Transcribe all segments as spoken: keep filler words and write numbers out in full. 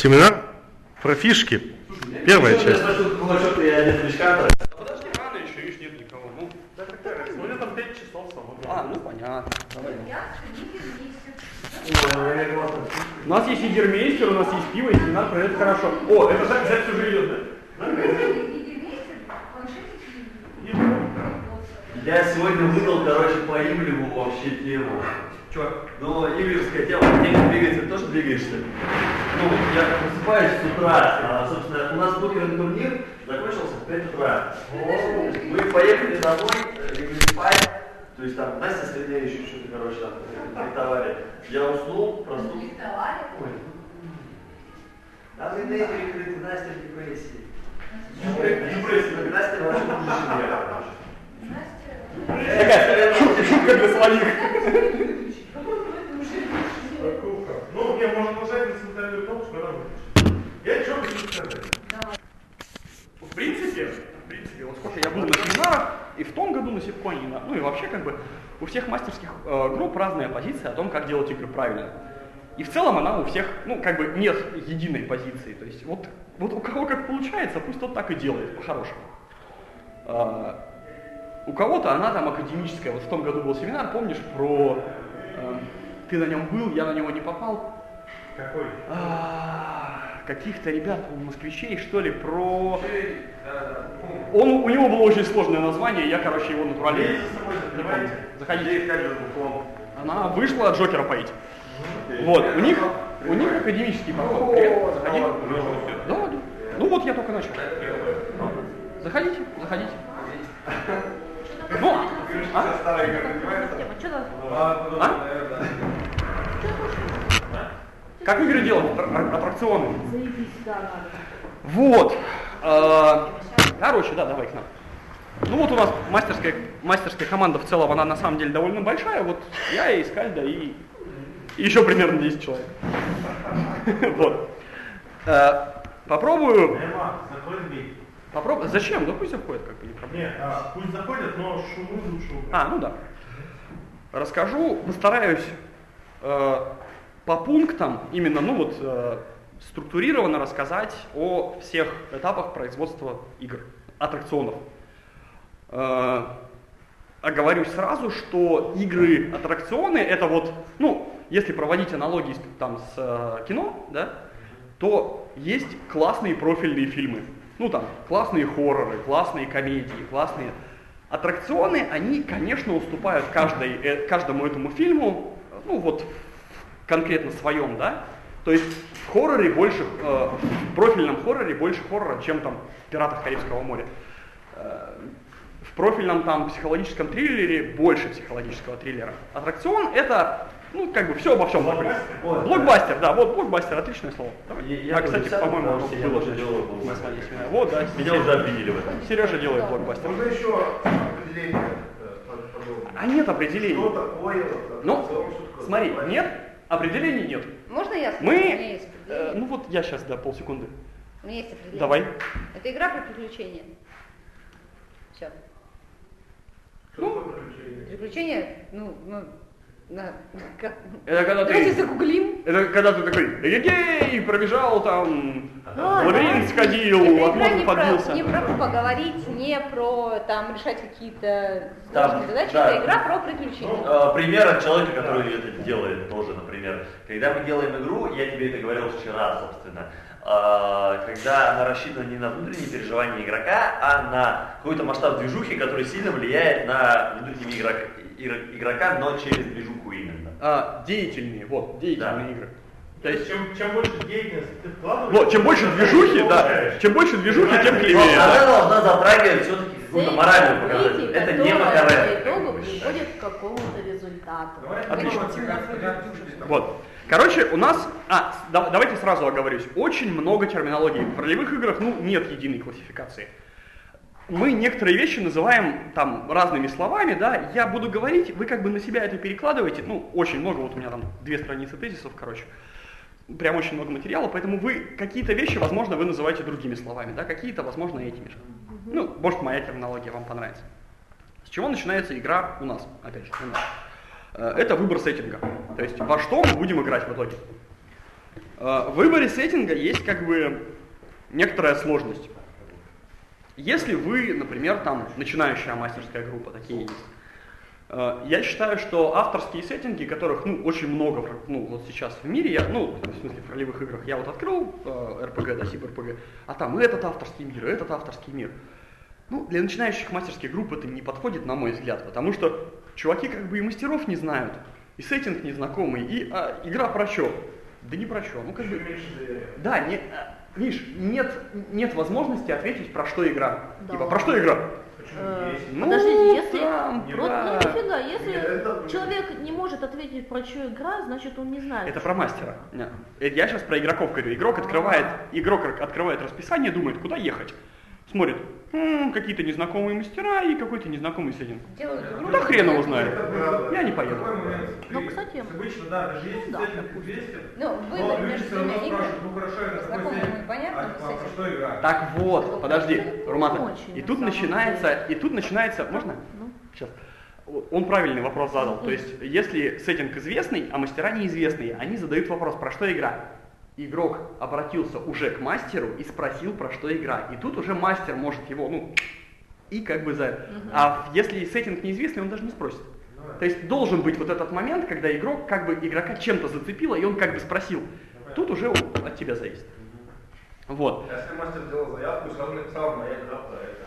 семинар про фишки. Первая часть. Подожди, рано еще, видишь, нет никого. Ну, да какая разница? У меня там пять часов свободно. А, ну понятно. У нас есть и гермейстер, у нас есть пиво, и семинар про это хорошо. О, это запись уже идет, да? Я сегодня выдал, короче, по Ивлеву вообще тему. Чё? Ну, ивлевская тема, тема двигается, ты тоже двигаешься? Ну, я просыпаюсь с утра, а, собственно, у нас покерный турнир закончился в пять утра. Мы поехали домой, легли спать, то есть там Настя с Ильей еще что-то, короче, там, диктовали. Я уснул, проснулся. Диктовали? Ой. А вы не перекрыты, Настя в депрессии. Депрессия, Настя вообще хуже, чем я, короче. Такая шутка для своих. Ну, я можно нажать на центральную кнопку, работать. Я что хочу сказать? В принципе, в принципе, вот сколько я был на семинарах, и в том году на Сибконе, ну и вообще как бы у всех мастерских э, групп разная позиция о том, как делать игры правильно. И в целом она у всех, ну как бы нет единой позиции. То есть вот, вот у кого как получается, пусть тот так и делает, по-хорошему. Э, у кого-то она там академическая. Вот в том году был семинар, помнишь, про... Э, ты на нем был, я на него не попал. Какой? А, каких-то ребят, москвичей, что ли, про... Он, у него было очень сложное название, я, короче, его натурально не помню. Заходите. Она вышла от Джокера поить. Вот, у них, у них академический подход. Привет, заходи. Да, да. Ну вот я только начал. Заходите, заходите. Ну, а? А? Как игры делать? Аттракционы. Вот. Короче, да, давай к нам. Ну вот у нас мастерская, мастерская команда в целом, она на самом деле довольно большая. Вот я и Скальда, и, и еще примерно десять человек. Вот. Попробую... Попробуй. Зачем? Да пусть заходят, как бы не проблема. Нет, а, пусть заходят, но шумы лучше убрать. А, ну да. Расскажу, постараюсь э, по пунктам именно, ну вот, э, структурированно рассказать о всех этапах производства игр, аттракционов. Э, оговорюсь сразу, что игры, аттракционы, это вот, ну, если проводить аналогии там с э, кино, да, то есть классные профильные фильмы. Ну там, классные хорроры, классные комедии, классные аттракционы, они, конечно, уступают каждой, э, каждому этому фильму, ну вот, конкретно своем, да. То есть в хорроре больше, э, в профильном хорроре больше хоррора, чем там в «Пиратах Карибского моря». Э, в профильном там психологическом триллере больше психологического триллера. Аттракцион — это, ну, как бы все обо всем. Блокбастер? Блокбастер, да, вот блокбастер, отличное слово. Я, я а, кстати, по-моему, оно я было уже делаю на блокбастер. своей семинаре. Вот, да. Меня уже обвинили в этом. Сережа делает блокбастер. Можно еще определение подобное? А нет определений. Что такое? Ну, что такое? смотри, нет, определений нет. Можно я скажу? Мы, У меня есть э, определение. ну вот я сейчас, да, полсекунды. У меня есть определение. Давай. Это игра про приключения. Все. Ну, Приключения, ну, ну, на, как, Это когда давайте ты, загуглим. это когда ты такой, эгегей, пробежал там, Да, в лабиринт да. сходил, Это от игра мозга не про, подбился. не про поговорить, не про там решать какие-то Там, сложные задачи, да. это игра про приключения. Э, Пример от человека, который это делает тоже, например. Когда мы делаем игру, я тебе это говорил вчера, собственно, э, когда она рассчитана не на внутренние переживания игрока, а на какой-то масштаб движухи, который сильно влияет на внутреннего игрока, игрока, но через движуху именно. А, деятельные, вот, деятельные Да. игры. То есть, чем, чем больше деятельности ты вкладываешь... Вот, чем больше движухи, да, чем больше движухи, тем Но клевее. она Да. должна затрагивать все-таки какую-то моральную показатель. Это не по макарен. итогу приводит к какому-то результату. Отлично. Вот. Короче, у нас... А, да- давайте сразу оговорюсь. Очень много терминологии. В ролевых играх, ну, нет единой классификации. Мы некоторые вещи называем там разными словами, да, я буду говорить, вы как бы на себя это перекладываете, ну, очень много, вот у меня там две страницы тезисов, короче, прям очень много материала, поэтому вы какие-то вещи, возможно, вы называете другими словами, да, какие-то, возможно, этими же. Ну, может, моя терминология вам понравится. С чего начинается игра у нас, опять же, у нас? Э, Это выбор сеттинга, то есть во что мы будем играть в итоге. В выборе сеттинга есть как бы некоторая сложность. Если вы, например, там начинающая мастерская группа, такие есть, я считаю, что авторские сеттинги, которых ну, очень много ну, вот сейчас в мире, я, ну, в смысле в ролевых играх, я вот открыл э, эр пи джи, да, сиб-эр пи джи, а там этот авторский мир, этот авторский мир. Ну, для начинающих мастерских групп это не подходит, на мой взгляд, потому что чуваки как бы и мастеров не знают, и сеттинг незнакомый, и а, игра про чё? Да не про чё, ну как бы... Да, не, видишь, нет, нет возможности ответить, про что игра. Да. Типа, про что игра? Э, Ну, Подождите, если, там, про- да. ну нифига, если Нет, это- человек не может ответить про что игра, значит он не знает. Это про мастера. Нет. Это я сейчас про игроков говорю. Игрок открывает, игрок открывает расписание, думает, куда ехать. Смотрит, м, какие-то незнакомые мастера и какой-то незнакомый сеттинг. Делают Ну да хрен его знает. Это правда. Я не Такой поеду. момент. Ну, Ты кстати, Обычно, да, даже если ну да, сеттинг допустим. известен, Ну, но выбор люди между все равно двумя спрашивают, играми, ну хорошо, это какой знакомым и сеттинг, понятным а, а про сеттинг. что игра? Так вот, подожди, Не Румата. очень, И на тут самом начинается, и тут начинается, можно? Ну, Сейчас. Он правильный вопрос задал. То есть, если сеттинг известный, а мастера неизвестные, они задают вопрос, про что игра. Игрок обратился уже к мастеру и спросил, про что игра. И тут уже мастер может его, ну, и как бы за... А если сеттинг неизвестный, он даже не спросит. То есть должен быть вот этот момент, когда игрок как бы игрока чем-то зацепило, и он как бы спросил. Тут уже от тебя зависит. Вот. Если мастер сделал заявку, сразу написал, моя игра про это.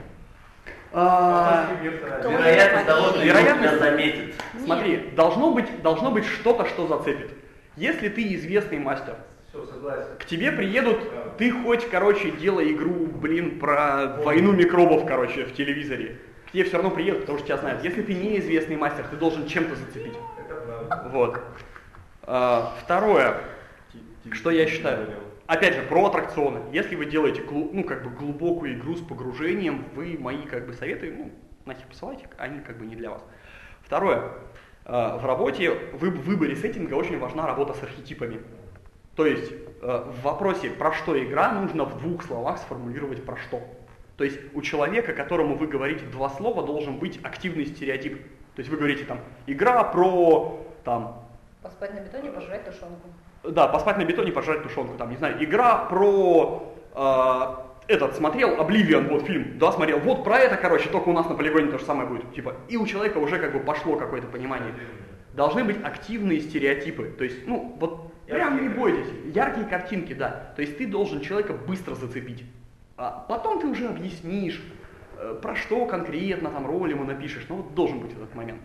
А, Авторский мир, вторая. Кто Вероятность того, что Вероятность- игрок тебя заметит. Смотри, должно быть, должно быть что-то, что зацепит. Если ты известный мастер, Все, согласен. к тебе приедут, ты хоть, короче, делай игру, блин, про войну микробов, короче, в телевизоре. К тебе все равно приедут, потому что тебя знают. Если ты неизвестный мастер, ты должен чем-то зацепить. Это правда. Вот. А, второе, что я считаю. Опять же, про аттракционы. Если вы делаете глу- ну, как бы глубокую игру с погружением, вы мои как бы советы, ну, нахер посылайте, они как бы не для вас. Второе. Э, В работе, вы- в выборе сеттинга очень важна работа с архетипами. То есть э, в вопросе «про что игра» нужно в двух словах сформулировать «про что». То есть у человека, которому вы говорите два слова, должен быть активный стереотип. То есть вы говорите там «игра про там, Поспать на бетоне, пожрать тушенку. да, поспать на бетоне, пожрать тушенку, там, не знаю, игра про э, этот, смотрел Обливион, вот фильм, да, смотрел, вот про это, короче, только у нас на полигоне то же самое будет, типа, и у человека уже как бы пошло какое-то понимание. Должны быть активные стереотипы, то есть, ну, вот, прям не бойтесь, яркие картинки, да, то есть ты должен человека быстро зацепить, а потом ты уже объяснишь, э, про что конкретно, там, роль ему напишешь, ну, вот должен быть этот момент.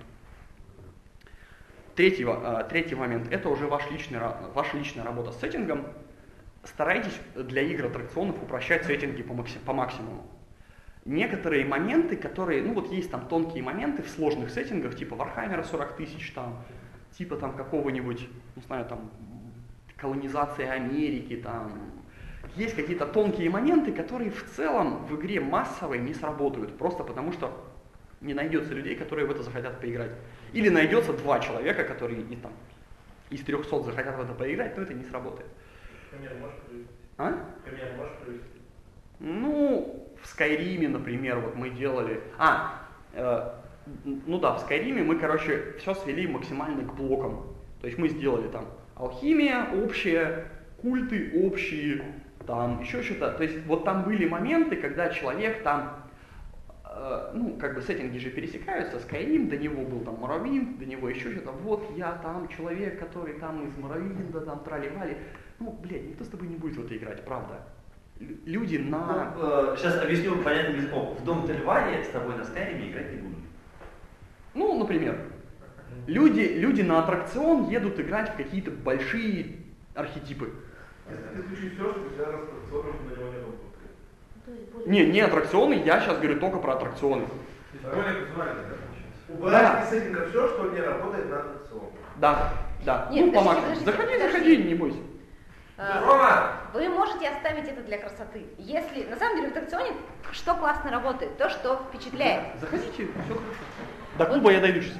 Третий, э, третий момент – это уже ваш личный, ра- ваша личная работа с сеттингом. Старайтесь для игр аттракционов упрощать сеттинги по, макси- по максимуму. Некоторые моменты, которые, ну вот есть там тонкие моменты в сложных сеттингах, типа Warhammer сорок тысяч, там, типа там какого-нибудь, не знаю, там, колонизации Америки, там, есть какие-то тонкие моменты, которые в целом в игре массовой не сработают, просто потому что не найдется людей, которые в это захотят поиграть. Или найдется два человека, которые и, там, из трехсот захотят в это поиграть, но это не сработает. Пример можешь привести? А? Пример можешь привести? Ну, в Скайриме, например, вот мы делали... А, э, ну да, в Скайриме мы, короче, все свели максимально к блокам. То есть мы сделали там алхимия общая, культы общие, там еще что-то. То есть вот там были моменты, когда человек там, э, ну, как бы сеттинги же пересекаются, Скайрим, до него был там Моровинд, до него еще что-то. Вот я там человек, который там из Моровинда, там трали-вали. Ну, блядь, никто с тобой не будет в это играть, правда. Лю- Люди на... Ну, э, сейчас объясню понятным языком. В Дом Тельване с тобой на Скайриме играть не будут. Ну, например, люди, люди на аттракцион едут играть в какие-то большие архетипы. Если ты включишь все, что связано с аттракционом, на него нет опыта. то есть более- Не, не аттракционы, я сейчас говорю только про аттракционы. Более визуально, да, получается? Убрать из сеттинга все, что не работает на аттракционе. Да, да. Нет, ну, по подожди, максимуму. подожди, Заходи, подожди. заходи, не бойся. А, Рома! Вы можете оставить это для красоты. Если, на самом деле, в аттракционе что классно работает? То, что впечатляет. Заходите, все хорошо. До клуба я дойду сейчас.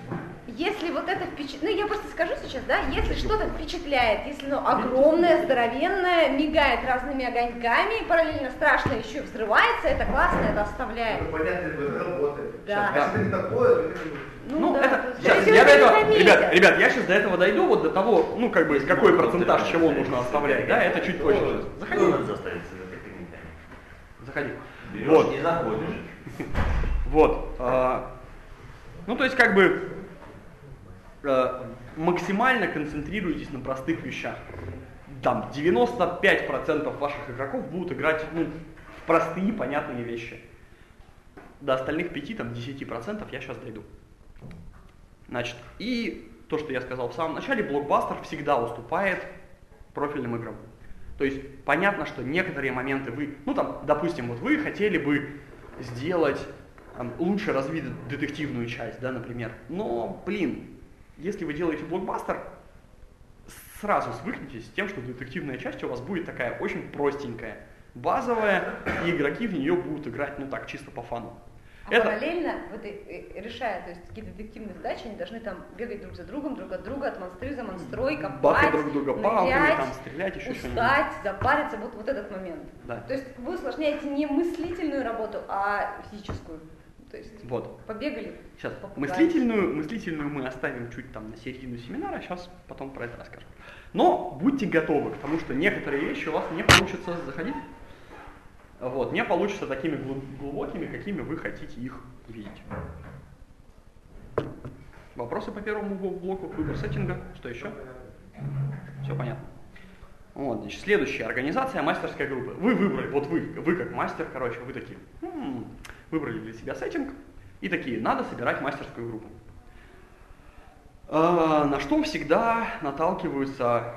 если вот это впечатляет, ну я просто скажу сейчас, да, если что-то впечатляет, если оно огромное, здоровенное, мигает разными огоньками, параллельно страшно еще и взрывается, это классно, это оставляет. Ну, понятно, это работает. Да. А если не такое, то это... Ну, да, это, то есть сейчас, это я до всё этого, заметят. ребят, ребят, я сейчас до этого дойду, вот до того, ну, как бы, какой процентаж чего нужно оставлять, да, это чуть позже. Заходи. Кто нас заставит с этой техникой? Заходи. Берешь Вот. и заходишь. Вот. а, ну, то есть, как бы, а, максимально концентрируйтесь на простых вещах. Там девяносто пять процентов ваших игроков будут играть, ну, в простые, понятные вещи. До остальных пяти, там, десяти процентов я сейчас дойду. Значит, и то, что я сказал в самом начале, блокбастер всегда уступает профильным играм. То есть понятно, что некоторые моменты вы, ну там, допустим, вот вы хотели бы сделать, там, лучше развить детективную часть, да, например. Но, блин, если вы делаете блокбастер, сразу свыкнитесь с тем, что детективная часть у вас будет такая очень простенькая, базовая, и игроки в нее будут играть, ну так, чисто по фану. А Это... параллельно, вот, и, и, решая, то есть какие-то детективные задачи, они должны там бегать друг за другом, друг от друга, от монстры за монстрой, копать, Бахать друг друга палками, нырять, там, стрелять, еще что-нибудь. устать, запариться, вот, вот этот момент. Да. То есть вы усложняете не мыслительную работу, а физическую. То есть Вот. побегали. Сейчас попугали. мыслительную, мыслительную мы оставим чуть там на середину семинара, сейчас потом про это расскажем. Но будьте готовы к тому, что некоторые вещи у вас не получится заходить. Вот, не получится такими глубокими, какими вы хотите их видеть. Вопросы по первому блоку, выбор сеттинга, что еще? Все понятно. Вот, значит, следующая организация мастерской группы. Вы выбрали, вот вы, вы как мастер, короче, вы такие, м-м, выбрали для себя сеттинг и такие, надо собирать мастерскую группу. А, на что всегда наталкиваются...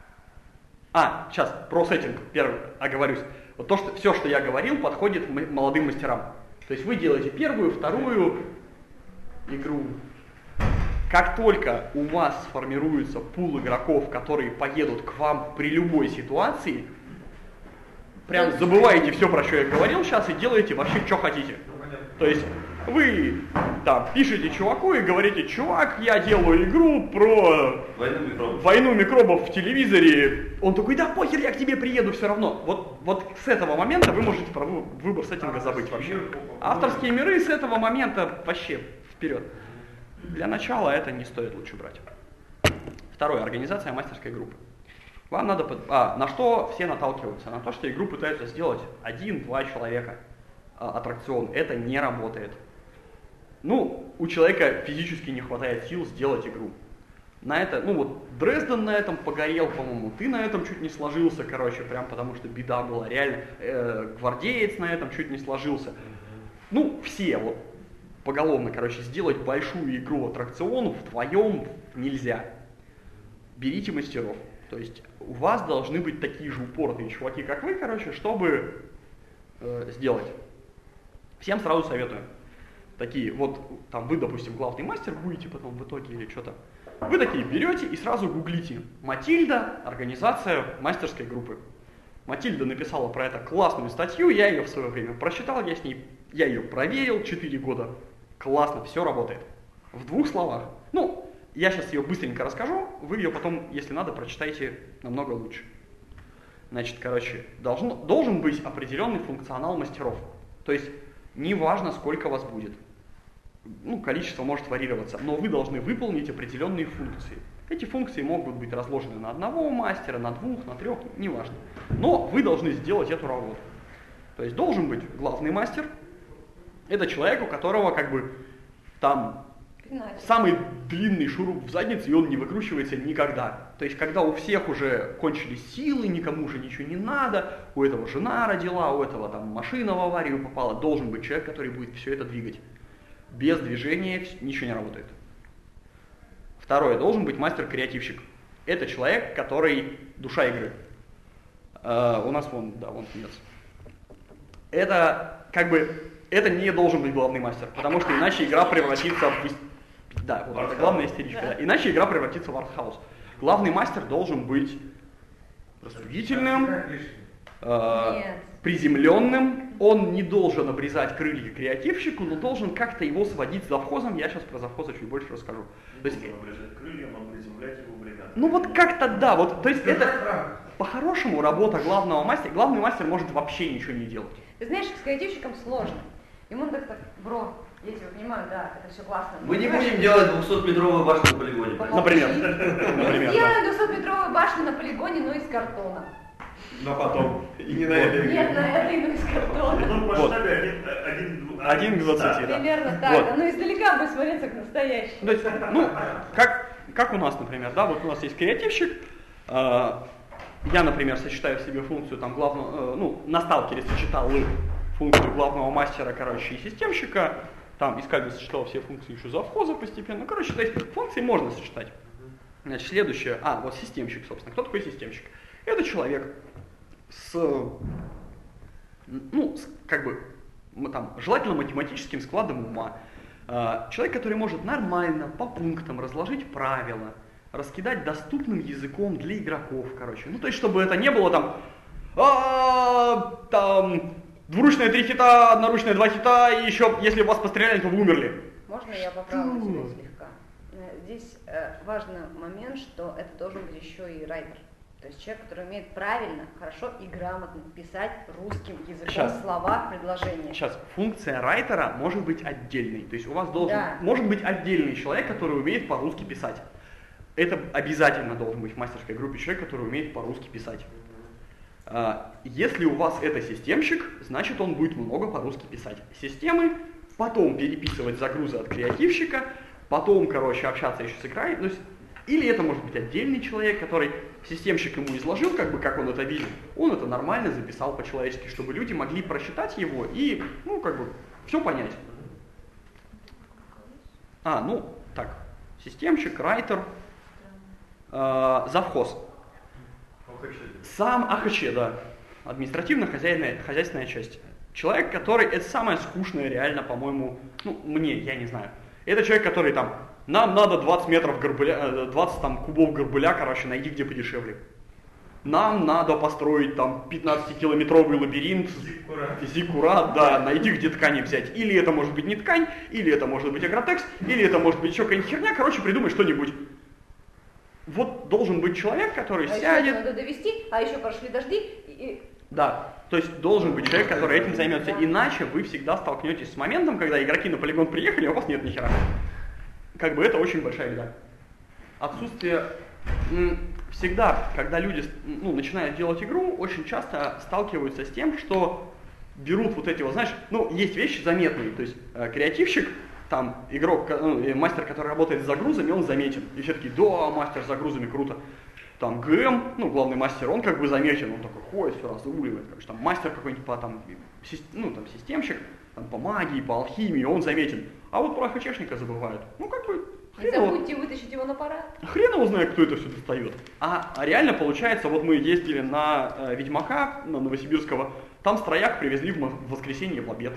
А, сейчас, про сеттинг первый оговорюсь. Вот то, что, все, что я говорил, подходит м- молодым мастерам. То есть вы делаете первую, вторую игру. Как только у вас сформируется пул игроков, которые поедут к вам при любой ситуации, прям забываете все, про что я говорил сейчас, и делаете вообще, что хотите. То есть вы там пишете чуваку и говорите, чувак, я делаю игру про Войну микробов. войну микробов в телевизоре. Он такой, да похер, я к тебе приеду все равно. Вот, вот с этого момента вы можете про выбор сеттинга забыть вообще. Авторские миры с этого момента вообще вперед. Для начала это не стоит лучше брать. Второе. Организация мастерской группы. Вам надо... Под... А, на что все наталкиваются? На то, что игру пытаются сделать один-два человека. А, аттракцион. Это не работает. Ну, у человека физически не хватает сил сделать игру. На это, ну вот, Дрезден на этом погорел, по-моему, ты на этом чуть не сложился, короче, прям потому что беда была, реально. Э, гвардеец на этом чуть не сложился. Ну, все, вот, поголовно, короче, сделать большую игру аттракцион вдвоем нельзя. Берите мастеров. То есть у вас должны быть такие же упорные чуваки, как вы, короче, чтобы э, сделать. Всем сразу советую. Такие, вот, там, вы, допустим, главный мастер будете потом в итоге или что-то. Вы такие берете и сразу гуглите. Матильда, организация мастерской группы. Матильда написала про это классную статью, я ее в свое время прочитал, я с ней, я ее проверил, четыре года. Классно, все работает. В двух словах. Ну, я сейчас ее быстренько расскажу, вы ее потом, если надо, прочитайте намного лучше. Значит, короче, должно, должен быть определенный функционал мастеров. То есть, неважно, сколько вас будет. Ну, количество может варьироваться, но вы должны выполнить определенные функции. Эти функции могут быть разложены на одного мастера, на двух, на трех, неважно. Но вы должны сделать эту работу. То есть должен быть главный мастер. Это человек, у которого как бы там самый длинный шуруп в заднице, и он не выкручивается никогда. То есть когда у всех уже кончились силы, никому уже ничего не надо, у этого жена родила, у этого там машина в аварию попала, должен быть человек, который будет все это двигать. Без движения ничего не работает. Второе, должен быть мастер-креативщик. Это человек, который душа игры. Uh, у нас вон, да, вон нет. Это как бы, это не должен быть главный мастер, потому что иначе игра превратится в... Да, вот это главная истеричка. Да. Да. Иначе игра превратится в артхаус. Главный мастер должен быть рассудительным, uh, приземленным, он не должен обрезать крылья креативщику, но должен как-то его сводить с завхозом. Я сейчас про завхоза чуть больше расскажу. То есть, Нужно обрезать крылья, но приземлять его бригадой. ну вот как-то да, вот, то есть это по-хорошему работа главного мастера. Главный мастер может вообще ничего не делать. Ты знаешь, с креативщиком сложно. Ему надо так, бро, я тебя понимаю, да, это все классно. Мы не будем делать двухсотметровую башню на полигоне. Например. Мы Например, да. сделаем двухсотметровую башню на полигоне, но из картона. Но потом. И не на этой. Нет, на этой, но из картона. Ну, в Вот. масштабе один, один, Один к двадцати, да. Примерно так. Вот. Оно издалека будет смотреться как настоящий. То есть, ну, как, как у нас, например, да, вот у нас есть креативщик, э, я, например, сочетаю в себе функцию там главного, э, ну, на сталкере сочетал функцию главного мастера, короче, и системщика, там искали сочетал все функции еще завхоза постепенно, короче, то есть функции можно сочетать. Значит, следующее, а, вот системщик, собственно, кто такой системщик? Это человек с, ну, с, как бы, м- там, желательно математическим складом ума. Э, человек, который может нормально, по пунктам разложить правила, раскидать доступным языком для игроков, короче. Ну, то есть, чтобы это не было там, «А, там, двуручная три хита, одноручная два хита, и еще, если вас постреляли, то вы умерли». Можно я поправлю тебя слегка? Э, Здесь э, важный момент, что это должен быть еще и райтер. То есть человек, который умеет правильно, хорошо и грамотно писать русским языком Сейчас. слова, предложения. Сейчас, функция райтера может быть отдельной. То есть у вас должен, Да. может быть отдельный человек, который умеет по-русски писать. Это обязательно должен быть в мастерской группе человек, который умеет по-русски писать. А, Если у вас это системщик, значит он будет много по-русски писать. Системы, потом переписывать загрузы от креативщика, потом, короче, общаться еще с экраном. То есть, или это может быть отдельный человек, который системщик ему изложил, как бы, как он это видит. Он это нормально записал по-человечески, чтобы люди могли прочитать его и, ну, как бы, все понять. А, ну, так, системщик, райтер, э, завхоз. Сам АХЧ, да, административно-хозяйственная хозяйственная часть. Человек, который, это самое скучное реально, по-моему, ну, мне, я не знаю. Это человек, который там, нам надо двадцать метров горбыля, двадцать там кубов горбыля, короче, найди где подешевле. Нам надо построить там пятнадцатикилометровый лабиринт, зиккурат, да, найди где ткани взять. Или это может быть не ткань, или это может быть агротекст, или это может быть еще какая-нибудь херня, короче, придумай что-нибудь. Вот должен быть человек, который А сядет. еще это надо довести, а еще прошли дожди. И, и... Да, то есть должен быть человек, который этим займется, иначе вы всегда столкнетесь с моментом, когда игроки на полигон приехали, а у вас нет ни хера. Как бы это очень большая беда. Отсутствие м, всегда, когда люди ну, начинают делать игру, очень часто сталкиваются с тем, что берут вот эти вот, знаешь, ну, есть вещи заметные, то есть э, креативщик, там, игрок, ну, мастер, который работает с загрузами, он заметен. И все такие, да, мастер с загрузами, круто. Там ГМ, ну, главный мастер, он как бы заметен, он такой ходит, все разуливает. Короче, там мастер какой-нибудь по, там, ну, там, системщик, там, по магии, по алхимии, он заметен. А вот про ХЧшника забывают. Ну, как бы, Не хрен его, забудьте вытащить его на парад. хрен его знает, кто это все достает. А, а реально получается, вот мы ездили на э, Ведьмака, на Новосибирского, там строяк привезли в, мо- в воскресенье в обед.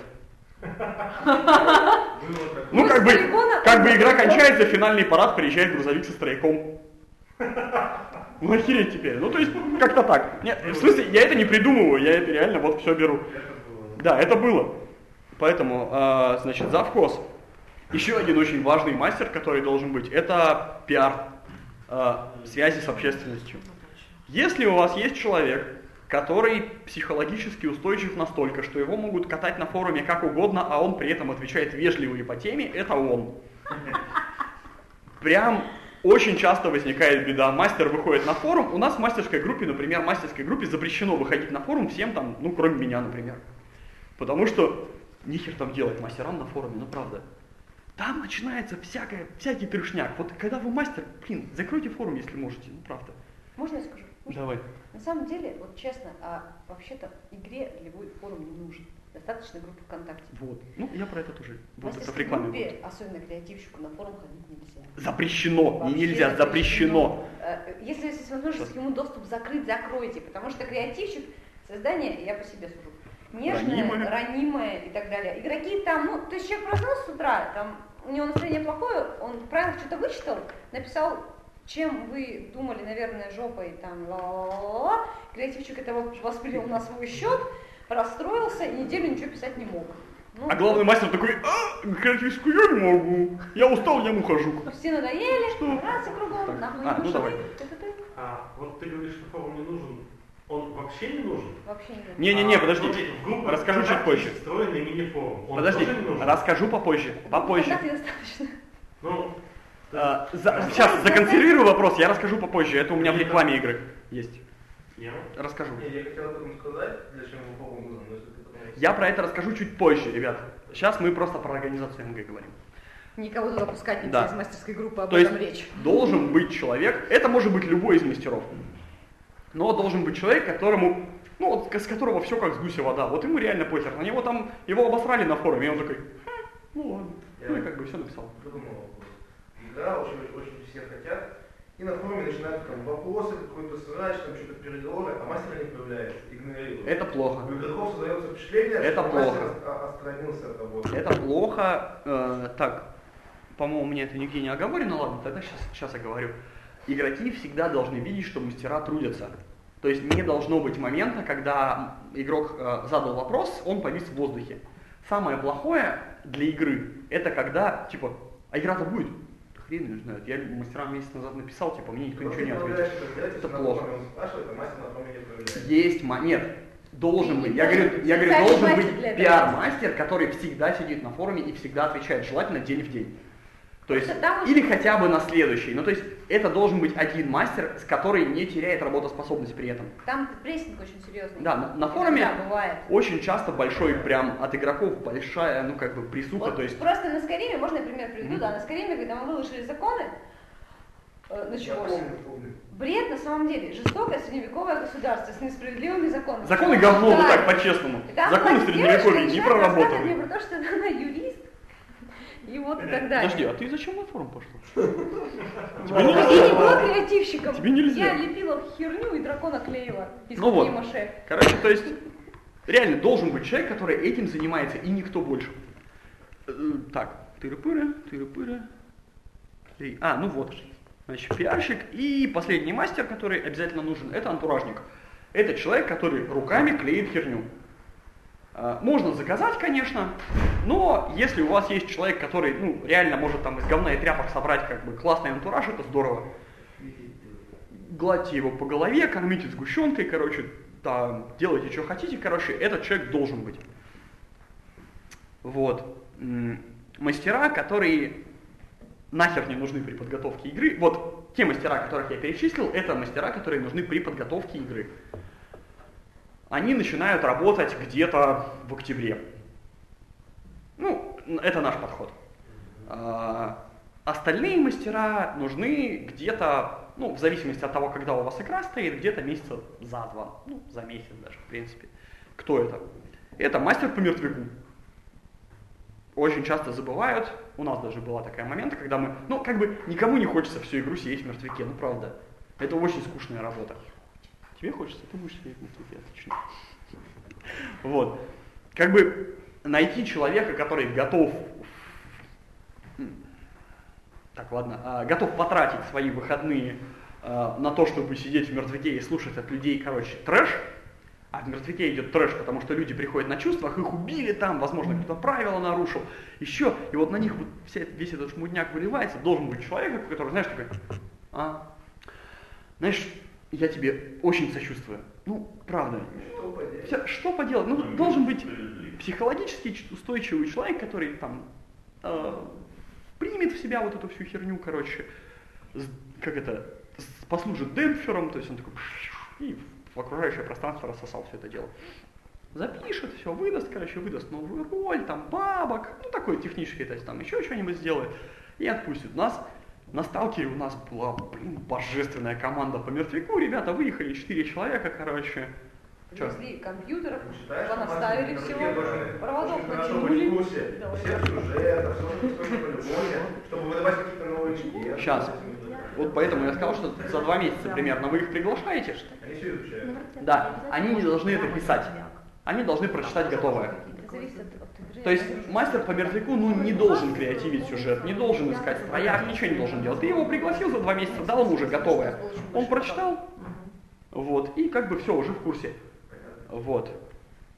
Ну, Мы как с бы, полигона- как бы игра кончается, финальный парад, приезжает грузовик со стояком. Ну, охереть теперь. Ну, то есть, как-то так. Нет, в смысле, я это не придумываю, я это реально вот все беру. Да, это было. Поэтому, э, значит, завхоз. Еще один очень важный мастер, который должен быть, это пиар, э, связи с общественностью. Если у вас есть человек, который психологически устойчив настолько, что его могут катать на форуме как угодно, а он при этом отвечает вежливо и по теме, это он. Прям очень часто возникает беда. Мастер выходит на форум, у нас в мастерской группе, например, в мастерской группе запрещено выходить на форум всем там, ну, кроме меня, например. Потому что нихер там делать мастерам на форуме, ну, правда. Там начинается всякое, всякий трешняк. Вот когда вы мастер, блин, закройте форум, если можете, ну, правда. Можно я скажу? Можно? Давай. На самом деле, вот честно, а вообще-то игре ролевой форум не нужен. Достаточно группы ВКонтакте. Вот. Ну, я про это тоже. В Вот это в мастерской рекламе группе, будет. особенно креативщику, на форум ходить нельзя. Запрещено, не Вообще нельзя, запрещено. Э, Если есть возможность ему доступ закрыть, закройте, потому что креативщик, создание, я по себе сужу, нежное, Ранимое. ранимое и так далее. Игроки там, ну, то есть человек проснулся с утра, там, у него настроение плохое, он в правилах что-то вычитал, написал, чем вы думали, наверное, жопой, там, ла-ла-ла-ла, креативщик это воспринял на свой счет, расстроился и неделю ничего писать не мог. Ну, А главный мастер такой, а, креативистку я не могу, я устал, я ухожу. все надоели, Что? рации кругом, Так. нахуй А, не ну нужны. давай. Ты-ты-ты. А вот ты говоришь, что форум не нужен. Он вообще не нужен? Вообще не нужно. Не-не-не, А, подожди, смотри, в группах расскажу чуть ВКонтакте позже. встроенный мини-форум. Он Подожди, тоже не нужен? расскажу попозже, попозже. Контакты достаточно. Ну, А, за- сейчас законсервирую вопрос, я расскажу попозже, это у меня в рекламе игры есть. я... Расскажу. Не, я хотел об этом сказать, для чего мы форум нужен, но если ты потом... Я про это расскажу чуть позже, ребят. Сейчас мы просто про организацию эн гэ говорим. Никого туда пускать нельзя Да. из мастерской группы, об То есть этом речь. должен быть человек, это может быть любой из мастеров, но должен быть человек, которому, ну вот с которого все как с гуся вода. Вот ему реально похер. На него там, его обосрали на форуме, и он такой, «Хм, ну ладно, ну и как бы все написал. Придумал вопрос. Игра очень, очень все хотят, и на форуме начинают там вопросы, какой-то срач, там что-то переговоры, а мастер не появляется, игнорирует. Это плохо. У игроков создается впечатление, Это что плохо. мастер о- отстранился от работы. Это плохо. Э, так, по-моему, мне это нигде не оговорено, ладно, тогда сейчас, сейчас я говорю. Игроки всегда должны видеть, что мастера трудятся. То есть не должно быть момента, когда игрок э, задал вопрос, он повис в воздухе. Самое плохое для игры, это когда, типа, а игра-то будет? Да хрен ее знает. Я мастерам месяц назад написал, типа, мне никто ничего не ответил. Это плохо. Спрашивает, а мастер на форуме не появляется. Есть момент. Должен быть. Я Должен говорю, быть я говорю, специальный должен мастер быть для этого. пиар-мастер, который всегда сидит на форуме и всегда отвечает, желательно день в день. То есть, Просто там или уже- хотя бы на следующий. Ну, то есть, это должен быть один мастер, с который не теряет работоспособность при этом. Там прессинг очень серьезный. Да, на, на Иногда форуме бывает. очень часто большой, прям от игроков большая, ну, как бы присуха, Вот то есть, просто на Скайриме, можно я пример приведу, Мгм. да, на Скайриме, когда мы выложили законы, э, Я началось. помню, помню. Бред на самом деле, жестокое средневековое государство с несправедливыми законами. законы говно, ну Да. так, по-честному. И там Законы в девочка средневековье не начинает рассказывать проработаны. мне про то, что она юрист, и вот и так далее. Подожди, а ты зачем на форум пошла? Я не была креативщиком. Тебе нельзя. Я лепила херню и дракона клеила из Ну вот. маше. Короче, то есть, реально должен быть человек, который этим занимается, и никто больше. Э, Так, тыры-пыры, тыры-пыры. И- А, ну вот, значит, пиарщик. И последний мастер, который обязательно нужен, это антуражник. Это человек, который руками клеит херню. А, Можно заказать, конечно, но если у вас есть человек, который, ну, реально может там из говна и тряпок собрать как бы классный антураж, это здорово. Гладьте его по голове, кормите сгущенкой, короче, там, делайте, что хотите, короче, этот человек должен быть. Вот. М, Мастера, которые нахер не нужны при подготовке игры, вот те мастера, которых я перечислил, это мастера, которые нужны при подготовке игры. Они начинают работать где-то в октябре. Ну, это наш подход. А, Остальные мастера нужны где-то, ну, в зависимости от того, когда у вас игра стоит, где-то месяца за два, ну, за месяц даже, в принципе. Кто это? Это мастер по мертвяку. Очень часто забывают, у нас даже была такая момент, когда мы, ну, как бы никому не хочется всю игру сидеть в мертвяке, ну, правда. Это очень скучная работа. Тебе хочется, ты будешь сидеть в мертвяке, отлично. Вот. Как бы найти человека, который готов, так, ладно, а, готов потратить свои выходные а, на то, чтобы сидеть в мертвяке и слушать от людей, короче, трэш, а в мертвяке идет трэш, потому что люди приходят на чувствах, их убили там, возможно, кто-то правила нарушил, еще, и вот на них вот вся, весь этот шмудняк выливается, должен быть человек, который, знаешь, такой, а, знаешь, я тебе очень сочувствую. Ну, правда. Что поделать? Вся- что поделать? Ну, должен быть психологически ч- устойчивый человек, который там э, примет в себя вот эту всю херню, короче, с- как это, с- послужит демпфером, то есть он такой и в окружающее пространство рассосал все это дело. Запишет, все, выдаст, короче, выдаст новую роль, там, бабок, ну, такой технический, то есть там еще что-нибудь сделает и отпустит. У нас на сталкере у нас была, блин, божественная команда по мертвяку, ребята выехали, четыре человека, короче. Чё? Привезли компьютеров, Считаешь, что понаставили мастер всего, на мертвяке должен проводов очень хорошо быть в натянули. курсе Давай. всех сюжетов, все, что происходит по любови, чтобы выдавать какие-то новые шки. Сейчас. Вот поэтому я сказал, что за два месяца примерно вы их приглашаете. Они все изучают. Да, они не должны это писать. Они должны прочитать готовое. Это зависит от, от игры. То есть мастер по мертвяку, ну, не должен креативить сюжет, не должен искать строях, ничего не должен делать. Ты его пригласил за два месяца, дал ему уже готовое. Он прочитал, вот, и как бы все, уже в курсе. Вот.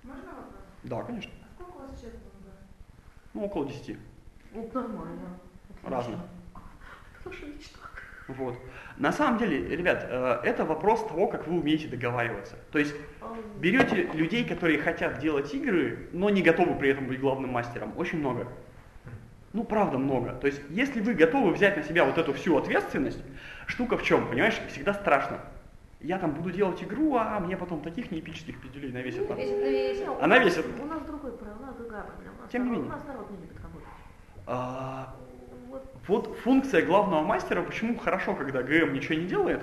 Можно вопрос? Да, конечно. А сколько у вас человек было? Ну, около десяти. Ну, нормально. Отлично. Разных. Отлично. Вот. На самом деле, ребят, э, это вопрос того, как вы умеете договариваться. То есть берете людей, которые хотят делать игры, но не готовы при этом быть главным мастером. Очень много. Ну, правда, много. То есть, если вы готовы взять на себя вот эту всю ответственность, штука в чем, понимаешь, всегда страшно. Я там буду делать игру, а мне потом таких неэпических пиздюлей навесят. Весит, навесит. Ну, Она у нас- весит. У нас другой проблема, у нас другая проблема. У нас Тем не народ- менее. У нас народ не любит работать. А, Вот. Вот функция главного мастера, почему хорошо, когда ГМ ничего не делает,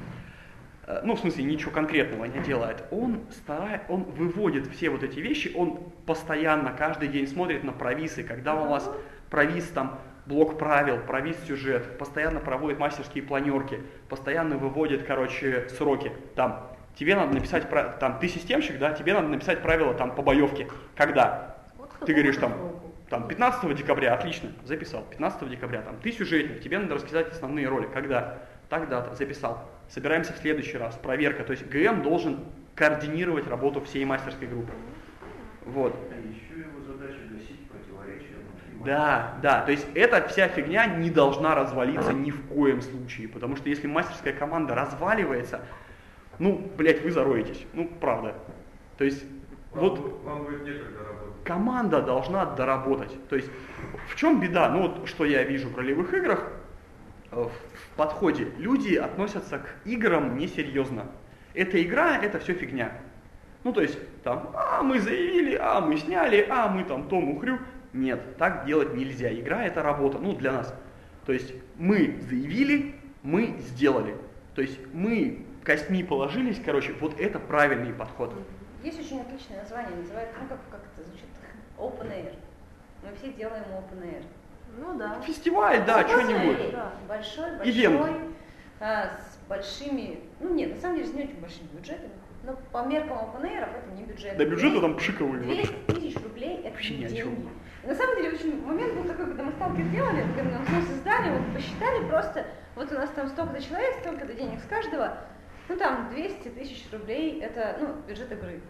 э, ну, в смысле, ничего конкретного не делает, он, старает, он выводит все вот эти вещи, он постоянно, каждый день смотрит на провисы, когда у вас провис там, блок правил, провис сюжет, постоянно проводит мастерские планерки, постоянно выводит, короче, сроки, там, тебе надо написать, про- там, ты системщик, да, тебе надо написать правила там по боевке, когда? Вот Ты говоришь какому-то там, сроку. там пятнадцатого декабря, отлично, записал. пятнадцатого декабря, там, ты сюжетник, тебе надо рассказать основные роли. Когда? Тогда-то, записал. Собираемся в следующий раз, проверка. То есть ГМ должен координировать работу всей мастерской группы. Вот. А еще его задача гасить противоречия внутри Да, да, то есть эта вся фигня не должна развалиться ни в коем случае, потому что если мастерская команда разваливается, ну, блядь, вы зароетесь, ну, правда. То есть, Вам, вот... будет- вам будет некогда работать. Команда должна доработать. То есть в чем беда? Ну вот что я вижу в ролевых играх, э, в подходе люди относятся к играм несерьезно. Эта игра, это все фигня. Ну то есть там, а мы заявили, а мы сняли, а мы там то мухрю. Нет, так делать нельзя. Игра это работа, ну для нас. То есть мы заявили, мы сделали. То есть мы костьми положились, короче, вот это правильный подход. Есть очень отличное название, называется, ну как, как это звучит, Open Air. Мы все делаем Open Air. Ну да. Фестиваль, да, что-нибудь. Да. Большой, Ивент. большой, а, с большими, ну нет, на самом деле с не очень большими бюджетами, но по меркам Open Air это не бюджет. До бюджета там пшиковый. двести тысяч рублей это Вообще не ни о чем. деньги. И на самом деле очень момент был такой, когда мы сталкер делали, когда у нас издание, вот посчитали просто, вот у нас там столько-то человек, столько-то денег с каждого, ну там двести тысяч рублей это, ну, бюджет игры.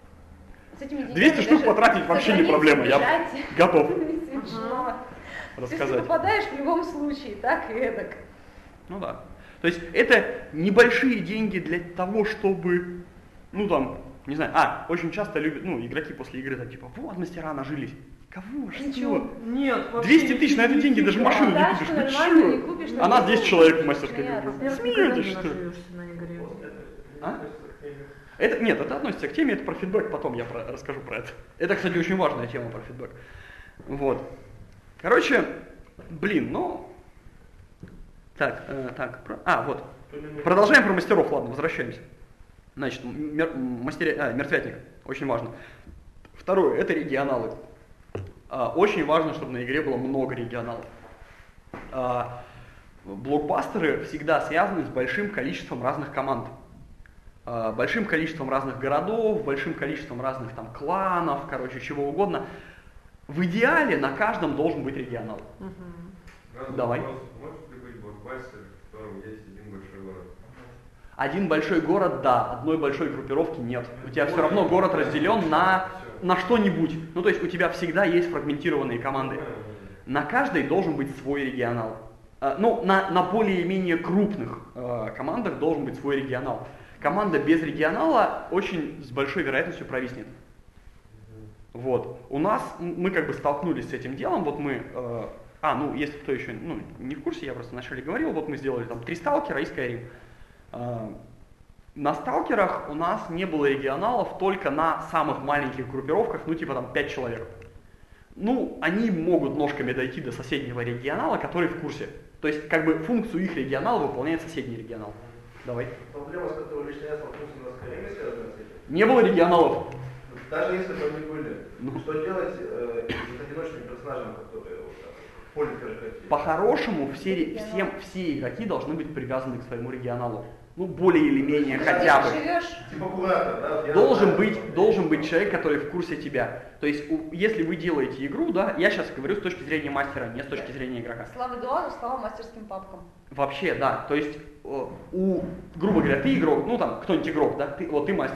С этими деньгами двести штук даже потратить за вообще не границу проблема, я бежать готов смешно. То есть ты рассказать. попадаешь в любом случае, так и эдак. Ну да. То есть это небольшие деньги для того, чтобы, ну там, не знаю, а, очень часто любят, ну, игроки после игры, там, типа, вот мастера нажились. Кого? Что? Нет, вообще двести тысяч на это деньги, даже машину не Тачку купишь. Вы нормально не чё? купишь. А нас ну, десять человек в мастерской нет. группе. Во-первых, Смеетесь, никогда не что ли? наживешься на игре. А? Это, нет, это относится к теме, это про фидбэк, потом я про- расскажу про это. Это, кстати, очень важная тема про фидбэк. Вот. Короче, блин, ну... Так, э, так, про- а, вот. Продолжаем про мастеров, ладно, возвращаемся. Значит, мер- мастеря... а, мертвятник, очень важно. Второе, это регионалы. А, очень важно, чтобы на игре было много регионалов. А, блокбастеры всегда связаны с большим количеством разных команд. А, большим количеством разных городов, большим количеством разных там кланов, короче, чего угодно. В идеале на каждом должен быть регионал. Разный Давай. вопрос. Может ли быть блокбастер, в котором есть один большой город? Один большой город, да, одной большой группировки нет. У тебя все равно город разделен на, на что-нибудь. Ну, то есть у тебя всегда есть фрагментированные команды. На каждой должен быть свой регионал. А, ну, на, на более-менее крупных э, командах должен быть свой регионал. Команда без регионала очень с большой вероятностью провиснет. Вот. У нас, м, мы как бы столкнулись с этим делом, вот мы, э, а, ну, если кто еще ну, не в курсе, я просто вначале говорил, вот мы сделали там три сталкера и Skyrim. Э, на сталкерах у нас не было регионалов только на самых маленьких группировках, ну, типа там пять человек. Ну, они могут ножками дойти до соседнего регионала, который в курсе. То есть, как бы, функцию их регионала выполняет соседний регионал. Давай. Проблема, с которой лично я столкнулся на Skyrim, связана с этим. Не было регионалов. Даже если бы они были, Ну. что делать э, с одиночными персонажами, которые вот, так, в поле перекатили? По-хорошему, все, ре- всем, все игроки должны быть привязаны к своему регионалу. Ну, более или менее, хотя бы. Живешь, Типа куратор, да? Вот я Должен знаю, быть, что- должен быть человек, который в курсе тебя. То есть, у- если вы делаете игру, да, я сейчас говорю с точки зрения мастера, не с точки зрения игрока. слава Дуану, слава мастерским папкам. Вообще, да. То есть, э, у, грубо говоря, ты игрок, ну там, кто-нибудь игрок, да, ты, вот ты мастер.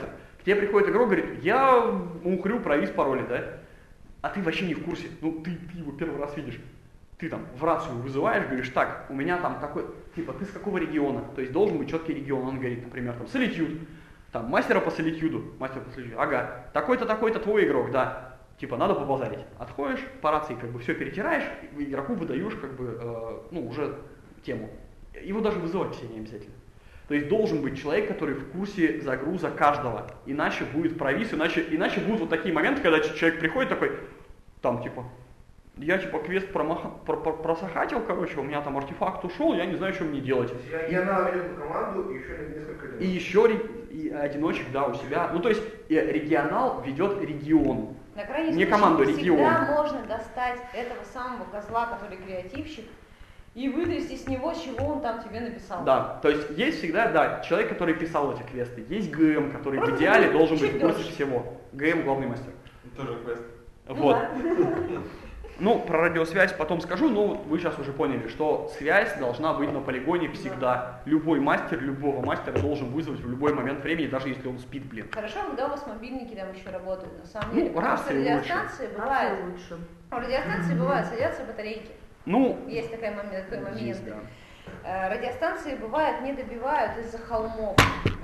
К тебе приходит игрок, говорит, я мухрю провис пароли, да? А ты вообще не в курсе. Ну, ты, ты его первый раз видишь. Ты там в рацию вызываешь, говоришь, так, у меня там такой, типа, ты с какого региона? То есть должен быть четкий регион. Он говорит, например, там, солитюд. Там, мастера по солитюду. Мастер по солитюду. Ага. Такой-то, такой-то твой игрок, да. Типа, надо побазарить. Отходишь, по рации как бы все перетираешь, и игроку выдаешь как бы, э, ну, уже тему. Его даже вызывать все не обязательно. То есть должен быть человек, который в курсе загруза каждого. Иначе будет провис, иначе, иначе будут вот такие моменты, когда человек приходит такой, там типа, я типа квест промаха, про, про, просохатил, короче, у меня там артефакт ушел, я не знаю, что мне делать. Я, я навалил команду и еще несколько лет. И еще и одиночек, да, у себя. Ну то есть регионал ведет регион. На крайний не случай команду, всегда регион. можно достать этого самого козла, который креативщик, и вытрясти с него, чего он там тебе написал. Да, то есть есть всегда, да, человек, который писал эти квесты, есть ГМ, который Просто в идеале должен чуть быть в курсе дольше. всего. ГМ главный мастер. Тоже квест. Вот. Ну, да. Ну, про радиосвязь потом скажу, но вы сейчас уже поняли, что связь должна быть на полигоне всегда. Любой мастер, любого мастера должен вызвать в любой момент времени, даже если он спит, блин. Хорошо, когда у вас мобильники там еще работают, на самом Ну, деле. Потому рации что радиостанции бывает, Рация лучше. у радиостанции бывают, садятся батарейки. Ну, Есть такой момент, такой момент. есть, да. Э, Радиостанции бывает не добивают из-за холмов.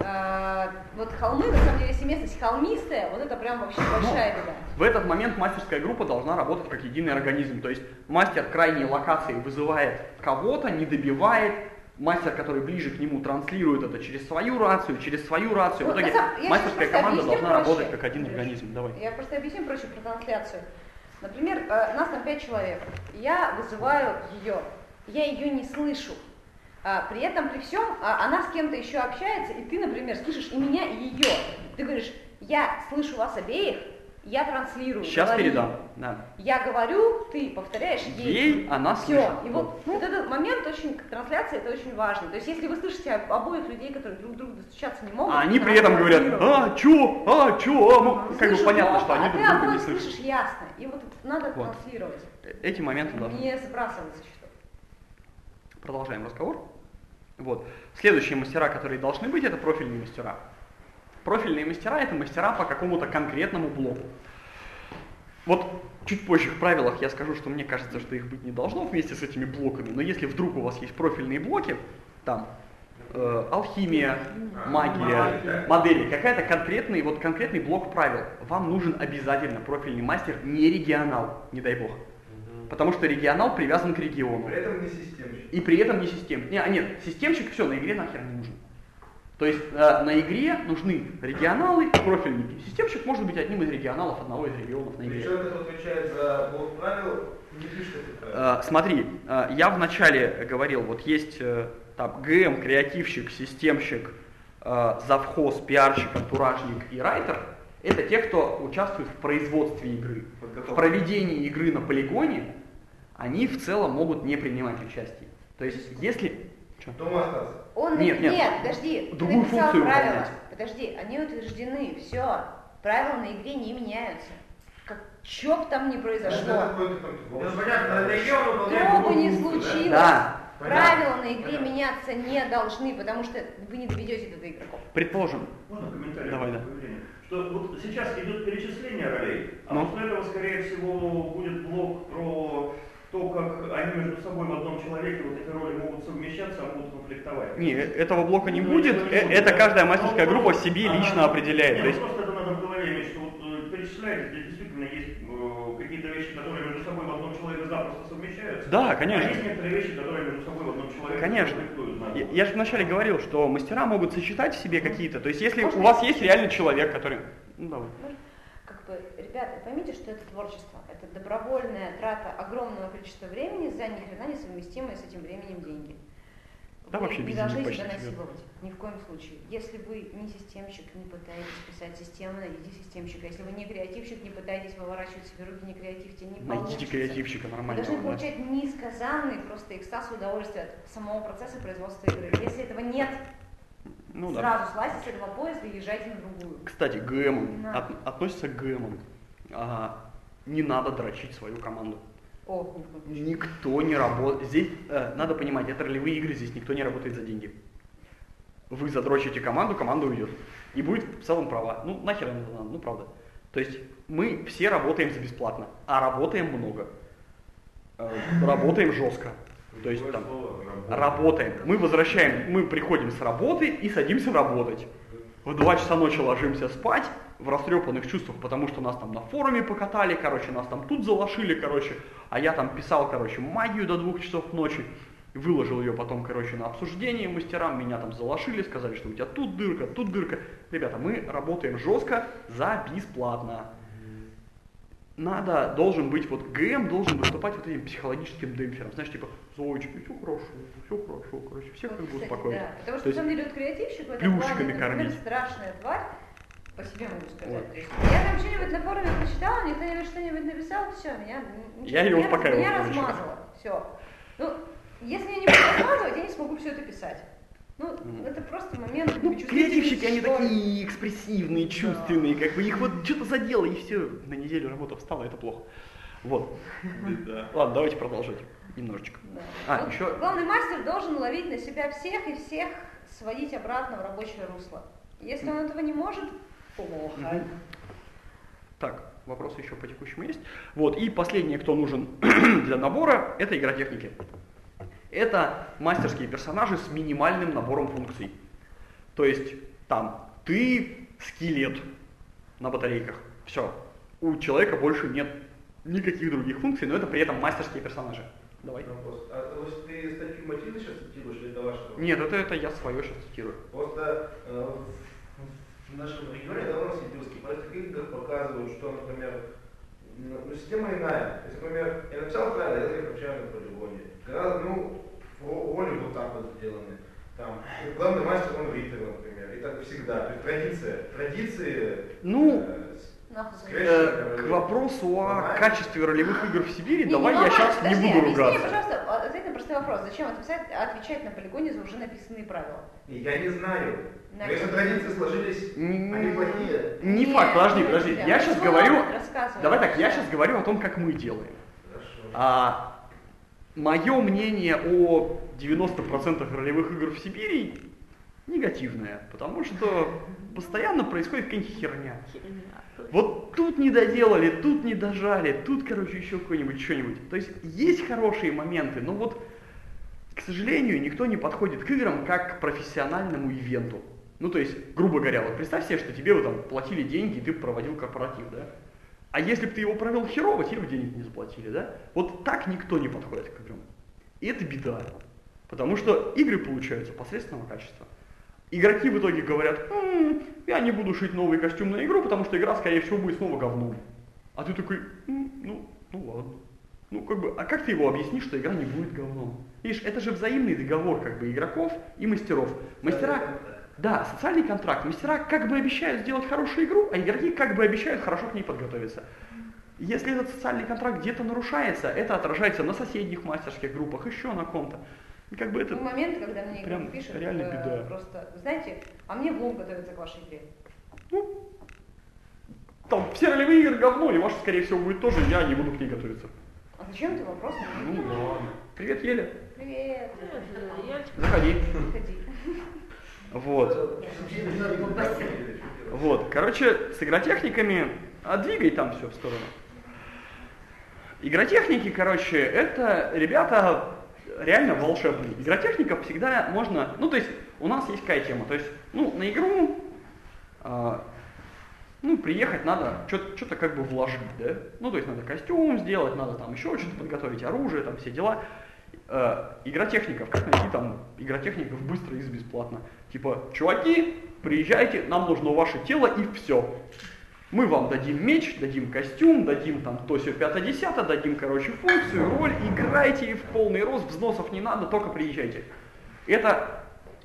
Э, Вот холмы, на самом деле, если местность холмистая, вот это прям вообще большая беда. В этот момент мастерская группа должна работать как единый организм. То есть мастер крайней локации вызывает кого-то, не добивает, мастер, который ближе к нему, транслирует это через свою рацию, через свою рацию. Ну, В итоге на самом- я мастерская сейчас просто команда объясню должна проще. работать как один организм. Давай. Я просто объясню проще про трансляцию. Например, э, нас там пять человек. Я вызываю ее. Я ее не слышу. А, при этом, при всем, а, она с кем-то еще общается, и ты, например, слышишь и меня, и ее. Ты говоришь, я слышу вас обеих, я транслирую. Сейчас говори. передам. Да. Я говорю, ты повторяешь ей. Ей она Все. слышит. И вот, вот этот момент очень, трансляция, это очень важно. То есть, если вы слышите об- обоих людей, которые друг к другу достучаться не могут, А они при надо этом говорят, транслировать. а, чё, а, чё, а, ну, как бы Слышу понятно, плохо, что они а друг ты друга не обоих слышат. слышишь ясно. И вот это надо Вот. транслировать. Эти моменты должны. Не сбрасываться что-то. Продолжаем разговор. Вот. Следующие мастера, которые должны быть, это профильные мастера. Профильные мастера – это мастера по какому-то конкретному блоку. Вот чуть позже в правилах я скажу, что мне кажется, что их быть не должно вместе с этими блоками, но если вдруг у вас есть профильные блоки, там э, алхимия, магия, модели, какая-то конкретный, вот конкретный блок правил, вам нужен обязательно профильный мастер, не регионал, не дай бог. Потому что регионал привязан к региону. При этом не системщик. И при этом не систем. Не, а нет, системщик все, на игре нахер не нужен. То есть э, на игре нужны регионалы и профильники. Системщик может быть одним из регионалов одного из регионов на игре. Человек, который отвечает за блок правил, не пишет эти правила. Э, смотри, э, я вначале говорил, вот есть э, там ГМ, креативщик, системщик, э, завхоз, пиарщик, антуражник и райтер. Это те, кто участвует в производстве игры. В проведении игры на полигоне они в целом могут не принимать участие. То есть если... Чё? Дома остался. Он Нет, нет, нет. нет, подожди, Другую ты написал функцию правила. выполнять. Подожди, они утверждены, все. Правила на игре не меняются. Как чё б там ни произошло. Это какой-то там Ну, блок. понятно, это ее выполняет Что бы другую ни функцию, да? случилось, Да. правила на игре Понятно. меняться не должны, потому что вы не доведете до игроков. Предположим, Можно комментарий? Давай, да. по поведению? Что вот сейчас идет перечисление ролей, а Ну. после этого, скорее всего, будет блок про то, как они между собой в одном человеке вот эти роли могут совмещаться, а могут конфликтовать. не, э, этого блока не Ну, будет, этого не э, будет, это да. каждая мастерская Ну, группа просто себе она- лично определяет. Нет, То есть, просто это надо в голове иметь, что вот э, перечисляете, здесь действительно есть э, какие-то вещи, которые между собой в одном человеке запросто совмещаются. да, А конечно. есть некоторые вещи, которые между собой в одном человеке Конечно. конфликтуют. надо. Я, я же вначале говорил, что мастера могут сочетать в себе какие-то. То есть, если Можно у вас я- есть реальный человек, который... Ну, давай. Как бы, ребята, поймите, что это творчество. Это добровольная трата огромного количества времени за ни хрена несовместимые с этим временем деньги. Да, Вы вообще не без должны денег себя почти себе. насиловать. Ни в коем случае. Если вы не системщик, не пытаетесь писать систему, найдите системщика. Если вы не креативщик, не пытайтесь выворачивать себе руки, не креативьте, не Найдите получится. креативщика Вы нормального. должны да. получать несказанный просто экстаз и удовольствие от самого процесса производства игры. Если этого нет, Ну да. сразу слазьте с этого поезда и езжайте на другую. Кстати, ГМ Не от, относится к ГМам. А, не надо дрочить свою команду. О, ни в коем случае. Никто не работает. Здесь э, надо понимать, это ролевые игры, здесь никто не работает за деньги. Вы задрочите команду, команда уйдет. и будет в целом права. Ну, нахер нам это надо, ну правда. То есть мы все работаем за бесплатно, а работаем много. Э, работаем жестко. То есть там работаем. Мы возвращаем, мы приходим с работы и садимся работать. В два часа ночи ложимся спать в растрепанных чувствах, потому что нас там на форуме покатали, короче, нас там тут залошили, короче, а я там писал, короче, магию до двух часов ночи, выложил ее потом, короче, на обсуждение мастерам, меня там залошили, сказали, что у тебя тут дырка, тут дырка. Ребята, мы работаем жестко за бесплатно. Надо, должен быть, вот ГМ должен выступать вот этим психологическим демпфером. Знаешь, типа, Зоечка, все хорошо, все хорошо, короче, всех как бы Кстати, успокоить. да. Потому что, То на самом деле, вот креативщик в этом плюшками плане, это, например, кормить. страшная тварь, по себе могу сказать. Вот. То есть, я там что-нибудь на форуме прочитала, мне кто-нибудь что-нибудь написал, все, меня, Я ее меня, успокаивал, меня короче. размазало, все. Ну, если я не буду размазывать, я не смогу все это писать. Ну, это просто момент. Ну, чувствительности, креативщики, они что ли. такие экспрессивные, чувственные, как бы их вот что-то задело, и все, на неделю работа встала, это плохо. Вот. Да. Ладно, давайте продолжать немножечко. Да. А, Вот еще... главный мастер должен ловить на себя всех и всех сводить обратно в рабочее русло. Если он этого не может, плохо. Так, вопросы еще по текущему есть. Вот, и последнее, кто нужен для набора, это игротехники. Это мастерские персонажи с минимальным набором функций. То есть, там, ты скелет на батарейках. Все. У человека больше нет никаких других функций, но это при этом мастерские персонажи. Давай. Вопрос. А то есть ты статью Матильды сейчас цитируешь или это ваше? Нет, это, это я свое сейчас цитирую. Просто э, в нашем регионе довольно сибирский в играх показывают, что, например, ну, система иная. То есть, например, я написал файл, я как общаюсь на полигоне. Когда, ну, роли вот так вот сделаны. Там, главный мастер, он ритер, например. И так всегда. То есть традиция. Традиции. Ну, э, Э, к вопросу о качестве ролевых игр в Сибири, Не, давай не, я мама, сейчас подожди, не буду объясни мне, ругаться. пожалуйста, ответь на простой вопрос. Зачем отвечать, отвечать на полигоне за уже написанные правила? Я не знаю. Но На- если традиции сложились, М, они плохие. Не Нет, факт, подожди, ну, подожди. да. Я Ну, сейчас свой говорю... опыт рассказывай. Давай так, я Да. сейчас говорю о том, как мы делаем. Хорошо. А мое мнение о девяноста процентах ролевых игр в Сибири негативное, потому что постоянно происходит какая-нибудь херня. Вот тут не доделали, тут не дожали, тут, короче, еще какой-нибудь что-нибудь. То есть есть хорошие моменты, но вот, к сожалению, никто не подходит к играм как к профессиональному ивенту. Ну, то есть, грубо говоря, вот представь себе, что тебе вот там платили деньги, и ты проводил корпоратив, да? А если бы ты его провел херово, тебе бы денег не заплатили, да? Вот так никто не подходит к играм. И это беда. Потому что игры получаются посредственного качества. Игроки в итоге говорят, «М, я не буду шить новый костюм на игру, потому что игра, скорее всего, будет снова говном. А ты такой, «М, ну, ну ладно. Ну, как бы, а как ты его объяснишь, что игра не будет говном? Видишь, это же взаимный договор, как бы, игроков и мастеров. Мастера, да, социальный контракт. Мастера как бы обещают сделать хорошую игру, а игроки как бы обещают хорошо к ней подготовиться. Если этот социальный контракт где-то нарушается, это отражается на соседних мастерских группах, еще на ком-то. И как бы это... Ну, моменты, когда мне прям игрок пишет, реально э, беда. просто, знаете, а мне в лом готовится к вашей игре. Ну, там все ролевые игры говно, и ваша, скорее всего, будет тоже, я не буду к ней готовиться. А зачем ты вопрос? Ну ладно. Привет, Еля. Привет. Заходи. Заходи. Вот. Вот. Короче, с игротехниками, а двигай там все в сторону. Игротехники, короче, это ребята реально волшебные. Игротехников всегда можно, ну то есть у нас есть какая тема, то есть, ну на игру, э, ну приехать надо, что-то как бы вложить, да, ну то есть надо костюм сделать, надо там еще что-то подготовить, оружие, там все дела. Э, игротехников, как найти там игротехников быстро и бесплатно? Типа, чуваки, приезжайте, нам нужно ваше тело и все. Мы вам дадим меч, дадим костюм, дадим там то сё пятое-десятое, дадим, короче, функцию, роль, играйте в полный рост, взносов не надо, только приезжайте. Это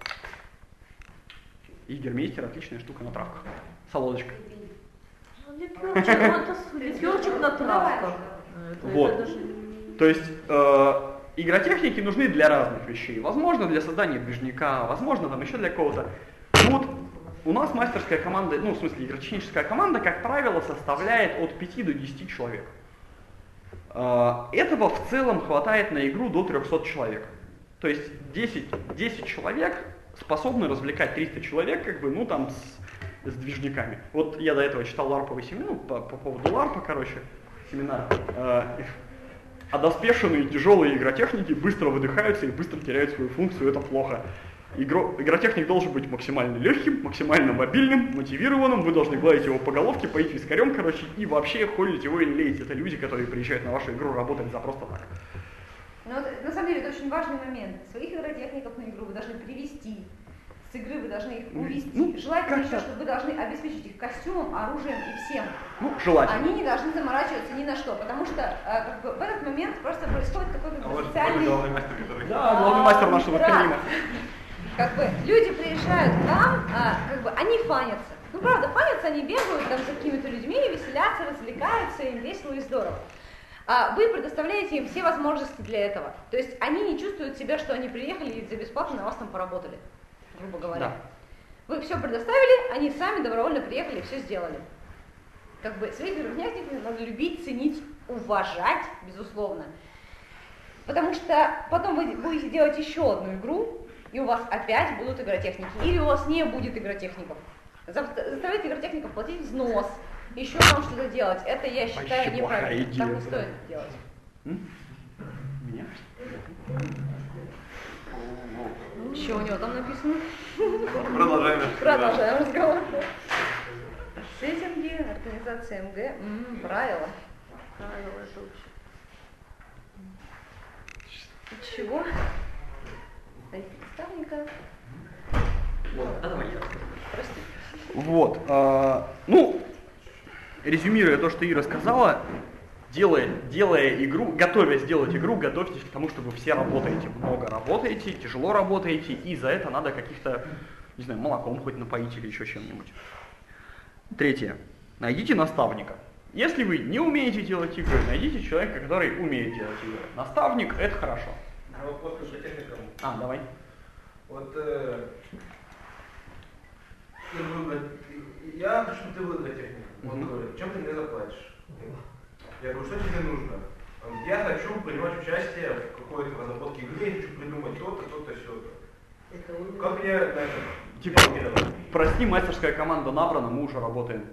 Игермейстер, отличная штука на травках. Солодочка. Лепешек, ну это с- лепешек на травках. Это- Вот. это даже- То есть э, игротехники нужны для разных вещей. Возможно, для создания движника, возможно, там еще для кого-то. Вот у нас мастерская команда, ну, в смысле, игротехническая команда, как правило, составляет от пяти до десяти человек. Э, этого в целом хватает на игру до трехсот человек. То есть десять, десять человек способны развлекать триста человек, как бы, ну, там, с с движниками. Вот я до этого читал ларповый семинар, ну, по, по поводу ларпа, короче, семинар. Э, Одоспешенные тяжелые игротехники быстро выдыхаются и быстро теряют свою функцию, это плохо. Игро... Игротехник должен быть максимально легким, максимально мобильным, мотивированным, вы должны гладить его по головке, поить вискарем, короче, и вообще холить его и не леять. Это люди, которые приезжают на вашу игру работать за просто так. Ну, вот, на самом деле, это очень важный момент. Своих игротехников на игру вы должны привести. С игры вы должны их увести. Ну, желательно как-то... еще, чтобы вы должны обеспечить их костюмом, оружием и всем. Ну, желательно. Они не должны заморачиваться ни на что, потому что а, как бы, в этот момент просто происходит такой как бы, А вот социальный... главный мастер, который... Да, главный мастер нашего Да. стрима. Как бы люди приезжают к нам, а, как бы они фанятся. Ну правда, фанятся, они бегают там за какими-то людьми, веселятся, развлекаются, им весело и здорово. А вы предоставляете им все возможности для этого. То есть они не чувствуют себя, что они приехали и за бесплатно на вас там поработали, грубо говоря. Да. Вы все предоставили, они сами добровольно приехали и все сделали. Как бы своих игротехников надо любить, ценить, уважать, безусловно. Потому что потом вы будете делать еще одну игру, и у вас опять будут игротехники. Или у вас не будет игротехников. Заставляйте игротехников платить взнос, еще там что-то делать. Это, я считаю, Вообще плохая неправильно. идея, Так не да. стоит делать. М? Меня? Что у него там написано? Продолжаем. Продолжаем разговор. Сеттинги, организация МГ, м-м, правила. Правила это вообще. Чего? Наставника. Вот, а давай я. Прости. Вот, а, ну, резюмируя то, что Ира сказала, делая, делая игру, готовясь сделать игру, готовьтесь к тому, что вы все работаете, много работаете, тяжело работаете, и за это надо каких-то, не знаю, молоком хоть напоить или еще чем-нибудь. Третье. Найдите наставника. Если вы не умеете делать игры, найдите человека, который умеет делать игры. Наставник — это хорошо. А вопрос к игротехникам. А, давай. Вот э, ты выбрать, я хочу, чтобы ты был игротехником. Он Мгм. говорит, чем ты мне заплатишь? Я говорю, что тебе нужно? Он говорит, я хочу принимать участие в какой-то разработке игры, я хочу придумать то-то, то-то, сё-то. Как мне на это? Типа, прости, мастерская команда набрана, мы уже работаем.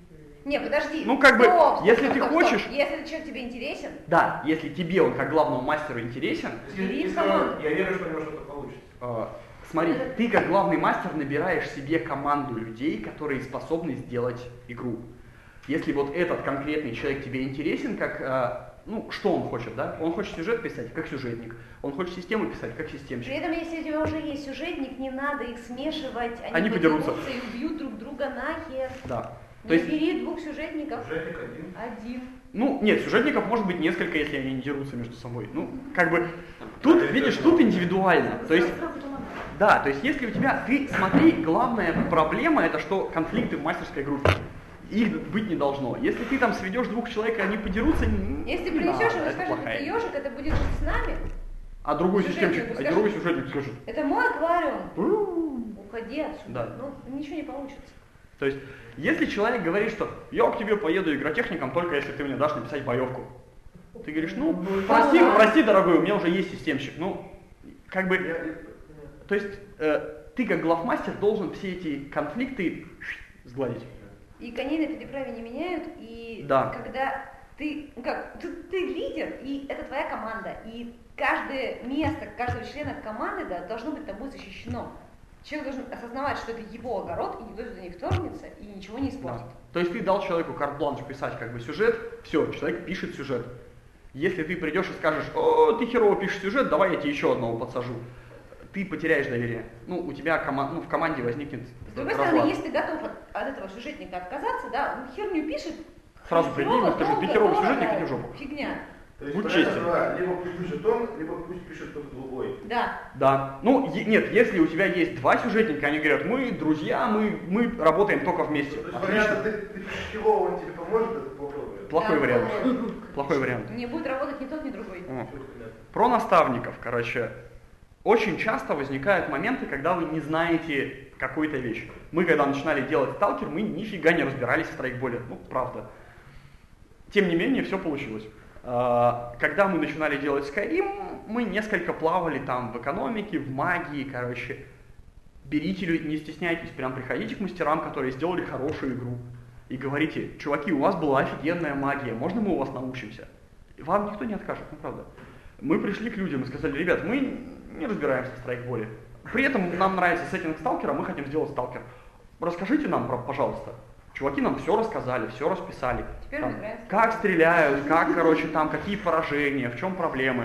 Не, подожди. Ну, как бы, Стоп, стоп, если стоп, ты стоп, хочешь- стоп. Если этот человек тебе интересен, Да, если тебе он как главному мастеру интересен, Если, Бери если команду. я верю, что у него что-то получится. э, смотри, ты как главный мастер набираешь себе команду людей, которые способны сделать игру. Если вот этот конкретный человек тебе интересен, как, э, ну, что он хочет, да? Он хочет сюжет писать, как сюжетник. Он хочет систему писать, как системщик. при этом, если у тебя уже есть сюжетник, не надо их смешивать, они, Они подерутся. и убьют друг друга нахер. Да. Не То есть, бери двух сюжетников, Сюжетник один. один. ну, нет, сюжетников может быть несколько, если они не дерутся между собой. Ну, как бы, тут, видишь, тут индивидуально. То есть, да, то есть, если у тебя, ты, смотри, главная проблема это, что конфликты в мастерской группе. Их быть не должно. Если ты там сведешь двух человек, и они подерутся, не Если не принесешь надо, и это скажешь, плохая это идея. ежик, это будет жить с нами. А другой Сюжетник системщик, а скажет. другой сюжетник скажет. Это мой аквариум. «У-у-у». Уходи отсюда. Да. Ну, ничего не получится. То есть, если человек говорит, что я к тебе поеду игротехником, только если ты мне дашь написать боевку. Ты говоришь, ну, прости, Ага. прости, дорогой, у меня уже есть системщик. Ну, как бы, то есть, э, ты как главмастер должен все эти конфликты сгладить. И коней на переправе не меняют, и Да. когда ты, ну как, ты, ты лидер, и это твоя команда, и каждое место каждого члена команды да, должно быть тобой защищено. Человек должен осознавать, что это его огород, и никто сюда не вторгнется и ничего не испортит. Да. То есть ты дал человеку карт-бланш писать как бы сюжет, все, человек пишет сюжет. Если ты придешь и скажешь, о, ты херово пишешь сюжет, давай я тебе еще одного подсажу, ты потеряешь доверие. Ну, у тебя кома- ну, в команде возникнет С другой разлад. стороны, если ты готов от, от этого сюжетника отказаться, да, он херню пишет, Сразу приди херово, ему скажи, ты долго, херовый дорого, сюжетник, иди в жопу. Фигня. То есть, Будь понятно, честен. два, либо пусть пишет он, либо пусть пишет кто-то другой. Да. Да. Ну, е- нет, если у тебя есть два сюжетника, они говорят, мы друзья, мы, мы работаем только вместе. То есть, Отлично. понятно, ты, ты пишешь херово, он тебе поможет, это плохой вариант. Плохой Да, вариант. плохой. Плохой вариант. Не будет работать ни тот, ни другой. О. Всё понятно. Про наставников, короче. Очень часто возникают моменты, когда вы не знаете какой-то вещь. Мы, когда начинали делать сталкер, мы нифига не разбирались в страйкболе. Ну, правда. Тем не менее, все получилось. А, Когда мы начинали делать Skyrim, мы несколько плавали там в экономике, в магии, короче. берите, лю- не стесняйтесь, прям приходите к мастерам, которые сделали хорошую игру. И говорите, чуваки, у вас была офигенная магия, можно мы у вас научимся? И вам никто не откажет, ну правда. Мы пришли к людям и сказали, ребят, мы не разбираемся в страйкболе. При этом нам нравится сеттинг сталкера, мы хотим сделать сталкер. Расскажите нам, про- пожалуйста. Чуваки нам все рассказали, все расписали. Теперь Там, разбираемся. как стреляют, как, короче, там, какие поражения, в чем проблемы.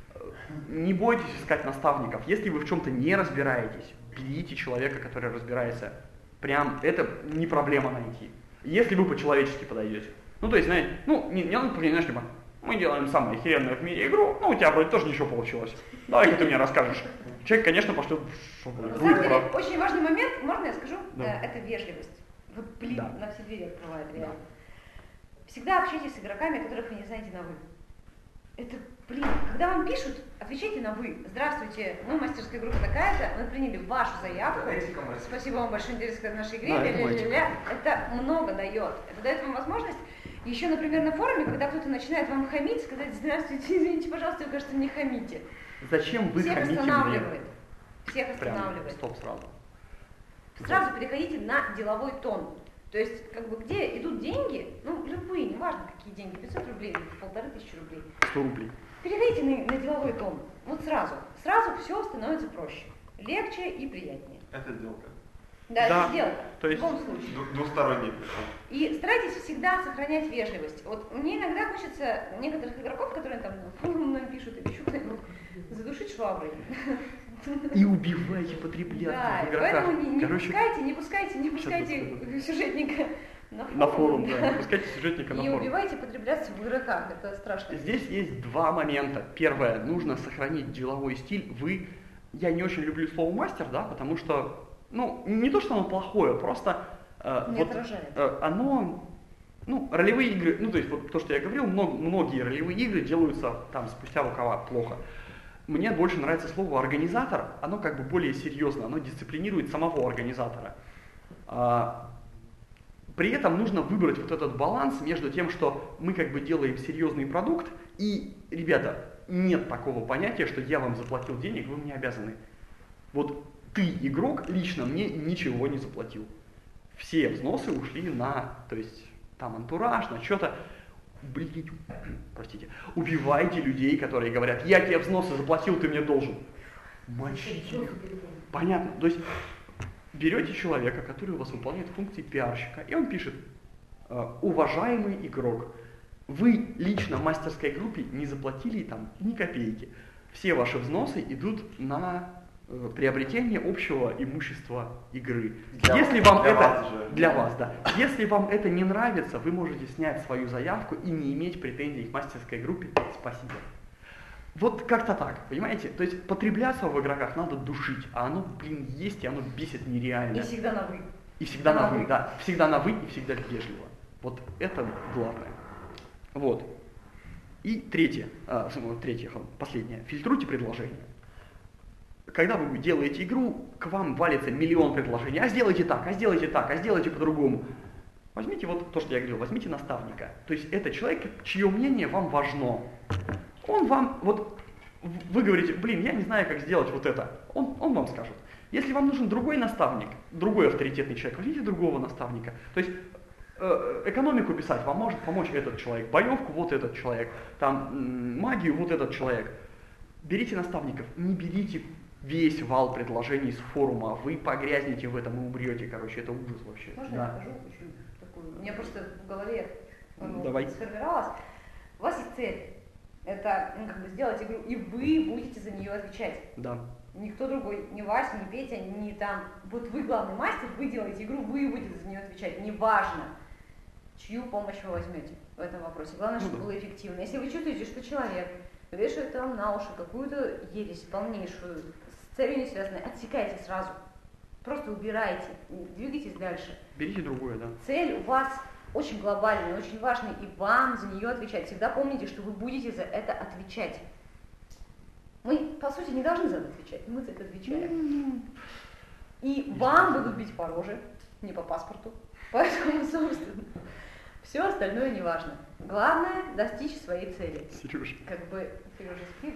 Не бойтесь искать наставников. Если вы в чем-то не разбираетесь, берите человека, который разбирается. Прям это не проблема найти. Если вы по-человечески подойдете. Ну, то есть, знаете, ну, не, не надо, знаешь, типа, мы делаем самую охеренную в мире игру, ну, у тебя вроде тоже ничего получилось. Давай-ка ты мне расскажешь. Человек, конечно, пошлет, что На будет самом деле, прав. очень важный момент, можно я скажу? Да. Э, Это вежливость. Вот, блин, Да. на все двери открывает реально. Всегда общайтесь с игроками, которых вы не знаете на «вы». Это, блин, когда вам пишут, отвечайте на «вы». Здравствуйте, мы мастерская группа такая-то, мы приняли вашу заявку. Этика мастерская. Спасибо вам большое, интерес к нашей игре. Да, это ля-ля-ля-ля. Это много дает. Это дает вам возможность. Еще, например, на форуме, когда кто-то начинает вам хамить, сказать: здравствуйте, извините, пожалуйста, вы, кажется, мне хамите. Зачем вы Всех хамите мне? останавливает. Всех Прям, останавливает. стоп сразу. Сразу переходите на деловой тон. То есть, как бы, где идут деньги, ну, любые, неважно какие деньги, пятьсот рублей, полторы тысячи рублей, сто рублей. переходите на, на деловой тон. Вот сразу. Сразу все становится проще. Легче и приятнее. Это сделка. Да, Да, это сделка. то есть- В любом случае. Дву- Двусторонний причем. И старайтесь всегда сохранять вежливость. Вот мне иногда хочется некоторых игроков, которые там на форум нам пишут или еще кто-нибудь, задушить шваброй. И убивайте потребляться Да, в и игроках. поэтому не, не Короче, пускайте, не пускайте, не Сейчас пускайте расскажу. сюжетника на форум. на форум, да, не пускайте сюжетника на И форум. убивайте потребляться в игроках, это страшно. Здесь есть два момента. Первое, нужно сохранить деловой стиль. Вы, я не очень люблю слово мастер, да, потому что, ну, не то, что оно плохое, просто э, Не вот, отражает. э, оно, ну, ролевые игры, ну, то есть вот то, что я говорил, много, многие ролевые игры делаются там спустя рукава плохо. Мне больше нравится слово организатор, оно как бы более серьезно, оно дисциплинирует самого организатора. А, При этом нужно выбрать вот этот баланс между тем, что мы как бы делаем серьезный продукт, и, ребята, нет такого понятия, что я вам заплатил денег, вы мне обязаны. Вот ты, игрок, лично мне ничего не заплатил. Все взносы ушли на, то есть, там, антураж, на что-то. Блин, простите, убивайте людей, которые говорят: я тебе взносы заплатил, ты мне должен. Мочите их. Понятно. То есть берете человека, который у вас выполняет функции пиарщика, и он пишет: уважаемый игрок, вы лично в мастерской группе не заплатили там ни копейки. Все ваши взносы идут на э, приобретение общего имущества игры. Для Если вас- вам для это вас же. для вас, да. Если вам это не нравится, вы можете снять свою заявку и не иметь претензий к мастерской группе. Спасибо. Вот как-то так, понимаете? То есть потребляться в игроках надо душить, а оно, блин, есть, и оно бесит нереально. И всегда на «вы». И всегда на На вы, «вы». да. Всегда на вы и всегда вежливо. Вот это главное. Вот. И третье, а, самое третье, х- последнее. Фильтруйте предложения. Когда вы делаете игру, к вам валится миллион предложений. А сделайте так, а сделайте так, а сделайте по-другому. Возьмите вот то, что я говорил, возьмите наставника. То есть это человек, чье мнение вам важно. Он вам, вот в- вы говорите: блин, я не знаю, как сделать вот это. Он, он вам скажет. Если вам нужен другой наставник, другой авторитетный человек, возьмите другого наставника. То есть э, экономику писать вам может помочь этот человек, боевку вот этот человек, там м, магию вот этот человек. Берите наставников, не берите весь вал предложений с форума, вы погрязнете в этом и умрете, короче, это ужас вообще. Можно Да. я скажу очень такую? У меня просто в голове ну, Давай. сформировалось. У вас есть цель. Это ну, как бы сделать игру, и вы будете за нее отвечать. Да. Никто другой, ни Вася, ни Петя, ни там. Вот вы главный мастер, вы делаете игру, вы будете за нее отвечать. Неважно, чью помощь вы возьмете в этом вопросе. Главное, Ну чтобы да. было эффективно. Если вы чувствуете, что человек вешает вам на уши какую-то ересь полнейшую, с целью не связанную, отсекайте сразу. Просто убирайте, двигайтесь дальше. Берите другое, да. Цель у вас очень глобальная, очень важная, и вам за нее отвечать. Всегда помните, что вы будете за это отвечать. Мы, по сути, не должны за это отвечать, но мы за это отвечаем. И вам будут бить по роже, не по паспорту. Поэтому, собственно, Все остальное не важно. Главное достичь своей цели. Сережа. Как бы Сережа спит.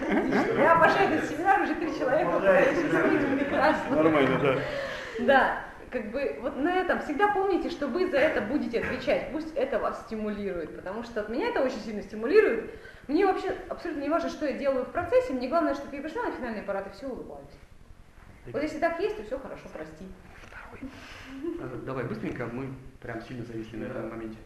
Я пошла на семинар, уже три человека прекрасно. Нормально, да. Да, как бы вот на этом всегда помните, что вы за это будете отвечать. Пусть это вас стимулирует, потому что от меня это очень сильно стимулирует. Мне вообще абсолютно не важно, что я делаю в процессе, мне главное, чтобы я пришла на финальный аппарат и все улыбались. Вот если так есть, то все хорошо, прости. Второй. Давай быстренько, мы прям сильно зависли на этом моменте.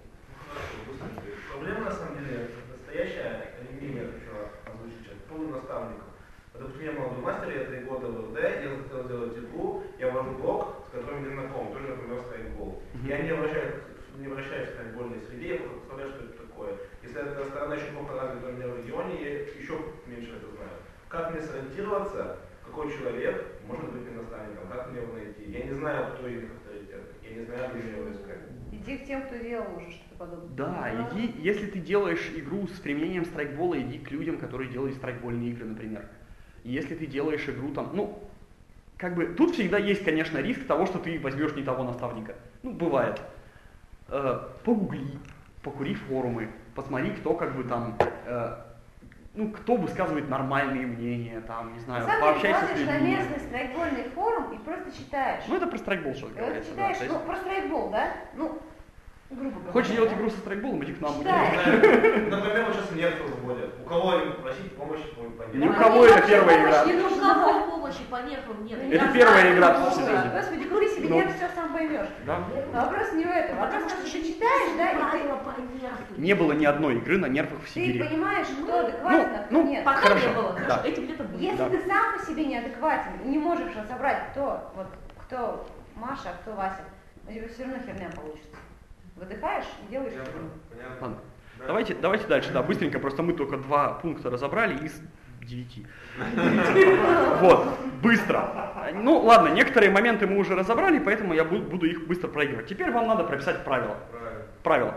Проблема на самом деле настоящая, не я хочу озвучить сейчас, по наставникам. Потому что я молодой мастер, я три года в РД, я захотел сделать игру, я ввожу блок, с которым не знаком, тоже, например, страйкбол. Я не обращаюсь, не обращаюсь к страйкбольной среде, я просто представляю, что это такое. Если эта сторона еще плохо развита у меня в регионе, я еще меньше это знаю. Как мне сориентироваться, какой человек может быть мне наставником, как мне его найти? Я не знаю, кто из них авторитет, я не знаю, где мне его искать. Иди к тем, кто делал уже что-то подобное. Да, иди, если ты делаешь игру с применением страйкбола, иди к людям, которые делают страйкбольные игры, например. Если ты делаешь игру там, ну, как бы, тут всегда есть, конечно, риск того, что ты возьмешь не того наставника. Ну, бывает. Э, погугли, покури форумы, посмотри, кто как бы там, э, ну, кто высказывает нормальные мнения, там, не знаю, на самом деле, пообщайся с смотришь на людьми. местный страйкбольный форум и просто читаешь. Ну, это про страйкбол сейчас Вот говорится, читаешь, да. То ну, есть, про страйкбол, да? Ну, грубо говоря. хочешь делать да? игру со страйкболом, иди к нам. Читай. Например, вот сейчас нервы вводят. У кого им просить помощи, по Ни у Да, кого мне это вообще первая помощь игра. не Не нужна. нужна помощи по нервам, нет. Это Я первая знаю, игра в что сезоне. нужно. Господи, кури себе, Ну. нет, все сам поймешь. Да? Но вопрос не в этом. Вопрос в том, что ты читаешь, да, и Правила по нервам. Не было ни одной игры на нервах в ты, Сибири. ты понимаешь, кто адекватен, а кто ну, нет. Пока Хорошо, не было, да. хорошо, эти где-то были. Если Да. ты сам по себе неадекватен и не можешь разобрать, кто, вот, кто Маша, а кто Вася, у тебя все равно херня получится. Выдыхаешь и делаешь херню. Ладно. Давайте, давайте дальше, да, быстренько, просто мы только два пункта разобрали из девяти. Вот, быстро. Ну ладно, некоторые моменты мы уже разобрали, поэтому я бу- буду их быстро проигрывать. Теперь вам надо прописать правила. Правила.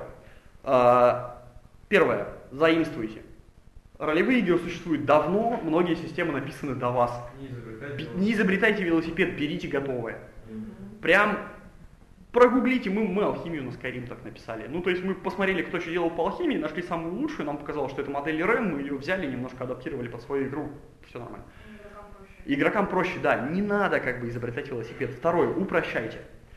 А, Первое. Заимствуйте. Ролевые игры существуют давно, многие системы написаны до вас. Б- Не изобретайте велосипед, берите готовое. Прям прогуглите, мы, мы алхимию на Skyrim так написали. Ну, то есть мы посмотрели, кто что делал по алхимии, нашли самую лучшую, нам показалось, что это модель Рен, мы ее взяли, немножко адаптировали под свою игру, все нормально. Игрокам проще, да, не надо как бы изобретать велосипед. Второе, упрощайте.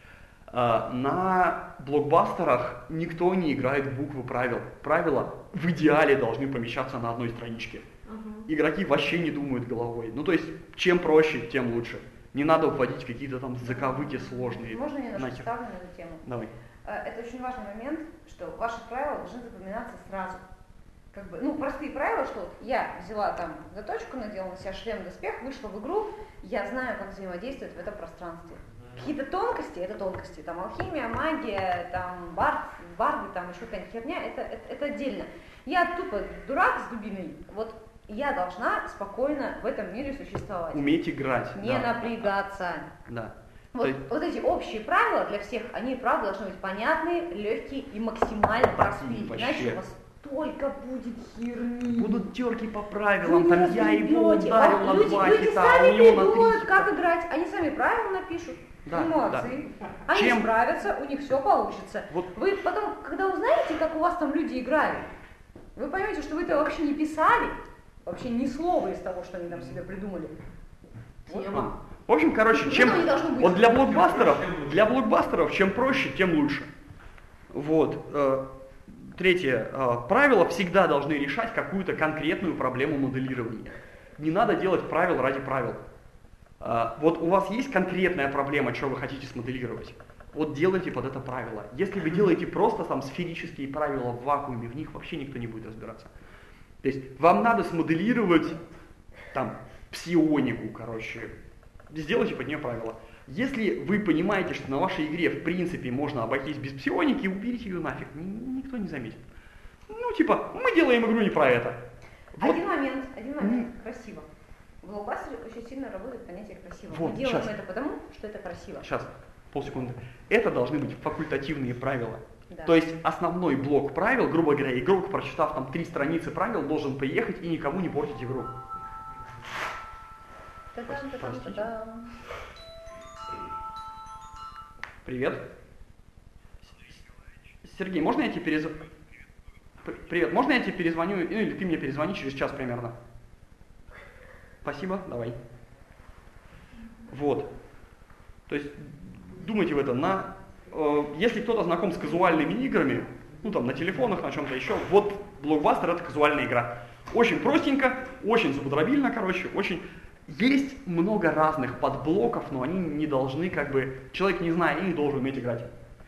А, На блокбастерах никто не играет в буквы правил. Правила в идеале должны помещаться на одной страничке. Игроки вообще не думают головой. Ну, то есть, чем проще, тем лучше. Не надо вводить какие-то там заковыки сложные. Можно я немножко Нахер. вставлю на эту тему? Давай. Э, Это очень важный момент, что ваши правила должны запоминаться сразу. Как бы, ну, простые правила, что вот я взяла там заточку, надела на себя шлем, доспех, вышла в игру, я знаю, как взаимодействовать в этом пространстве. Какие-то тонкости, это тонкости, там алхимия, магия, там бард, барды, там еще какая-нибудь херня, это, это, это отдельно. Я тупо дурак с дубиной, вот я должна спокойно в этом мире существовать. Уметь играть. Не да. напрягаться. Да. Вот, То есть- вот эти общие правила для всех, они, правда, должны быть понятные, легкие и максимально простые. вообще. Иначе у вас только будет херни. Будут терки по Вы правилам, не там я его разберете. ударил А на люди, два люди хита, а сами у него на три придумают, хита. как играть. Они сами правила напишут. Да, Они молодцы. Они Чем- справятся, у них все получится. Вот. Вы потом, когда узнаете, как у вас там люди играли, вы поймете, что вы это вообще не писали, вообще ни слова из того, что они там себе придумали. Тема. В общем, короче, Ну, чем этого не должно быть. вот для блокбастеров, для блокбастеров, чем проще, тем лучше. Вот. э, Третье. э, Правила всегда должны решать какую-то конкретную проблему моделирования. Не надо делать правил ради правил. Э, Вот у вас есть конкретная проблема, что вы хотите смоделировать. Вот делайте под это правило. Если вы делаете просто там сферические правила в вакууме, в них вообще никто не будет разбираться. То есть вам надо смоделировать там псионику, короче, сделайте под нее правила. Если вы понимаете, что на вашей игре в принципе можно обойтись без псионики, уберите ее нафиг, ни- никто не заметит. Ну типа, мы делаем игру не про это. Вот. Один момент, один момент, красиво. В блокбастере очень сильно работает понятие красиво. Вот, Мы делаем щас. это потому, что это красиво. Сейчас, полсекунды. Это должны быть факультативные правила. Да. То есть основной блок правил, грубо говоря, игрок, прочитав там три страницы правил, должен приехать и никому не портить игру. Та-дам, та-дам, Простите. та-дам. Привет. Сергей, можно я тебе перезвоню? Привет, можно я тебе перезвоню, ну или ты мне перезвони через час примерно? Спасибо, давай. Вот. То есть думайте в этом. На, э, если кто-то знаком с казуальными играми, ну там на телефонах, на чем-то еще, вот Blockbuster это казуальная игра. Очень простенько, очень зубодробильно, короче, очень... Есть много разных подблоков, но они не должны, как бы, человек не зная, и не должен уметь играть.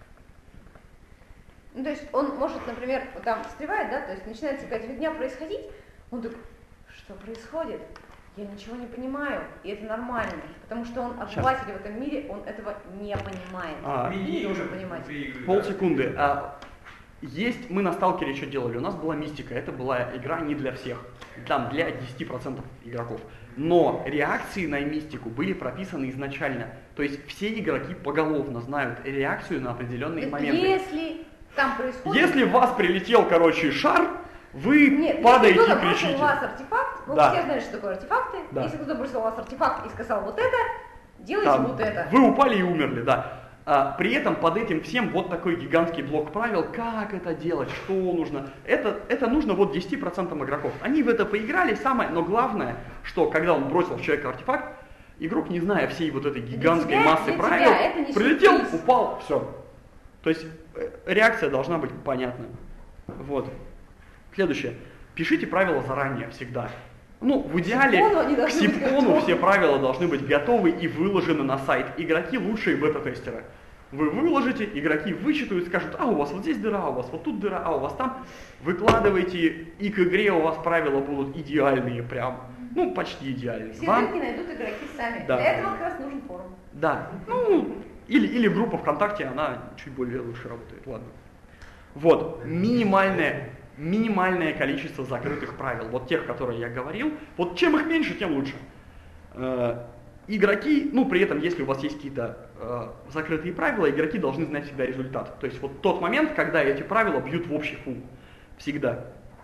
Ну, то есть он может, например, вот там встревает, да, то есть начинается какая-то фигня происходить, он такой, что происходит? Я ничего не понимаю, и это нормально, потому что он обыватель в этом мире, он этого не понимает, А, не должен понимать. Полсекунды. А, есть, мы на Сталкере что делали? У нас была мистика, это была игра не для всех, там для десяти процентов игроков. Но реакции на мистику были прописаны изначально. То есть все игроки поголовно знают реакцию на определенные Так моменты. если там происходит... Если в вас прилетел, короче, шар, вы Нет, падаете если и кто-то бросил кричите. в вас артефакт, ну Да. все знают, что такое артефакты, Да. если кто-то бросил в вас артефакт и сказал вот это, делайте Там, вот это. Вы упали и умерли, да. А, при этом под этим всем вот такой гигантский блок правил, как это делать, что нужно. Это, это нужно вот десяти процентам игроков. Они в это поиграли, самое, но главное, что когда он бросил в человека артефакт, игрок, не зная всей вот этой гигантской тебя- массы для правил, тебя это не прилетел, сюрприз. упал, все. То есть э, реакция должна быть понятна. Вот. Следующее. Пишите правила заранее всегда. Ну, в идеале, сипкону они к должны быть сипкону готовы. все правила должны быть готовы и выложены на сайт. Игроки лучшие бета-тестеры. Вы выложите, игроки вычитают, скажут, а у вас вот здесь дыра, а у вас вот тут дыра, а у вас там. Выкладываете, и к игре у вас правила будут идеальные прям. Ну, почти идеальные. Все Вам- дырки найдут игроки сами. Да. Для этого как раз нужен форум. Да, ну, или, или группа ВКонтакте, она чуть более лучше работает, ладно. Вот, минимальное, минимальное количество закрытых правил, вот тех, которые я говорил, вот чем их меньше, тем лучше. Э, игроки, ну, при этом, если у вас есть какие-то э, закрытые правила, игроки должны знать всегда результат. То есть вот тот момент, когда эти правила бьют в общий фул, всегда.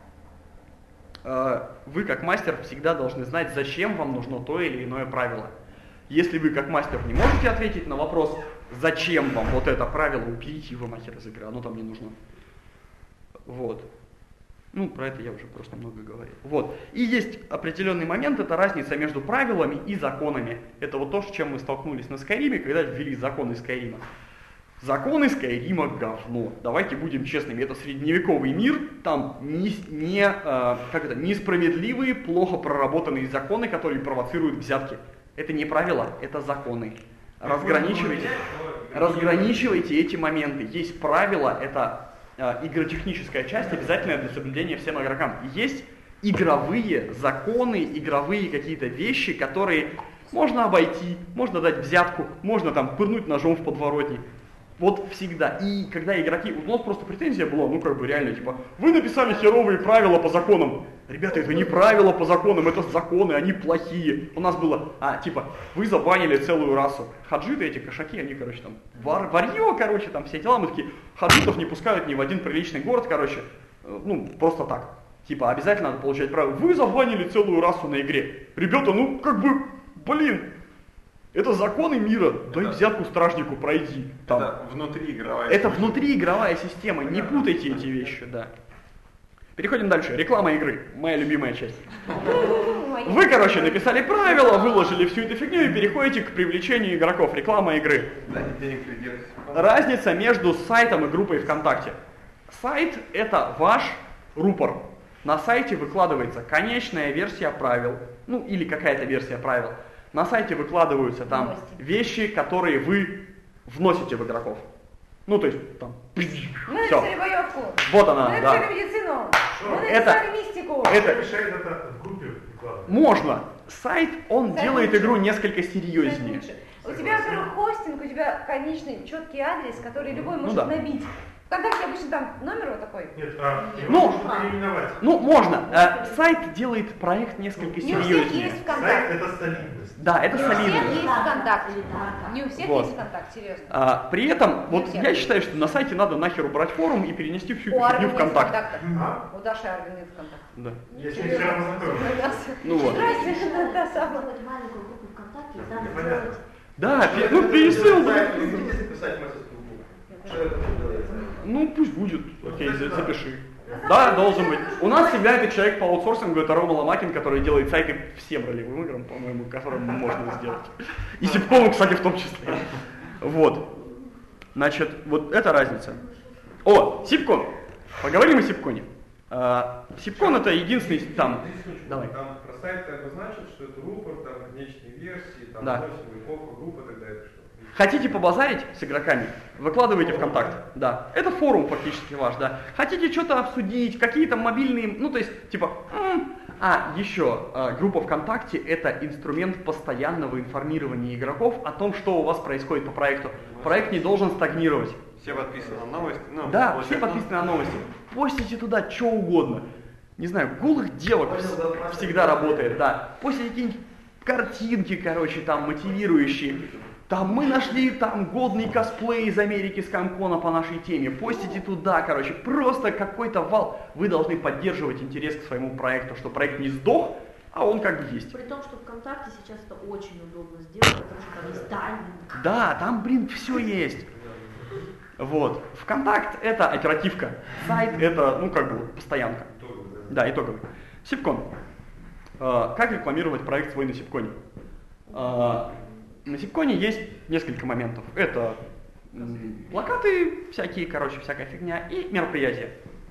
Э, вы, как мастер, всегда должны знать, зачем вам нужно то или иное правило. Если вы, как мастер, не можете ответить на вопрос, зачем вам вот это правило, уберите его нахер из игры, оно там не нужно. Вот. Ну, про это я уже просто много говорил. Вот. И есть определенный момент, это разница между правилами и законами. Это вот то, с чем мы столкнулись на Скайриме, когда ввели законы Скайрима. Законы Скайрима говно. Давайте будем честными, это средневековый мир, там не, не, э, как это, несправедливые, плохо проработанные законы, которые провоцируют взятки. Это не правила, это законы. Разграничивайте, разграничивайте эти моменты. Есть правила, это э, игротехническая часть, обязательная для соблюдения всем игрокам. Есть игровые законы, игровые какие-то вещи, которые можно обойти, можно дать взятку, можно там пырнуть ножом в подворотни. Вот всегда. И когда игроки... У нас просто претензия была, ну как бы реально, типа, вы написали херовые правила по законам. Ребята, это не правила по законам, это законы, они плохие. У нас было, а, типа, вы забанили целую расу. Хаджиты, эти кошаки, они, короче, там, вар, варье, короче, там все дела. Мы такие, хаджитов не пускают ни в один приличный город, короче. Э, Ну, просто так. Типа, обязательно надо получать правила. Вы забанили целую расу на игре. Ребята, ну, как бы, блин, это законы мира, дай взятку стражнику, пройди. Там. Это внутриигровая Это система. внутриигровая система, не путайте эти вещи, да. Переходим дальше. Реклама игры. Моя любимая часть. Вы, короче, написали правила, выложили всю эту фигню и переходите к привлечению игроков. Реклама игры. Дайте денег придерживайтесь. Разница между сайтом и группой ВКонтакте. Сайт – это ваш рупор. На сайте выкладывается конечная версия правил, ну или какая-то версия правил. На сайте выкладываются там Новости. вещи, которые вы вносите в игроков. Ну, то есть, там, Мы все. написали боевку. Вот она, Мы да. написали медицину. Мы Это- написали мистику. это- Мешает это в группе выкладывать. Можно. Сайт, он Сайт делает лучше. игру несколько Сайт серьезнее. лучше. У тебя, во-первых, хостинг, у тебя конечный четкий адрес, который любой может да. набить. ВКонтакте обычно там номер вот такой. Нет, а его Ну, можно переименовать. Ну, можно. Э, сайт делает проект несколько Не у всех серьезнее. есть Сайт ВКонтакте. это солидность. Да, это Не у всех солидно. есть ВКонтакте. Не у всех Вот. есть ВКонтакте, серьезно. А, при этом, вот всех. я считаю, что на сайте надо нахер убрать форум и перенести всю У эту Арвина фигню есть ВКонтакт. ВКонтакте. А? У Даши Арвина есть ВКонтакте. Да. Я с ней вчера познакомился. Ну вот. Здрасте, да, самая. Сделать маленькую группу ВКонтакте, и там Понятно. сделать... Да, пе- ну пересыл. Записать мастерскую группу. Что это делается? Ну, пусть будет. Окей, за- запиши. Да, должен быть. У нас всегда этот человек по аутсорсингу, это Рома Ломакин, который делает сайты всем ролевым играм, по-моему, которым можно сделать. И Сипкону, кстати, в том числе. Вот. Значит, вот это разница. О, Сипкон. Поговорим о Сипконе. А, Сипкон это единственный там... Давай. Там про сайт ты обозначил, что это рупор, там конечные версии, там Да. носим эпоху, группа, тогда это что? Хотите побазарить с игроками? Выкладывайте ВКонтакте. Да. Это форум фактически ваш, да. Хотите что-то обсудить, какие-то мобильные, ну то есть, типа, м- а, еще, э, группа ВКонтакте это инструмент постоянного информирования игроков о том, что у вас происходит по проекту. Проект не должен стагнировать. Все подписаны на новости. Ну, Да, вот все это. подписаны на новости. Постите туда что угодно. Не знаю, голых девок вс- всегда работает, да. Постите какие-нибудь картинки, короче, там, мотивирующие. Там мы нашли там годный косплей из Америки с Комкона по нашей теме. Постите туда, короче, просто какой-то вал. Вы должны поддерживать интерес к своему проекту, что проект не сдох, а он как бы есть. При том, что ВКонтакте сейчас это очень удобно сделать, потому что там есть тайминг. Да, там, блин, все есть. Вот. ВКонтакт это оперативка. Сайт это, ну, как бы, постоянка. Да, итоговый. Сипкон. Э, как рекламировать проект свой на Сипконе? Э, на Сипконе есть несколько моментов. Это м, плакаты всякие, короче, всякая фигня, и мероприятия.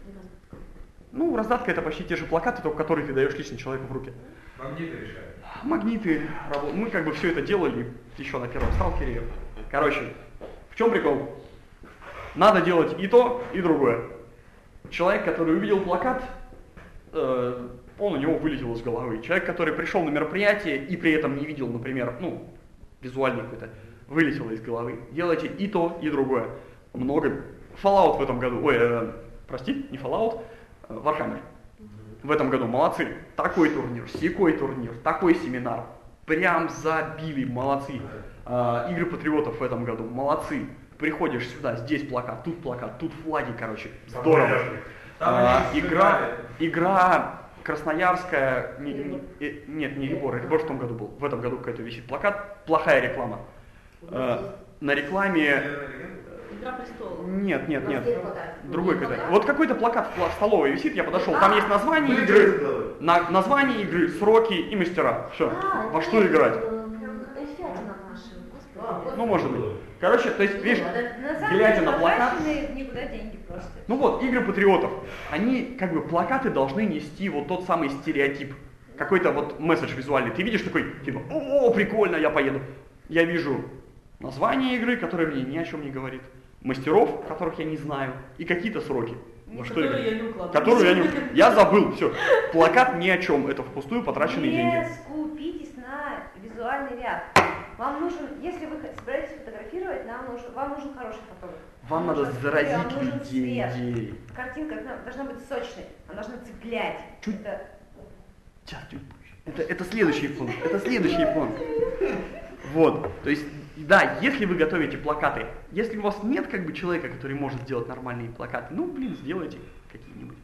Ну, раздатка это почти те же плакаты, только которые ты даешь лично человеку в руки. Магниты решают. Магниты, рабо- мы как бы все это делали еще на первом сталкере. Короче, в чем прикол? Надо делать и то, и другое. Человек, который увидел плакат, э, он у него вылетел из головы. Человек, который пришел на мероприятие и при этом не видел, например, ну, визуальный какой-то, вылетело из головы. Делайте и то, и другое. Много. Fallout в этом году, ой, э, прости, не Fallout, э, Warhammer. В этом году молодцы. Такой турнир, сякой турнир, такой семинар. Прям забили, молодцы. Э, Игры патриотов в этом году, молодцы. Приходишь сюда, здесь плакат, тут плакат, тут флаги, короче, здорово. А, игра, игра красноярская, не- не- э, нет, не Рибор, Рибор в том году был, в этом году какой-то висит плакат, плохая реклама. А, на рекламе, Игра престолов. нет, нет, нет, Здесь плакат. другой какой-то. Вот какой-то плакат в пла- в столовой висит, я подошел, там есть название игры, на, название игры, сроки и мастера. Все, А, во это что играть? Эффятина наша, господи. Ну, может быть. Короче, то есть, видишь, На самом глядя деле, на плакат, потраченные никуда деньги просто. ну вот, игры патриотов, они, как бы, плакаты должны нести вот тот самый стереотип, какой-то вот месседж визуальный. Ты видишь такой, типа, о, прикольно, я поеду. Я вижу название игры, которое мне ни о чем не говорит, мастеров, которых я не знаю, и какие-то сроки. Во что Которые играть. я не укладываю. Которую я не укладываю. Я забыл, все. Плакат ни о чем, это впустую потраченные Не деньги. скупитесь на визуальный ряд. Вам нужен, если вы собираетесь фотографировать, нам нужен, вам нужен хороший фотограф. Вам надо нужен заразить вам нужен людей свет. идеей. Картинка должна, должна быть сочной, она должна цеплять. Чуть- Это- Сейчас, чуть позже. Это, это следующий пункт. Это следующий пункт. Вот. То есть, да, если вы готовите плакаты, если у вас нет как бы человека, который может сделать нормальные плакаты, ну, блин, сделайте какие-нибудь.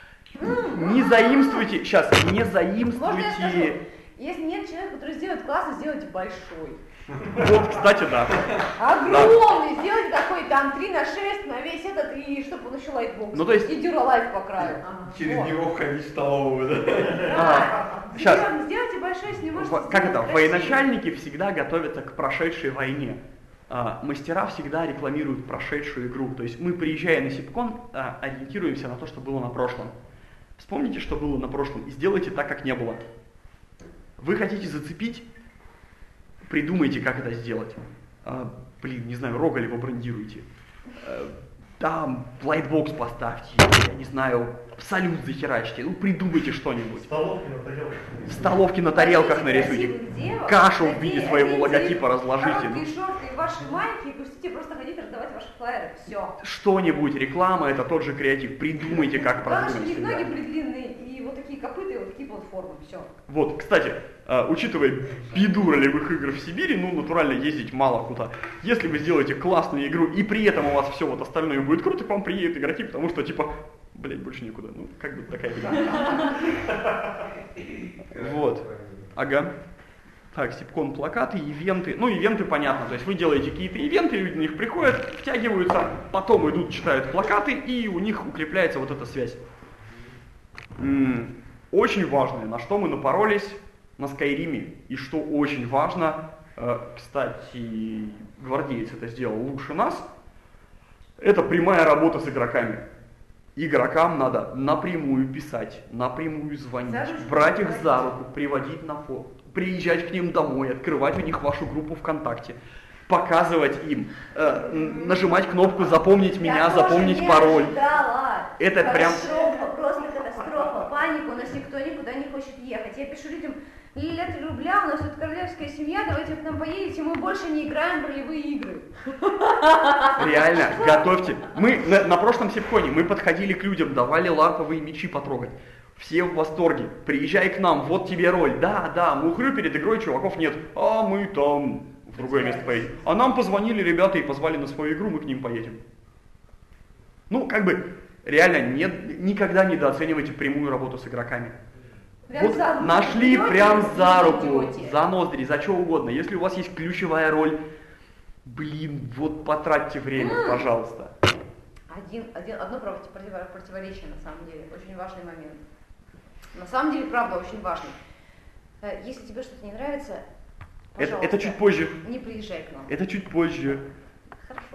Не заимствуйте, сейчас, не Можно я скажу? заимствуйте. Если нет человека, который сделает классно, сделайте большой. Вот, кстати, да. Огромный, сделайте такой там три на шесть на весь этот, и чтобы он еще лайтбокс. Ну, то есть- И дюралайт по краю. Через Вот. него ходить в столовую, да? Да. Щас. Сделайте- Сделайте большой, если не можете Во- Как сделать это? красивый. Военачальники всегда готовятся к прошедшей войне. А, мастера всегда рекламируют прошедшую игру. То есть мы, приезжая на Сипкон, а, ориентируемся на то, что было на прошлом. Вспомните, что было на прошлом, и сделайте так, как не было. Вы хотите зацепить? Придумайте, как это сделать. А, блин, не знаю, Рогалева брендируйте. А, там лайтбокс поставьте, я не знаю, салют захерачьте, ну придумайте что-нибудь. Столовки на тарелках. В столовке на тарелках нарисуйте. Красивых девок, Кашу в оденьте- виде своего оденьте логотипа их в разложите. короткие Ну, шорты и ваши майки, и пустите просто ходить раздавать ваши флаеры. Все. что-нибудь, реклама, это тот же креатив. Придумайте, как Главное, чтобы продвинуть у них ноги себя. предлинные, и вот такие копыта, и вот такие платформы. Все. Вот, кстати, а, учитывая беду ролевых игр в Сибири, ну, натурально ездить мало куда. Если вы сделаете классную игру, и при этом у вас все вот остальное будет круто, к вам приедут игроки, потому что, типа, блять, больше некуда. Ну, как бы такая игра. Вот. Ага. Так, Сипкон, плакаты, ивенты. Ну, ивенты понятно, то есть вы делаете какие-то ивенты, люди на них приходят, втягиваются, потом идут, читают плакаты, и у них укрепляется вот эта связь. М-м, очень важное, на что мы напоролись на Скайриме, и что очень важно, э, кстати, гвардеец это сделал лучше нас, это прямая работа с игроками. Игрокам надо напрямую писать, напрямую звонить, За ручку брать их приводить. за руку, приводить на фото, приезжать к ним домой, открывать у них вашу группу ВКонтакте, показывать им, э, н- нажимать кнопку «Запомнить меня», Я тоже «Запомнить не пароль». ожидала. Это прям... Катастрофа, просто катастрофа, паника, у нас никто никуда не хочет ехать. Я пишу людям: Лиля, три рубля, у нас тут королевская семья, давайте к нам поедете, мы больше не играем в ролевые игры. Реально, готовьте. Мы на, на прошлом Сипконе мы подходили к людям, давали ларповые мечи потрогать. Все в восторге. Приезжай к нам, вот тебе роль. Да, да, мухрю перед игрой, чуваков нет. А мы там в другое место поедем. А нам позвонили ребята и позвали на свою игру, мы к ним поедем. Ну, как бы, реально, не, никогда недооценивайте прямую работу с игроками. Прям Вот за руку нашли идете, прям за руку, идете. за ноздри, за что угодно. Если у вас есть ключевая роль, блин, вот потратьте время, М. пожалуйста. Один, один, одно против- против- противоречие на самом деле, очень важный момент. На самом деле, правда, очень важный. Э, Если тебе что-то не нравится, Это, пожалуйста, это чуть позже. не приезжай к нам. Это чуть позже. Хорошо.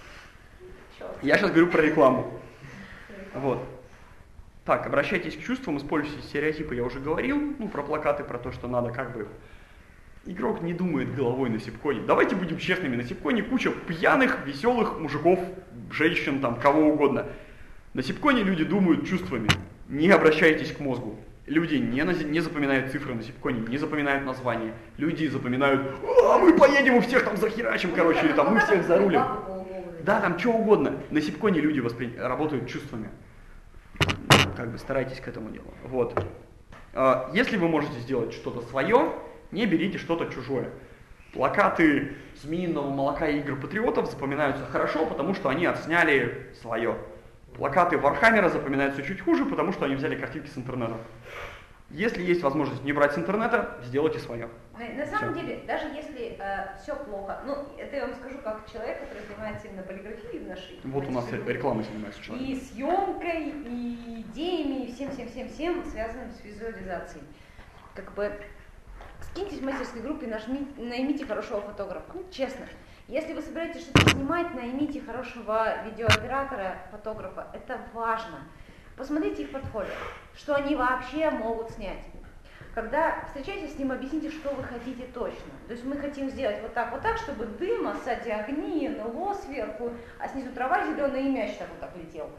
Чёрт. Я сейчас говорю про рекламу. Вот. Так, обращайтесь к чувствам, используйте стереотипы, я уже говорил, ну, про плакаты, про то, что надо как бы... Игрок не думает головой на Сипконе. Давайте будем честными, на Сипконе куча пьяных, веселых мужиков, женщин, там, кого угодно. На Сипконе люди думают чувствами. Не обращайтесь к мозгу. Люди не, на- не запоминают цифры на Сипконе, не запоминают названия. Люди запоминают: «А, мы поедем и всех там захерачим, короче, или там мы всех зарулим». Да, там что угодно. На Сипконе люди воспри... работают чувствами. Как бы старайтесь к этому делу. Вот. А, Если вы можете сделать что-то свое, не берите что-то чужое. Плакаты Змеиного молока и игр патриотов запоминаются хорошо, потому что они отсняли свое. Плакаты Вархаммера запоминаются чуть хуже, потому что они взяли картинки с интернета. Если есть возможность не брать с интернета, сделайте свое. На самом деле, даже если все плохо, ну, это я вам скажу как человек, который занимается именно полиграфией в нашей... Вот у нас в рекламой занимается человек. И съемкой, и идеями, и всем-всем-всем-всем, связанным с визуализацией. Как бы скиньтесь в мастерской группе, нажми, наймите хорошего фотографа. Ну, честно, если вы собираетесь что-то снимать, наймите хорошего видеооператора, фотографа. Это важно. Посмотрите их портфолио, что они вообще могут снять. Когда встречаетесь с ним, объясните, что вы хотите точно. То есть мы хотим сделать вот так, вот так, чтобы дыма, сзади огни, НЛО сверху, а снизу трава зеленая и мяч так вот так летел.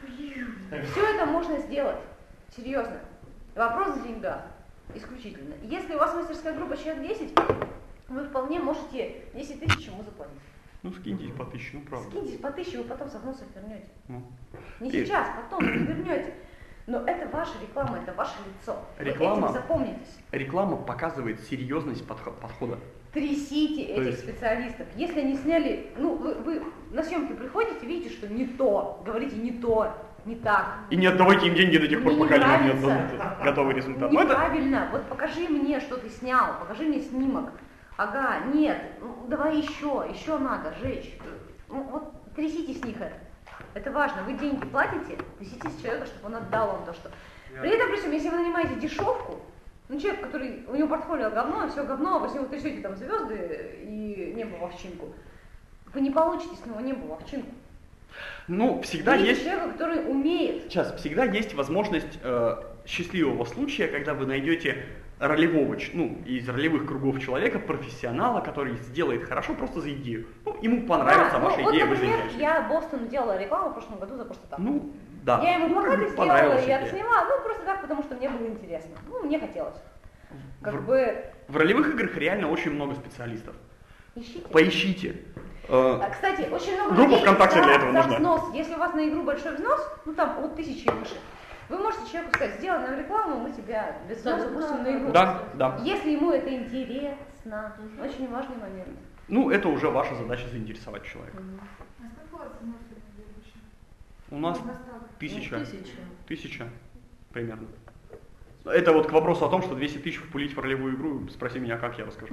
Все это можно сделать. Серьезно. Вопрос в деньгах. Исключительно. Если у вас мастерская группа человек десять, вы вполне можете десять тысяч ему заплатить. Ну, скиньтесь по тысяче, ну правда. Скиньтесь по тысяче, вы потом со взносов вернете. Ну. Не И- сейчас, потом вы вернете. Но это ваша реклама, это ваше лицо. Реклама? Вы этим запомнитесь. Реклама показывает серьезность подхо- подхода. Трясите То этих есть- специалистов. Если они сняли, ну, вы, вы на съемки приходите, видите, что не то, говорите не то, не так. И не отдавайте им деньги до тех пор, Мне не пока они вам не нравится. отдадут готовый результат. Ну, это... Неправильно. Вот покажи мне, что ты снял, покажи мне снимок. Ага, нет, ну, давай еще, еще надо жечь. Ну, вот трясите с них это. Это важно. Вы деньги платите, трясите с человека, чтобы он отдал вам то, что... При этом, допустим, если вы нанимаете дешевку, ну, человек, который, у него портфолио говно, все говно, а вы с него трясете там звезды и небо в овчинку, вы не получите с него небо в овчинку. Ну, всегда Берите есть... человека, который умеет. Сейчас, всегда есть возможность э, счастливого случая, когда вы найдете ролевого, ч- ну, из ролевых кругов человека, профессионала, который сделает хорошо просто за идею. Ну, ему понравится Да, ваша ну, идея, вот, вы например, заинтересуетесь. я Бостону делала рекламу в прошлом году за просто так. Ну, да. Я ему Ну, как плакаты бы сделала, понравилась я идея. отсняла, ну просто так, потому что мне было интересно. Ну, мне хотелось. Как В- бы В ролевых играх реально очень много специалистов. ищите. Поищите. Э, А, кстати, очень много Группа людей ВКонтакте за, для этого за нужна. взнос. Если у вас на игру большой взнос, ну там от тысячи и выше, вы можете человеку сказать: сделай нам рекламу, мы тебя без взноса Да, пустим да, на игру. Да, да. Если ему это интересно, очень важный момент. Ну, это уже ваша задача заинтересовать человека. А сколько у вас взносов обычно? У нас Доставка. тысяча. Тысяча. Тысяча примерно. Это вот к вопросу о том, что двести тысяч впулить в ролевую игру, спроси меня, как я расскажу.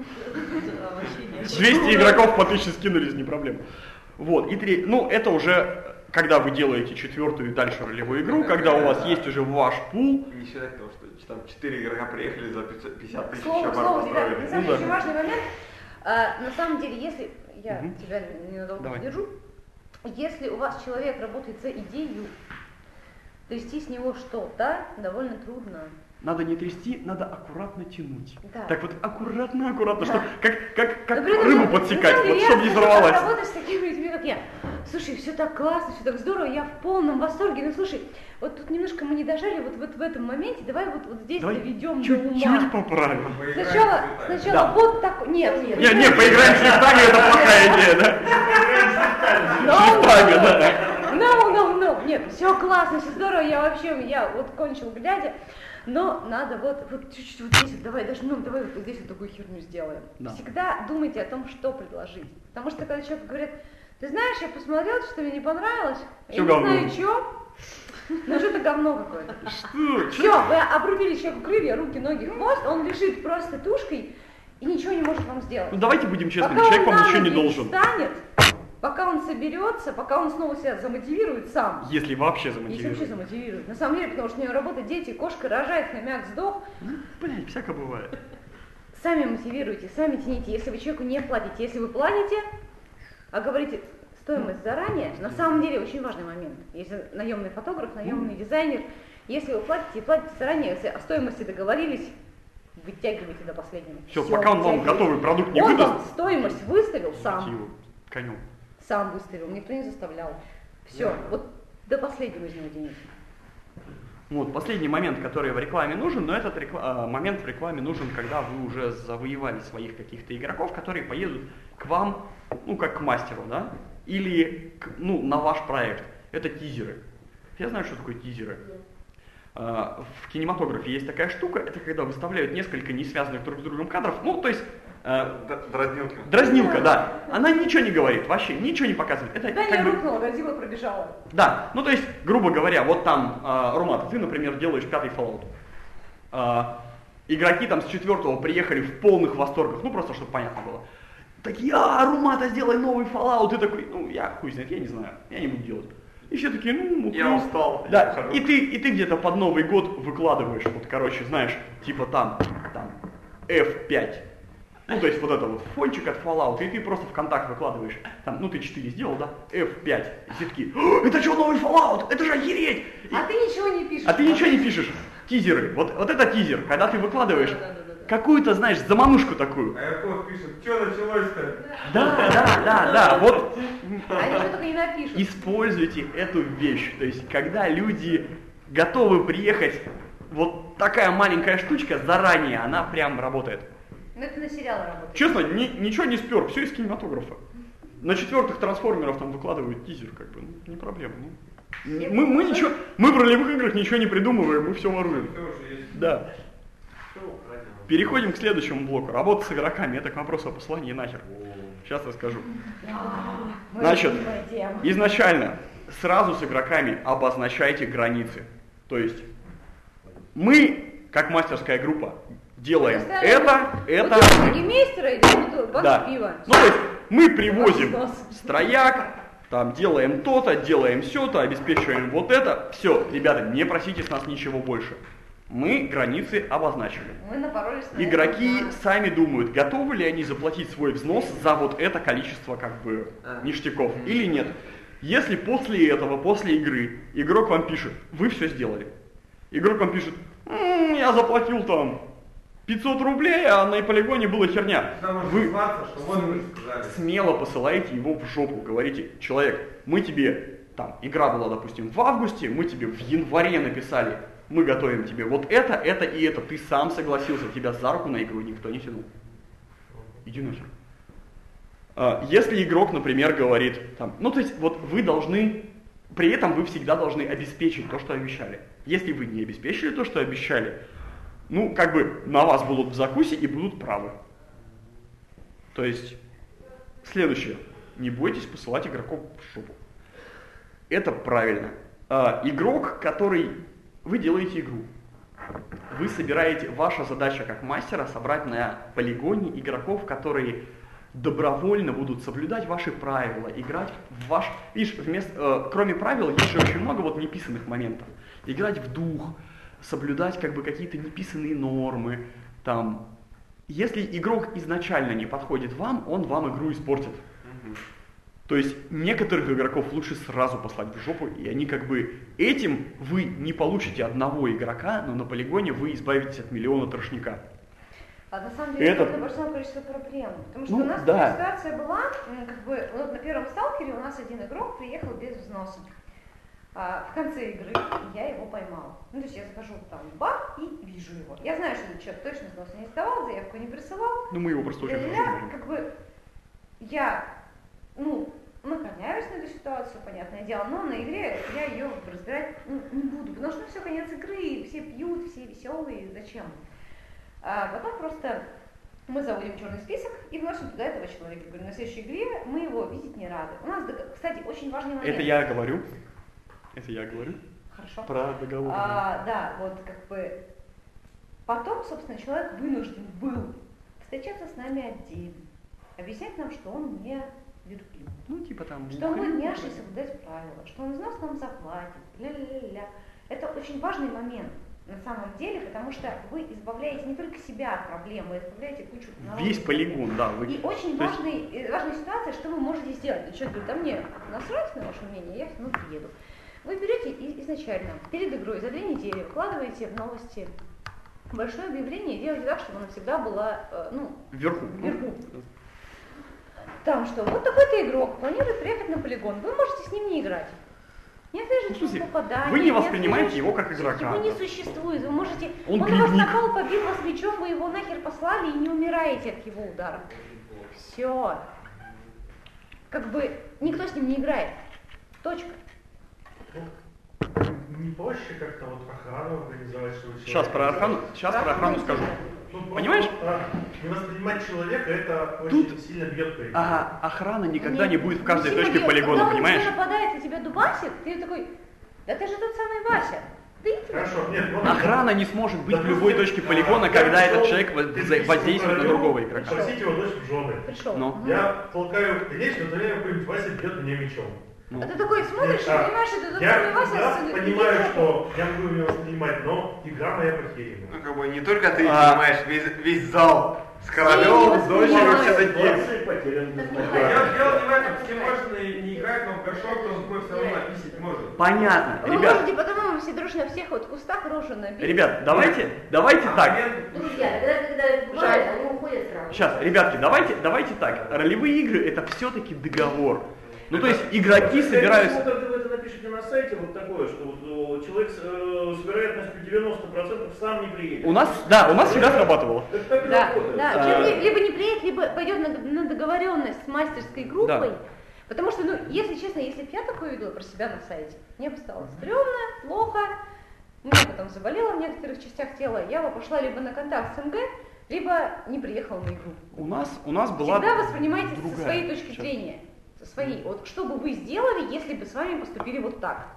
двести игроков по тысяче скинулись, не проблема. Вот, и три, ну это уже, когда вы делаете четвертую и дальше ролевую игру, когда у вас есть уже ваш пул. Не считать того, что там четыре игрока приехали за пятьдесят тысяч, Слово, а бар слово, ребята, построили. на самом Ну деле да. очень важный момент. А, на самом деле, если, я Мгм. тебя ненадолго Давай. задержу, если у вас человек работает за идею, трясти с него что-то довольно трудно. Надо не трясти, надо аккуратно тянуть. Да. Так вот аккуратно, аккуратно, что как, как, как Но при этом, рыбу на подсекать, самом деле, вот я чтобы не скажу, взорвалась. как работать с такими людьми, как я. Слушай, все так классно, все так здорово, я в полном восторге. Ну слушай, вот тут немножко мы не дожали, вот, вот в этом моменте, давай вот, вот здесь Давай доведем до чуть-чуть ума. поправим. Сначала, сначала Да. вот так, нет, нет. Не, не, поиграем с лифтами, это плохая идея, да? С лифтами, да. No, no, no. Нет, все классно, все здорово, я вообще, я вот кончил глядя, но надо вот, вот чуть-чуть вот здесь, вот, давай, даже, ну, давай вот здесь вот такую херню сделаем. Да. Всегда думайте о том, что предложить. Потому что когда человек говорит, ты знаешь, я посмотрел, что мне не понравилось, Всё я говно. не знаю, что, но что-то говно какое-то. Что? Все, вы обрубили человеку крылья, руки, ноги, хвост, он лежит просто тушкой и ничего не может вам сделать. Ну давайте будем честными, Пока человек он вам на ничего не ноги должен. встанет, пока он соберется, пока он снова себя замотивирует сам. Если вообще Если вообще замотивирует. замотивирует. На самом деле, потому что у нее работают дети, кошка рожает, хомяк сдох. Ну, блядь, всяко бывает. Сами мотивируйте, сами тяните. Если вы человеку не платите, если вы платите, а говорите стоимость заранее, на самом деле очень важный момент. Если наемный фотограф, наемный дизайнер, если вы платите и платите заранее, если о стоимости договорились, вытягивайте до последнего. Все, Всё, пока он вам вытягивайте. готовый продукт не Он выдаст, вам стоимость выставил сам. его конем. Сам выставил, никто не заставлял. Все, вот до последнего из него тяните. Вот, последний момент, который в рекламе нужен, но этот рекла- а, момент в рекламе нужен, когда вы уже завоевали своих каких-то игроков, которые поедут к вам, ну, как к мастеру, да, или, к- ну, на ваш проект. Это тизеры. Я знаю, что такое тизеры. А, В кинематографе есть такая штука, это когда выставляют несколько не связанных друг с другом кадров, ну, то есть а, Д- Дразнилка. дразнилка, да. Она ничего не говорит, вообще ничего не показывает. Это Да, как не бы- рухнула, Годзилла пробежала. Да, ну то есть, грубо говоря, вот там, э, Румат, ты, например, делаешь пятый Fallout. Э, игроки там с четвертого приехали в полных восторгах, ну просто, чтобы понятно было. Такие, а, Румата, сделай новый Fallout. Ты такой, ну я хуй знает, я не знаю, я не буду делать. И все такие, ну, ну Я ну. устал, Да, я ухожу. и ты, и ты где-то под Новый год выкладываешь, вот, короче, знаешь, типа там, там, эф пять. Ну, то есть вот это вот фончик от Fallout, и ты просто в контакт выкладываешь, там, ну ты четыре сделал, да, эф пять, и все такие, «О, это что, новый Fallout, это же охереть! И- А ты ничего не пишешь. а ты ничего не пишешь, тизеры, вот, вот это тизер, когда ты выкладываешь Да-да-да-да-да. какую-то, знаешь, заманушку такую. А Яков пишет, что началось-то? Да, да, да, да, вот Они что только не напишут. используйте эту вещь, то есть когда люди готовы приехать, вот такая маленькая штучка заранее, она прям работает. Ну это на сериалы работает. Честно, ни- ничего не спер, все из кинематографа. На четвертых трансформеров там выкладывают тизер, как бы, ну, не проблема. ну. Мы, мы ничего, мы в ролевых играх ничего не придумываем, мы все воруем. Все уже есть. Да. Все украдено. Переходим к следующему блоку. Работа с игроками. Это к вопросу о послании нахер. Сейчас расскажу. Моя Значит, любимая тема. изначально сразу с игроками обозначайте границы. То есть мы, как мастерская группа, делаем Поставили это, это. бутылку Гемейстера или бутылку банк Да. пива. Ну, то есть мы привозим Класс, класс. строяк, там делаем то-то, делаем все-то, обеспечиваем вот это. Все, ребята, не просите с нас ничего больше. Мы границы обозначили. Мы напоролись на Игроки это. сами думают, готовы ли они заплатить свой взнос за вот это количество как бы ништяков или нет. Если после этого, после игры, игрок вам пишет, вы все сделали. Игрок вам пишет, «М, я заплатил там пятьсот рублей, а на полигоне была херня. Там можно Вы ссылаться, что вот вы сказали. смело посылаете его в жопу, говорите, человек, мы тебе, там, игра была, допустим, в августе, мы тебе в январе написали, мы готовим тебе вот это, это и это, ты сам согласился, тебя за руку на игру никто не тянул. Иди нахер. А, Если игрок, например, говорит, там, ну то есть вот вы должны, при этом вы всегда должны обеспечить то, что обещали. Если вы не обеспечили то, что обещали, ну как бы на вас будут в закусе и будут правы. То есть, следующее, не бойтесь посылать игроков в шопу. Это правильно. А, игрок, который, вы делаете игру, вы собираете, ваша задача как мастера собрать на полигоне игроков, которые добровольно будут соблюдать ваши правила, играть в ваш... Видишь, вместо, э, кроме правил есть же очень много вот неписанных моментов. Играть в дух, соблюдать как бы какие-то неписанные нормы, там... Если игрок изначально не подходит вам, он вам игру испортит. Mm-hmm. То есть некоторых игроков лучше сразу послать в жопу, и они как бы... Этим вы не получите одного игрока, но на полигоне вы избавитесь от миллиона трошняка. А на самом деле это это большое количество проблем. Потому что ну, у нас да. такая ситуация была, как бы, вот на первом сталкере у нас один игрок приехал без взноса. А, в конце игры я его поймала. Ну, то есть я захожу там в бар и вижу его. Я знаю, что этот человек точно взноса не сдавал, заявку не присылал. Ну, мы его просто очень я, хорошо как бы, я, ну, наклоняюсь на эту ситуацию, понятное дело, но на игре я ее разбирать ну, не буду, потому что все, конец игры, все пьют, все веселые, зачем? А потом просто мы заводим черный список и вносим туда этого человека. Говорю, на следующей игре мы его видеть не рады. У нас, кстати, очень важный момент. Это я говорю. Это я говорю. Хорошо. Про договор. А, да, вот как бы потом, собственно, человек вынужден был встречаться с нами отдельно, объяснять нам, что он не верблюд. Ну, типа там... Что он будет няшей соблюдать правила, что он из нас нам заплатит, ля-ля-ля-ля. Это очень важный момент. На самом деле, потому что вы избавляете не только себя от проблем, вы избавляете кучу народа. Весь полигон, да. Вы... И очень То есть... важный, важная ситуация, что вы можете сделать. Человек говорит, да мне насрать на ваше мнение, я все равно приеду. Вы берете и изначально, перед игрой, за две недели, вкладываете в новости большое объявление и делаете так, чтобы оно всегда было, ну, вверху. вверху. Там что, вот такой-то игрок планирует приехать на полигон, вы можете с ним не играть. Не отслеживать ну, попадания. Вы не воспринимаете его как игрока. Его не существует. Вы можете. Он, он вас напал, побил вас мечом, вы его нахер послали и не умираете от его удара. Все. Как бы никто с ним не играет. Точка. Не проще как-то вот охрану организовать, чтобы человек... Сейчас про охрану, сейчас про охрану скажу. Тут понимаешь? Не воспринимать человека, это Тут очень сильно бьет по игре. Ага, охрана никогда Нет, не будет в каждой не точке бьет. полигона, когда понимаешь? Когда он нападает на тебя дубасит, ты такой, да ты же тот самый Вася. Ты Хорошо, нет, вот охрана не сможет быть в любой точке полигона, когда этот человек воздействует на другого игрока. Просите его дочь в жены. Пришел. Но. Я толкаю речь, но время какой-нибудь Вася бьет меня мечом. Ну. А ты такой смотришь и понимаешь, что это тот я, самый Вася. я с- понимаю, с- что я буду его воспринимать, но игра моя похерена. Ну, как бы не только ты А. понимаешь, весь, весь зал с королем, Все с дочерью, его все такие. Я дело не в этом, с кем можно и не играть, но в горшок, то другой все равно описать может. Понятно, Вы ребят, можете потому всі дружно всех вот в кустах рожу набить. ребят, давайте, давайте так. Друзья, когда, когда это бывает, они уходят сразу. Сейчас, ребятки, давайте, давайте так. Ролевые игры это все-таки договор. Ну то есть игроки собираются. Когда вы это напишете на сайте, вот такое, что вот, о, человек с, э, с вероятностью девяносто процентов сам не приедет. У нас, да, у нас всегда срабатывало. Это так и Да, работает. да. А. Человек либо не приедет, либо пойдет на, на договоренность с мастерской группой. Да. Потому что, ну, если честно, если бы я такое видела про себя на сайте, мне бы стало стрёмно, плохо, мне бы там заболело в некоторых частях тела, я бы пошла либо на контакт с МГ, либо не приехала на игру. У нас, у нас была Всегда воспринимайте другая. со своей точки Сейчас. зрения. Со своей. Вот что бы вы сделали, если бы с вами поступили вот так?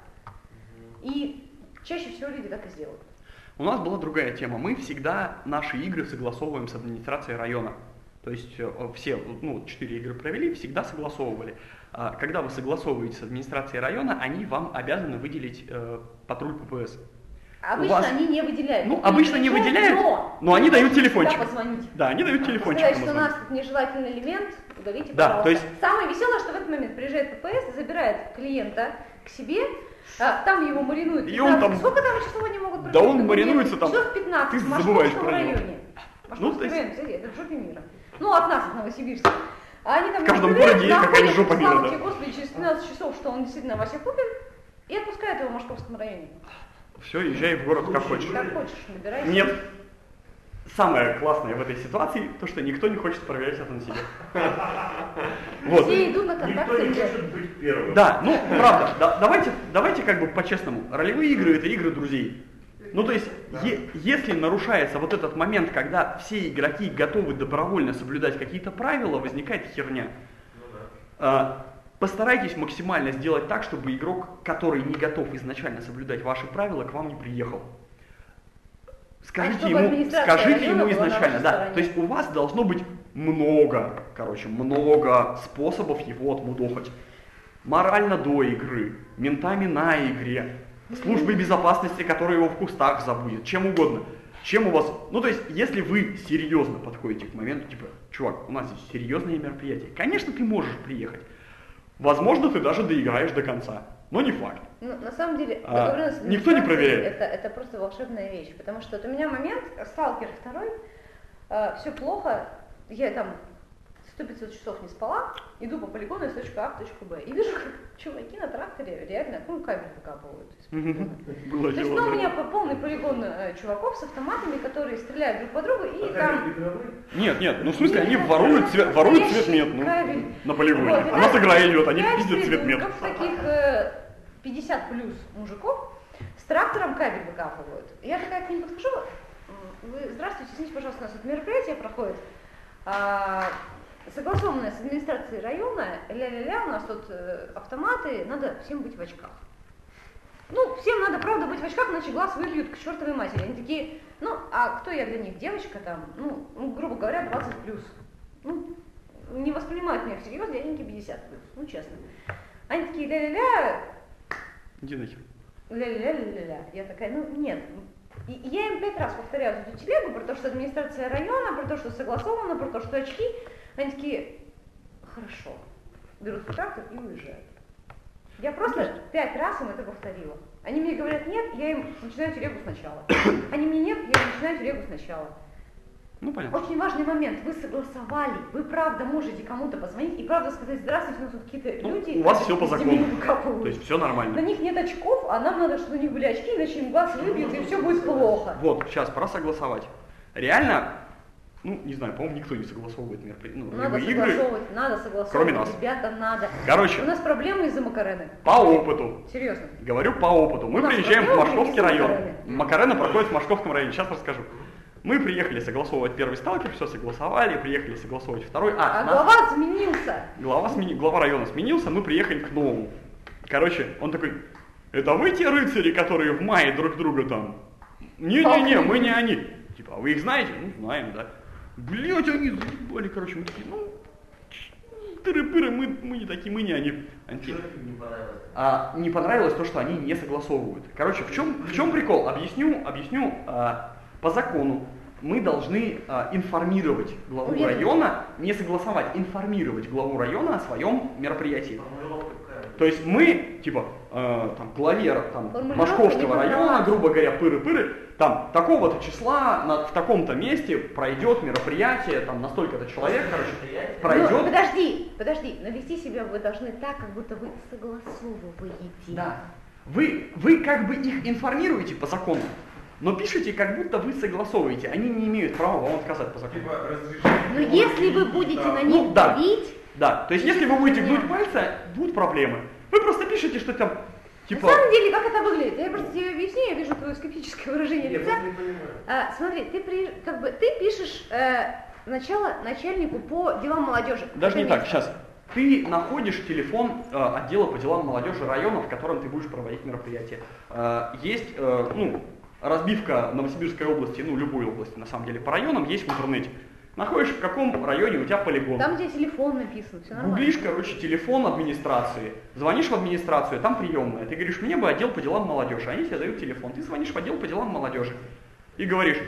И чаще всего люди так и сделают. У нас была другая тема. Мы всегда наши игры согласовываем с администрацией района. То есть э, все, ну, четыре игры провели, всегда согласовывали. А когда вы согласовываете с администрацией района, они вам обязаны выделить э, патруль ППС. Обычно вас- они не выделяют. Ну, Никто обычно не выделяет, выделяют, но, но они дают можете телефончик. всегда позвонить. Да, они дают телефончик. Сказать, вам что у звонить. нас тут нежелательный элемент, удалите, Да, пожалуйста. то есть- Самое веселое, что в этот момент приезжает ППС, забирает клиента к себе, а, там его маринуют. И он там- Сколько там часов они могут Да провести? он маринуется там. Часов пятнадцать Ты в забываешь Московском про него. районе. Ну, Московский то есть- район, кстати, это в жопе мира. Ну, от нас, от Новосибирска. А они там В каждом наблюдают, городе есть какая-нибудь находят, жопа мира, слава да. тебе, Господи, через пятнадцать часов, что он действительно Вася Купин, и отпускают его в Московском районе. Все, езжай в город как хочешь. Как хочешь, набирайся. Нет. Самое классное в этой ситуации, то, что никто не хочет проверять это на себе. Вот. Все идут на контакт Никто с не МГ. хочет быть первым. Да, ну, правда, да, давайте, давайте как бы по-честному. Ролевые игры — это игры друзей. Ну, то есть, е- если нарушается вот этот момент, когда все игроки готовы добровольно соблюдать какие-то правила, возникает херня. А, постарайтесь максимально сделать так, чтобы игрок, который не готов изначально соблюдать ваши правила, к вам не приехал. скажите чтобы ему, администрация скажите района ему была на изначально, вашей да. стороне. То есть у вас должно быть много, короче, много способов его отмудохать. Морально до игры, ментами на игре, службой безопасности, которая его в кустах забудет, чем угодно. Чем у вас... Ну, то есть, если вы серьезно подходите к моменту, типа, чувак, у нас здесь серьезное мероприятие, конечно, ты можешь приехать. Возможно, ты даже доиграешь до конца, но не факт. Ну, на самом деле, А, договоренность с никто не администрацией проверяет. Это, это просто волшебная вещь, потому что вот у меня момент, сталкер второй, э, все плохо, я там сто-пятьсот часов не спала, иду по полигону из точки А в точку Б, и вижу, как чуваки на тракторе реально, ну, кабель выкапывают. Было То есть, дело, ну, у да. меня по- полный полигон э, чуваков с автоматами, которые стреляют друг по другу, и там... Нет, нет, ну в смысле, они Нет, воруют, это цвет, воруют настоящий цвет мет, ну, кабель. на полигоне. Вот, и А нас там игра идет, они пять пиздят цвет мет. придурков, таких э, пятьдесят плюс мужиков с трактором кабель выкапывают. И я такая к ним подхожу, м, вы, здравствуйте, извините, пожалуйста, у нас тут мероприятие проходит, а, согласованное с администрацией района, ля-ля-ля, у нас тут э, автоматы, надо всем быть в очках. Ну, всем надо, правда, быть в очках, иначе глаз выбьют к чертовой матери. Они такие, ну, а кто я для них? Девочка там, ну, ну грубо говоря, двадцать плюс. Ну, не воспринимают меня всерьез, дяденьки пятьдесят плюс, ну, честно. Они такие, ля-ля-ля, Иди нахер. ля-ля-ля-ля-ля. Я такая, ну, нет. И, и я им пять раз повторяю эту телегу про то, что администрация района, про то, что согласовано, про то, что очки. Они такие, хорошо, берут трактор и уезжают. Я просто пять раз им это повторила. Они мне говорят нет, я им начинаю телегу сначала. Они мне нет, я им начинаю телегу сначала. Ну, понятно. Очень важный момент. Вы согласовали. Вы правда можете кому-то позвонить и правда сказать, здравствуйте, у нас тут какие-то Ну, люди. у вас все по из закону. земли выкапывают. То есть все На нормально. них нет очков, а нам надо, чтобы у них были очки, иначе им глаз выбьют, и все будет плохо. Вот, сейчас, пора согласовать. Реально, ну, не знаю, по-моему, никто не согласовывает мероприятия. Ну, Надо либо игры, согласовывать, надо согласовывать. кроме нас. Ребята, надо. Короче. У нас проблемы из-за Макарены. по опыту. Серьезно. Говорю по опыту. Мы У нас приезжаем в проблемы Машковский из-за район. Макарены. Макарена проходит в Машковском районе. Сейчас расскажу. Мы приехали согласовывать первый сталкер, все согласовали, приехали согласовывать второй. А, А, нас- глава изменился. глава, смени... глава района сменился, мы приехали к новому. Короче, он такой, это вы те рыцари, которые в мае друг друга там? Не-не-не, мы не они. Типа, а вы их знаете? Ну, знаем, да. Блять, они заебали, короче, мы такие, ну, тыры-пыры, мы, мы не такие, мы не они. Они такие, Не понравилось. а, не понравилось то, что они не согласовывают. Короче, в чем, в чем прикол? Объясню, объясню. А, по закону мы должны а, информировать главу Уверен. района, не согласовать, информировать главу района о своем мероприятии. То есть мы, типа, э, там, главе там, Формулировка Машковского не района, понравилась. грубо говоря, пыры-пыры, там, такого-то числа, на, в таком-то месте пройдет мероприятие, там, на столько-то человек, короче, Ну, пройдет. подожди, подожди, но вести себя вы должны так, как будто вы согласовываете. Да. Вы, вы как бы их информируете по закону, но пишете, как будто вы согласовываете. Они не имеют права вам отказать по закону. Типа разрешение. Но если вы будете на них Ну, да. давить, Да, то есть если вы будете гнуть пальцы, будут проблемы. Вы просто пишете, что там, типа... на самом деле, как это выглядит? Я просто тебе объясню, я вижу твое скептическое выражение Я лица. просто не понимаю. А, смотри, ты, при, как бы, ты пишешь э, сначала начальнику по делам молодежи. Даже не Это так, место. сейчас. Ты находишь телефон э, отдела по делам молодежи района, в котором ты будешь проводить мероприятие. Э, есть, э, ну, разбивка Новосибирской области, ну, любой области, на самом деле, по районам есть в интернете. Находишь, в каком районе у тебя полигон. Там, где телефон написан, все нормально. Гуглишь, короче, телефон администрации, звонишь в администрацию, там приемная. Ты говоришь, мне бы отдел по делам молодежи, они тебе дают телефон. Ты звонишь в отдел по делам молодежи и говоришь,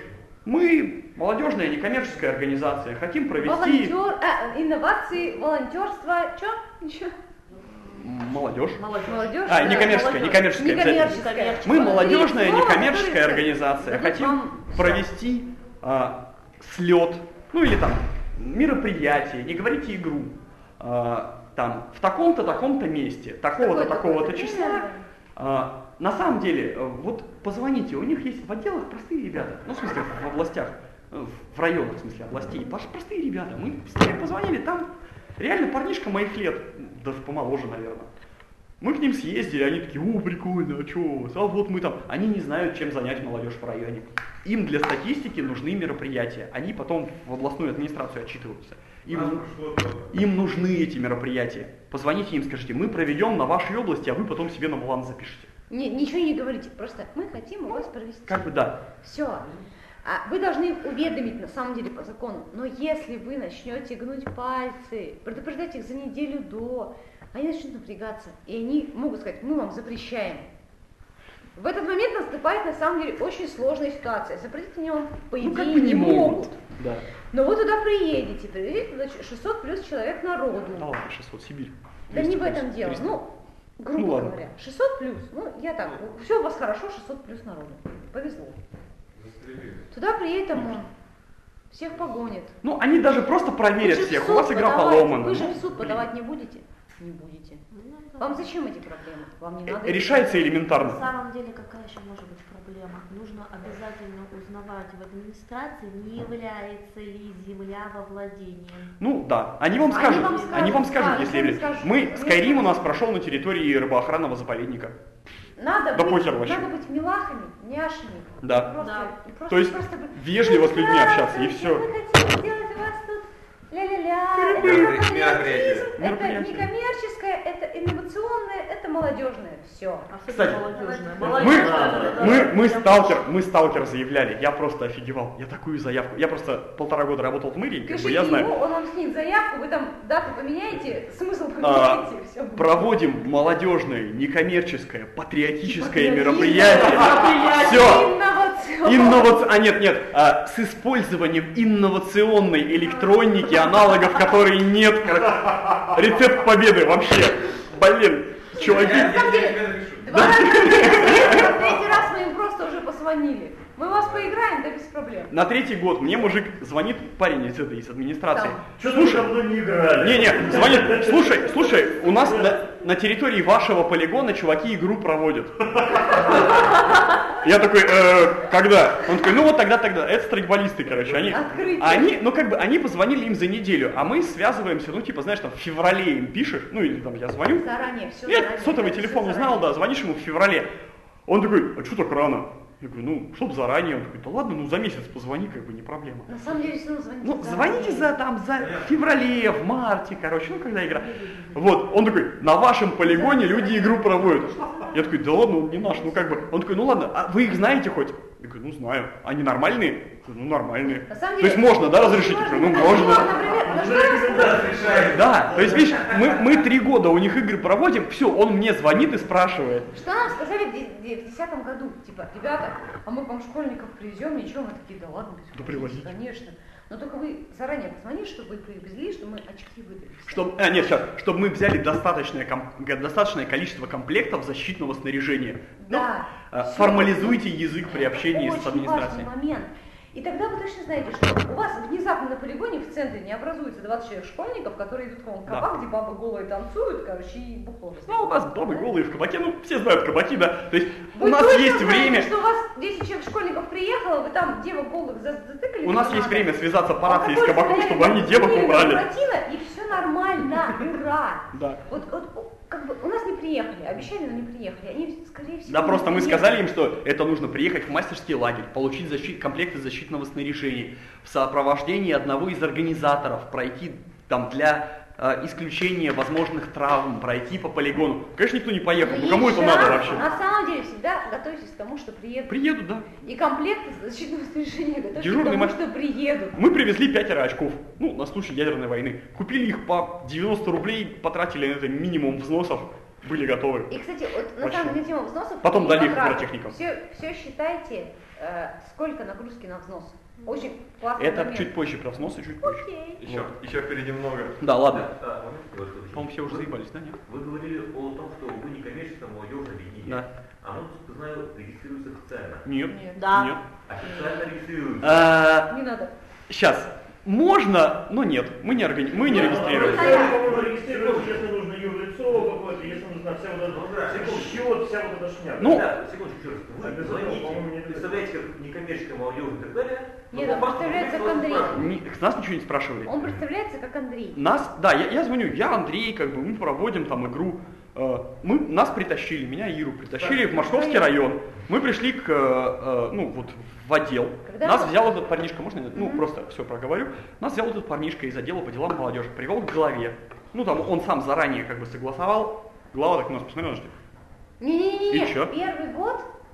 мы молодежная некоммерческая организация, хотим провести... Волонтер, а, инновации, волонтерство, что? Ничего. Молодежь. Молодежь. А, да, некоммерческая, молодежь. некоммерческая, Некоммерческая. Мы молодежная Три слова, некоммерческая которые организация, дадут хотим вам всё. провести а, слет, ну или там мероприятие, не говорите игру, а, там в таком-то, таком-то месте, такого-то, Такое-то, такого-то такое-то числа. время. А, на самом деле, э, вот позвоните, у них есть в отделах простые ребята, ну в смысле в областях, э, в районах, в смысле областей, Паш- простые ребята. Мы с ними позвонили, там реально парнишка моих лет, даже помоложе, наверное. Мы к ним съездили, они такие, о, прикольно, а что у вас? А вот мы там, они не знают, чем занять молодежь в районе. Им для статистики нужны мероприятия, они потом в областную администрацию отчитываются. Им, им нужны эти мероприятия. Позвоните им, скажите, мы проведем на вашей области, а вы потом себе на баланс запишите. Не, ничего не говорите, просто мы хотим у вас провести. Как бы да. Все. А вы должны их уведомить на самом деле по закону. Но если вы начнете гнуть пальцы, предупреждать их за неделю до, они начнут напрягаться. И они могут сказать, мы вам запрещаем. В этот момент наступает на самом деле очень сложная ситуация. Запретить они вам по идее ну, как бы не могут. могут. Да. Но вы туда приедете, приведете туда шестьсот плюс человек народу. Да ладно, шестьсот, Сибирь. Да не в плюс, этом дело. триста. Ну, грубо Ну, ладно. говоря, шестьсот плюс. Ну, я так, все у вас хорошо, шестьсот плюс народу. Повезло. Туда приедет ОМОН. Всех погонит. Ну, они даже просто проверят Вы же в всех. суд У вас игра подавать- поломана. Вы же в суд подавать не будете? Не будете. Вам зачем эти проблемы? Вам не надо. Э, Решается На элементарно. самом деле, какая еще может быть проблема? Нужно обязательно узнавать в администрации, не является ли земля во владении. Ну да, они вам Они скажут, вам скажут, они вам скажут, да, если они является. скажут. Мы, Они Скайрим у скажут. нас прошел на территории рыбоохранного заповедника. Надо, Да быть, похер вообще. надо быть милахами, няшами. Да. Просто, Да. и просто- То есть просто бы- вежливо с людьми общаться, и «Здравствуйте, все. Мы хотим сделать у вас тут ля-ля-ля. Это Мероприятие. патриотизм, это Мероприятие. некоммерческое, это инновационное, это молодежное. Все. Кстати, молодежная. Мы, Молодежная. мы, мы, сталкер, мы сталкер заявляли, я просто офигевал, я такую заявку, я просто полтора года работал в мэрии, как бы Пишите я знаю. ему, он вам скинет заявку, вы там дату поменяете, смысл А, поменяете, и все. Проводим молодежное, некоммерческое, патриотическое Патриотизм. мероприятие. Все. Инновационно. Инноваци... А нет, нет, а, с использованием инновационной электроники, аналогов, которые нет. Как... Рецепт победы вообще. Блин, чуваки. На самом деле, два раза, третий раз мы им просто уже позвонили. Мы у вас поиграем, да без проблем. На третий год мне мужик звонит, парень из этой, из администрации. Там. Что-то мы давно не играли. Не-не, звонит, слушай, слушай, у нас на, на территории вашего полигона чуваки игру проводят. Я такой, э, когда? Он такой, ну вот тогда, тогда. Это страйкболисты, короче. Они, Открытие. они, ну как бы, они позвонили им за неделю, а мы связываемся, ну типа, знаешь, там в феврале им пишешь, ну или там я звоню. Заранее, все Я заранее. сотовый всё телефон узнал, заранее. да, звонишь ему в феврале. Он такой, а что так рано? Я говорю, ну, чтоб заранее. Он такой, да ладно, ну за месяц позвони, как бы не проблема. На самом деле, все равно звоните. Ну, заранее. звоните за там, за в феврале, в марте, короче, ну когда игра. Вот, он такой, на вашем полигоне люди игру проводят. Я такой, да ладно, он не наш, ну как бы. Он такой, ну ладно, а вы их знаете хоть? Я говорю, ну знаю. Они нормальные? Я говорю, ну нормальные. На самом То деле, есть можно, да, разрешить? Я говорю, ну можно. Например, ну что раз- Да, то есть, видишь, мы, мы три года у них игры проводим, все, он мне звонит и спрашивает. Что нам сказали в де- де- в десятом году? Типа, ребята, а мы к вам школьников привезем, ничего, мы такие, да ладно, Да привозите. конечно. Но только вы заранее позвоните, чтобы вы привезли, чтобы мы очки выдали. Чтоб, а, нет, сейчас, чтобы мы взяли достаточное, ком- достаточное количество комплектов защитного снаряжения. Да. Ну, а, Всё. формализуйте язык при общении Очень с администрацией. важный момент. И тогда вы точно знаете, что у вас внезапно на полигоне в центре не образуется двадцать человек школьников, которые идут к вам в Да. кабак, где бабы голые танцуют, короче, и бухло. Ну, у нас бабы голые в кабаке, ну, все знают кабаки, да. То есть у Вы нас точно есть знаете, время, что у вас десять человек школьников приехало, вы там девок голых за- затыкали? у нас где есть надо. время связаться по рации с Алкоголь кабаком, стояли, чтобы они девок курили убрали. Буратино, и все нормально, ура! Да. Вот, вот, о, как бы у нас не приехали, обещали, но не приехали. Они, скорее всего, Да, не просто мы приехали. сказали им, что это нужно приехать в мастерский лагерь, получить защит, комплекты защитного снаряжения, в сопровождении одного из организаторов, пройти там для э, исключения возможных травм, пройти по полигону. Конечно, никто не поехал, ну кому это Езжай. надо вообще? На самом деле всегда готовьтесь к тому, что приедут. Приедут, да. И комплекты защитного снаряжения готовьтесь Дежурный к тому, мастер. что приедут. Мы привезли пятеро очков, ну, на случай ядерной войны. Купили их по девяносто рублей, потратили на это минимум взносов, были готовы. И, кстати, вот на Вообще. самом деле тема взносов. Потом и дали их потратов. пиротехникам. Все, все считайте, э, сколько нагрузки на взнос. Очень классный Это момент. чуть позже, про взносы чуть позже. Окей. Еще, еще впереди много. Да, ладно. Да, момент кое-что уточнить. По-моему, все уже Вы- заебались, да, нет? Вы говорили о том, что вы не коммерческое молодежное объединение. Да. А мы, насколько знаю, регистрируется официально. Нет. Нет. Да. Нет. Официально регистрируется. А, Не надо. сейчас. Можно, но нет. Мы не, органи... мы не регистрируем. По-моему, регистрировать, если нужно юрлицо какое-то, если нужна вся вот Ну эта да. счет, вся вот эта шняга. Ну, Да, секундочку, еще раз. Вы Обязательно, по-моему, не звоните, представляете, как некоммерческая молодежь и так далее. Нет, но он по факту представляется вы как Андрей. спрашиваете. не- нас ничего не спрашивали. Он представляется как Андрей. Нас, да, я, я звоню, я Андрей, как бы мы проводим там игру. Э, Мы, нас притащили, меня и Иру притащили в Московский район. Мы пришли к, э, э, ну вот, в отдел. Когда Нас вы- взял этот парнишка, можно, я, ну Мгм. просто все проговорю. Нас взял этот парнишка из отдела по делам молодежи, привел к главе. Ну там он сам заранее как бы согласовал. Глава так на нас посмотрел, что Не-не-не, И чё? первый год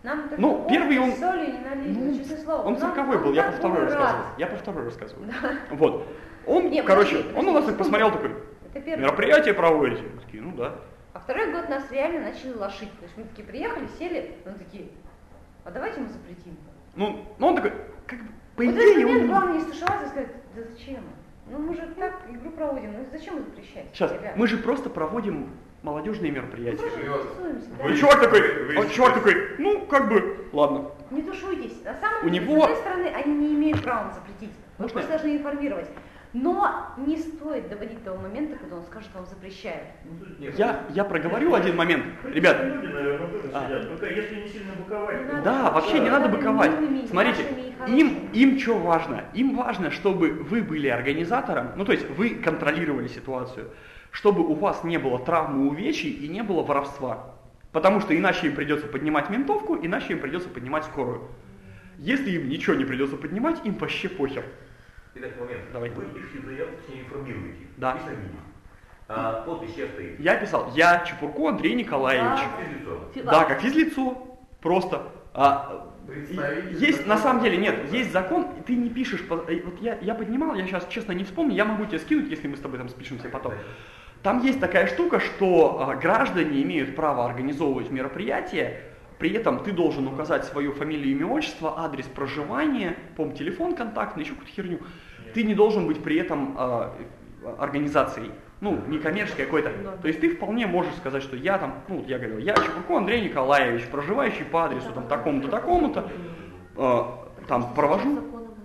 Нам так Ну, первый он- с солью не налили, Ну, честное слово. Он Нам- сороковой нам был, я так про второй было рассказываю. рад. Я про второй рассказываю. Да. Вот. Он, Не, короче, подожди, он на нас подожди, так посмотрел такой, Это первый. мероприятие проводите? Мы такие, ну да. А второй год нас реально начали лошить. То есть мы такие приехали, сели, мы такие, а давайте мы запретим. Ну, ну он такой, как бы, по Вот в идее, этот момент он... главное не стушеваться и сказать, да зачем? Ну мы же так игру проводим, ну зачем запрещать? Сейчас, ребят? мы же просто проводим молодежные мероприятия. Мы же тусуемся, да. И чувак такой, а чувак такой, ну, как бы, ладно. Не тушуйтесь. На самом У деле, него- с одной стороны, они не имеют права нас запретить. Вы Можно просто я? должны информировать. Но не стоит доводить до того момента, когда он скажет, вам запрещают. Я, я проговорю один момент. Ребят, Люди, наверное, тоже А. сидят, только если не сильно боковать. Не надо. да, вообще не надо Надо боковать. милыми, Смотрите, нашими и хорошими. им, им что важно? Им важно, чтобы вы были организатором, ну то есть вы контролировали ситуацию, чтобы у вас не было травмы, увечий и не было воровства. Потому что иначе им придется поднимать ментовку, иначе им придется поднимать скорую. Если им ничего не придется поднимать, им вообще похер. Итак, момент. Давай. Вы пишете заявку, с ней информируете. Да. И сами. А подпись сейчас стоит. Я писал, я Чепурко Андрей Николаевич. Физлицо. Да, как физлицо, просто. А, и- есть, на самом деле, нет, есть закон, и ты не пишешь, по- э, вот я, я поднимал, я сейчас честно не вспомню, я могу тебе скинуть, если мы с тобой там спишемся потом. Там есть такая штука, что а, граждане имеют право организовывать мероприятия, при этом ты должен указать свою фамилию, имя, отчество, адрес проживания, по-моему, телефон контактный, еще какую-то херню. Ты не должен быть при этом а, организацией, ну, некоммерческой какой-то. То есть ты вполне можешь сказать, что я там, ну, вот я говорю, я Чепурко Андрей Николаевич, проживающий по адресу там такому-то, такому-то, а, там провожу.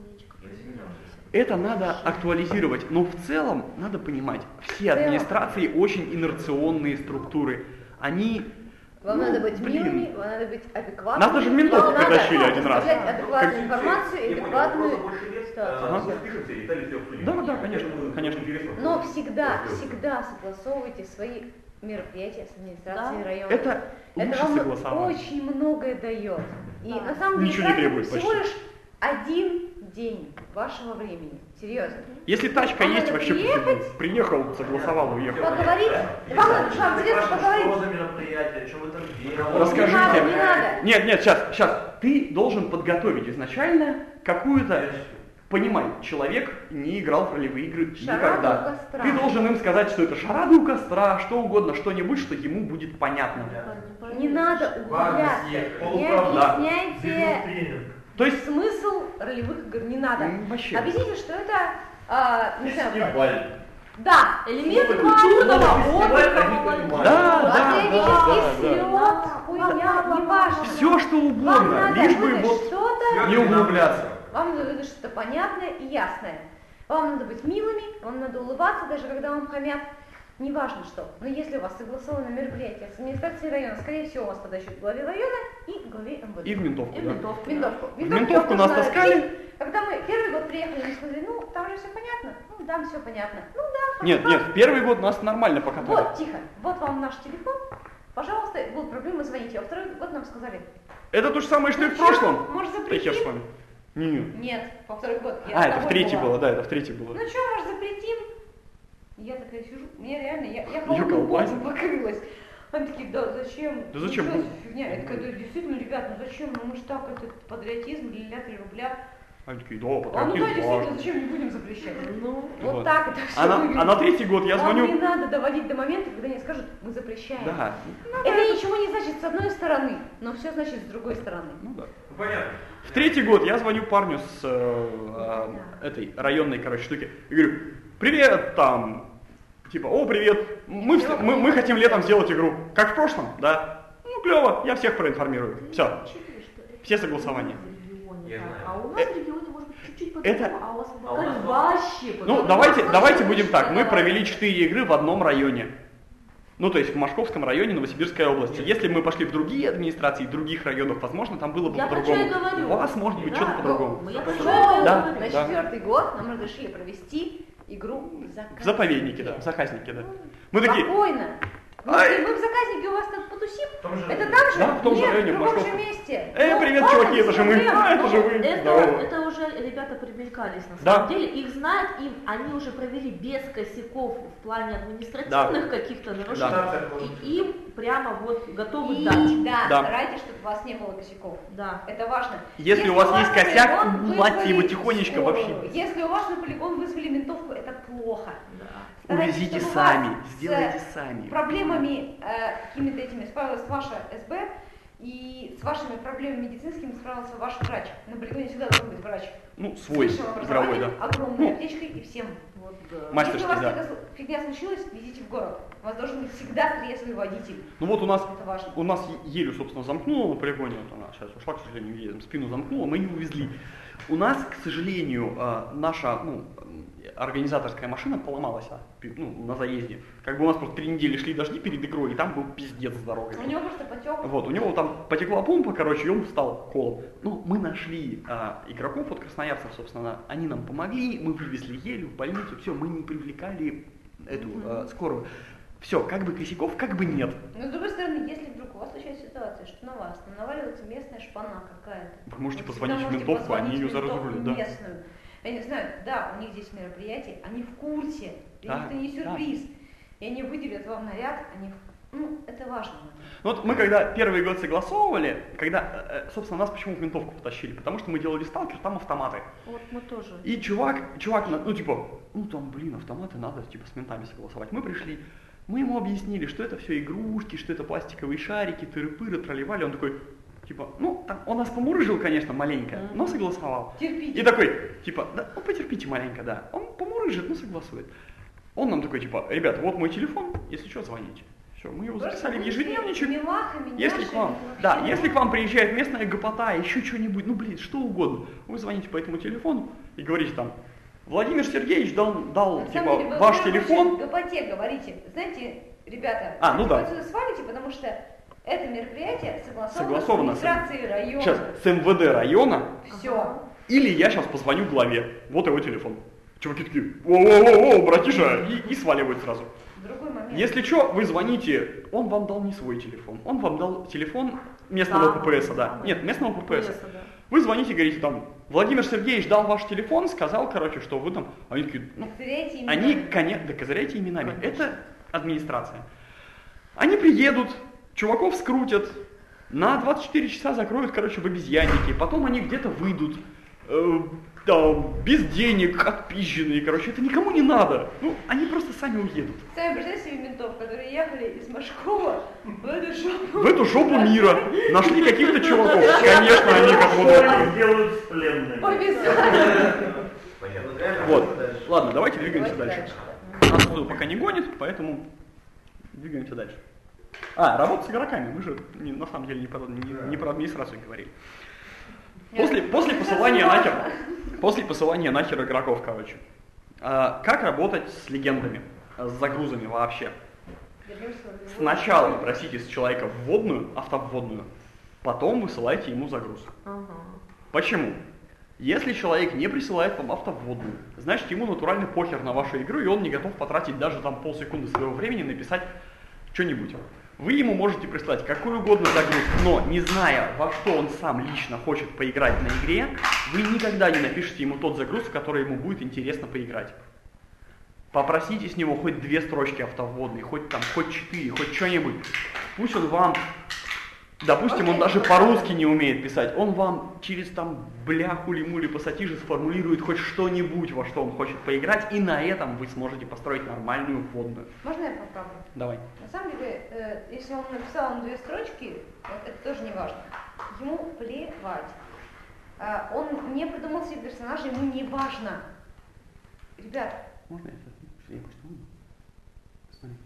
Это надо актуализировать, но в целом надо понимать, все администрации очень инерционные структуры. Они, Вам ну, надо быть блин. милыми, вам надо быть адекватными. Нас даже в ментовку Вам надо притащили один раз. предоставлять адекватную Как- информацию и Я понял, адекватную вопросов больше нет. ситуацию. А, Ага. Спишемся и далее все обсудим. Да, да, конечно, Я думаю, конечно. интересно. Но всегда, всегда согласовывайте свои мероприятия с администрацией Да. района. Это лучше Это вам согласовать. очень многое дает. И Да. на самом деле Ничего не тратит требует всего почти. лишь один день вашего времени. Серьезно. Если тачка Вам есть, надо вообще приехать, пофигу. Приехал, согласовал, уехал. поговорить. Вам надо, что вам придется поговорить. Что за мероприятие, что вы там делаете? Расскажите. Не надо, не надо. Нет, нет, сейчас, сейчас. Ты должен подготовить изначально какую-то... Понимай, человек не играл в ролевые игры Шараду никогда. у костра. Ты должен им сказать, что это шарады у костра, что угодно, что-нибудь, что ему будет понятно. Не надо углубляться. Не полуправда. объясняйте То есть, смысл ролевых игр. Не надо. м, вообще. Объясните, что это, а, не знаю, Фестиваль. да, Элементы фестиваль, культурного фестиваль, отдыха они молодежи. понимают. Да, да, патриотический да, слет, хуйня, неважно. Все, что Вам угодно, надо лишь бы выдать вот что-то, не углубляться. вам надо выдать что-то понятное и ясное. Вам надо быть милыми, вам надо улыбаться, даже когда вам хамят. Неважно что. Но если у вас согласовано мероприятие с администрацией района, скорее всего, вас подащут главе района и главе эм вэ дэ. И в ментовку, И да. ментовку. Ментовку. В ментовку нас надо таскали. идти. Когда мы первый год приехали, мы сказали, ну, там же все понятно. Ну, там все понятно. Ну, да, Нет, хорошо. нет, в первый год нас нормально покатали. Вот, тихо. Вот вам наш телефон. Пожалуйста, будут проблемы, звоните. Во второй год нам сказали. Это то же самое, что и ну в чё, прошлом. может, Да хер с запретим? вами. Не. Нет, во второй год. Я А, с это в тобой третий была. было, да, это в третий было. Ну что, может, запретим? Я такая сижу, мне реально, я, я Её холодным колбасит. потом покрылась. Они такие, да зачем? Да зачем? Ну, что за фигня? Я такая, да действительно, ребят, ну зачем? Ну мы же так, это патриотизм, ля три рубля. Они такие, да, А ну да, патриотизм действительно, важно. зачем не будем запрещать? Ну, вот, Вот. так это все А на, выглядит. а на третий год я Вам звоню. не надо доводить до момента, когда они скажут, мы запрещаем. Да. Это ничего не значит с одной стороны, но все значит с другой стороны. Ну да. Понятно. В третий год я звоню парню с э, э, этой районной, короче, штуки. И говорю, привет, там, типа, о, привет, мы, вс- мы, мы хотим летом сделать игру. Как в прошлом, да? Ну, клево, я всех проинформирую. Все. Все согласования. Я знаю. А у нас в регионе может быть чуть-чуть по-другому, Это- а у вас А у нас- вообще Ну, по-другому. давайте, У нас давайте вообще будем так. Мы по-другому. провели четыре игры в одном районе. Ну, то есть в Московском районе Новосибирской области. Если бы мы пошли в другие администрации других районов, возможно, там было бы Я про по-другому. что и говорю. У вас может быть Да, что-то ну, по-другому. я про что и Но говорю. Да, на да. четвертый год нам разрешили провести игру в В заповеднике, да, в заказнике, да. Мы такие, Спокойно. Мы, мы в заказнике у вас тут потусим, это там же? Да, в том же Нет, районе, в в другом же Московском. месте. Эй, Ну, привет, ладно, чуваки, это же мы. проблема. А, это же вы. Это, Здорово. это уже ребята привлекались на Да. самом деле, их знают, им, они уже провели без косяков в плане административных Да. каких-то нарушений, Да. и им прямо вот готовы И, дать. да, Да. старайтесь, чтобы у вас не было косяков. Да. Это важно. Если у вас есть на косяк, полигон уладьте его вызвали тихонечко скорую. вообще. Если у вас на полигон вызвали ментовку, это плохо. Да. Старайтесь, Увезите чтобы у сами, вас сделайте с сами. проблемами э, какими-то этими справилась ваша СБ, и с вашими проблемами медицинскими справился ваш врач. На полигоне всегда должен быть врач. Ну, свой, С высшим игровой, образованием, да. огромной Ну, аптечкой и всем. Вот, да. мастерский, Если у вас да. какая-то фигня случилась, везите в город. У вас должен быть всегда трезвый водитель. Ну вот у нас, Это важно. у нас е- елю, собственно, замкнула на полигоне, вот она сейчас ушла, к сожалению, едем, спину замкнула, мы не увезли. У нас, к сожалению, э, наша, ну, организаторская машина поломалась, а, пи- ну, на заезде. Как бы у нас просто три недели шли дожди перед игрой, и там был пиздец с дорогой. У него просто потек. Вот, у него там потекла помпа, короче, и он встал колом. Ну, мы нашли а, игроков от красноярцев, собственно, они нам помогли, мы вывезли елю в больницу, все, мы не привлекали эту а, скорую. Все, как бы косяков, как бы нет. Но с другой стороны, если вдруг у вас случается ситуация, что на вас там наваливается местная шпана какая-то. Вы можете вы позвонить всегда в можете ментовку, они позвонить ее в ментовку заразрулят, да. местную. Они знают, да, у них здесь мероприятие, они в курсе, для Да, них это не да. сюрприз. И они выделят вам наряд, они, в- ну, это важно. Ну вот мы когда первый год согласовывали, когда, э, собственно, нас почему в ментовку потащили? Потому что мы делали сталкер, там автоматы. Вот мы тоже. И чувак, чувак, на- ну типа, ну там, блин, автоматы надо, типа, с ментами согласовать. Мы пришли, мы ему объяснили, что это все игрушки, что это пластиковые шарики, тыры-пыры, тролливали. Он такой, типа, ну, там, он нас помурыжил, конечно, маленько, но согласовал. Терпите. И такой, типа, да, ну потерпите маленько, да. Он помурыжит, но согласует. Он нам такой, типа, ребята, вот мой телефон, если что, звоните. Все, мы его Просто записали в вы ежедневничек. милахами, Если к няшами, вам, вообще да, нормально. если к вам приезжает местная гопота, еще что-нибудь, ну блин, что угодно, вы звоните по этому телефону и говорите там, Владимир Сергеевич дал, дал На типа, самом деле, вы ваш больше телефон. гопоте говорите, знаете, ребята, А, ну вы да. отсюда свалите, потому что это мероприятие согласовано, Согласовано с с- администрацией района. Сейчас с эм вэ дэ района, Все. или я сейчас позвоню главе, вот его телефон. Чуваки такие, о-о-о, братиша, и, и сваливают сразу. Другой момент. Если что, вы звоните, он вам дал не свой телефон, он вам дал телефон местного Да. пэ пэ эса, да. Нет, местного пэ пэ эса. Пэ пэ эса, да. Вы звоните, говорите там, Владимир Сергеевич дал ваш телефон, сказал, короче, что вы там, они такие, ну, Козыряйте именами. они, конечно, да, козыряйте именами, это администрация. Они приедут, чуваков скрутят, на двадцать четыре часа закроют, короче, в обезьяннике, потом они где-то выйдут, э, там, без денег, отпизженные, короче, это никому не надо. Ну, они просто сами уедут. Сами представьте себе ментов, которые ехали из Машкова в эту шопу. В эту жопу мира нашли каких-то чуваков. Конечно, они как Что вот. они сделают с пленными? Повязали. Вот. Ладно, давайте двигаемся Давайте дальше. дальше. Нас кто пока не гонит, поэтому двигаемся дальше. А, работа с игроками. Мы же не- на самом деле не про, не, не про администрацию говорили. После, после посылания нахер, после посылания нахер игроков, короче. А, как работать с легендами, с загрузами вообще? Сначала вы просите с человека вводную, автовводную, потом высылайте ему загруз. Ага. Почему? Если человек не присылает вам автовводную, значит ему натурально похер на вашу игру, и он не готов потратить даже там полсекунды своего времени написать что-нибудь. Вы ему можете прислать какой угодно загруз, но не зная, во что он сам лично хочет поиграть на игре, вы никогда не напишите ему тот загруз, в который ему будет интересно поиграть. Попросите с него хоть две строчки автовводной, хоть там, хоть четыре, хоть что-нибудь. Пусть он вам, допустим, он даже по-русски не умеет писать, он вам через там бляху-лимули пассатижи сформулирует хоть что-нибудь, во что он хочет поиграть, и на этом вы сможете построить нормальную вводную. Можно я попробую? Давай. На самом деле, э, если он написал вам две строчки, вот это тоже не важно. Ему плевать. А, он не придумал себе персонажа, ему не важно. Ребят, Можно я сейчас? Я просто умный. Посмотри.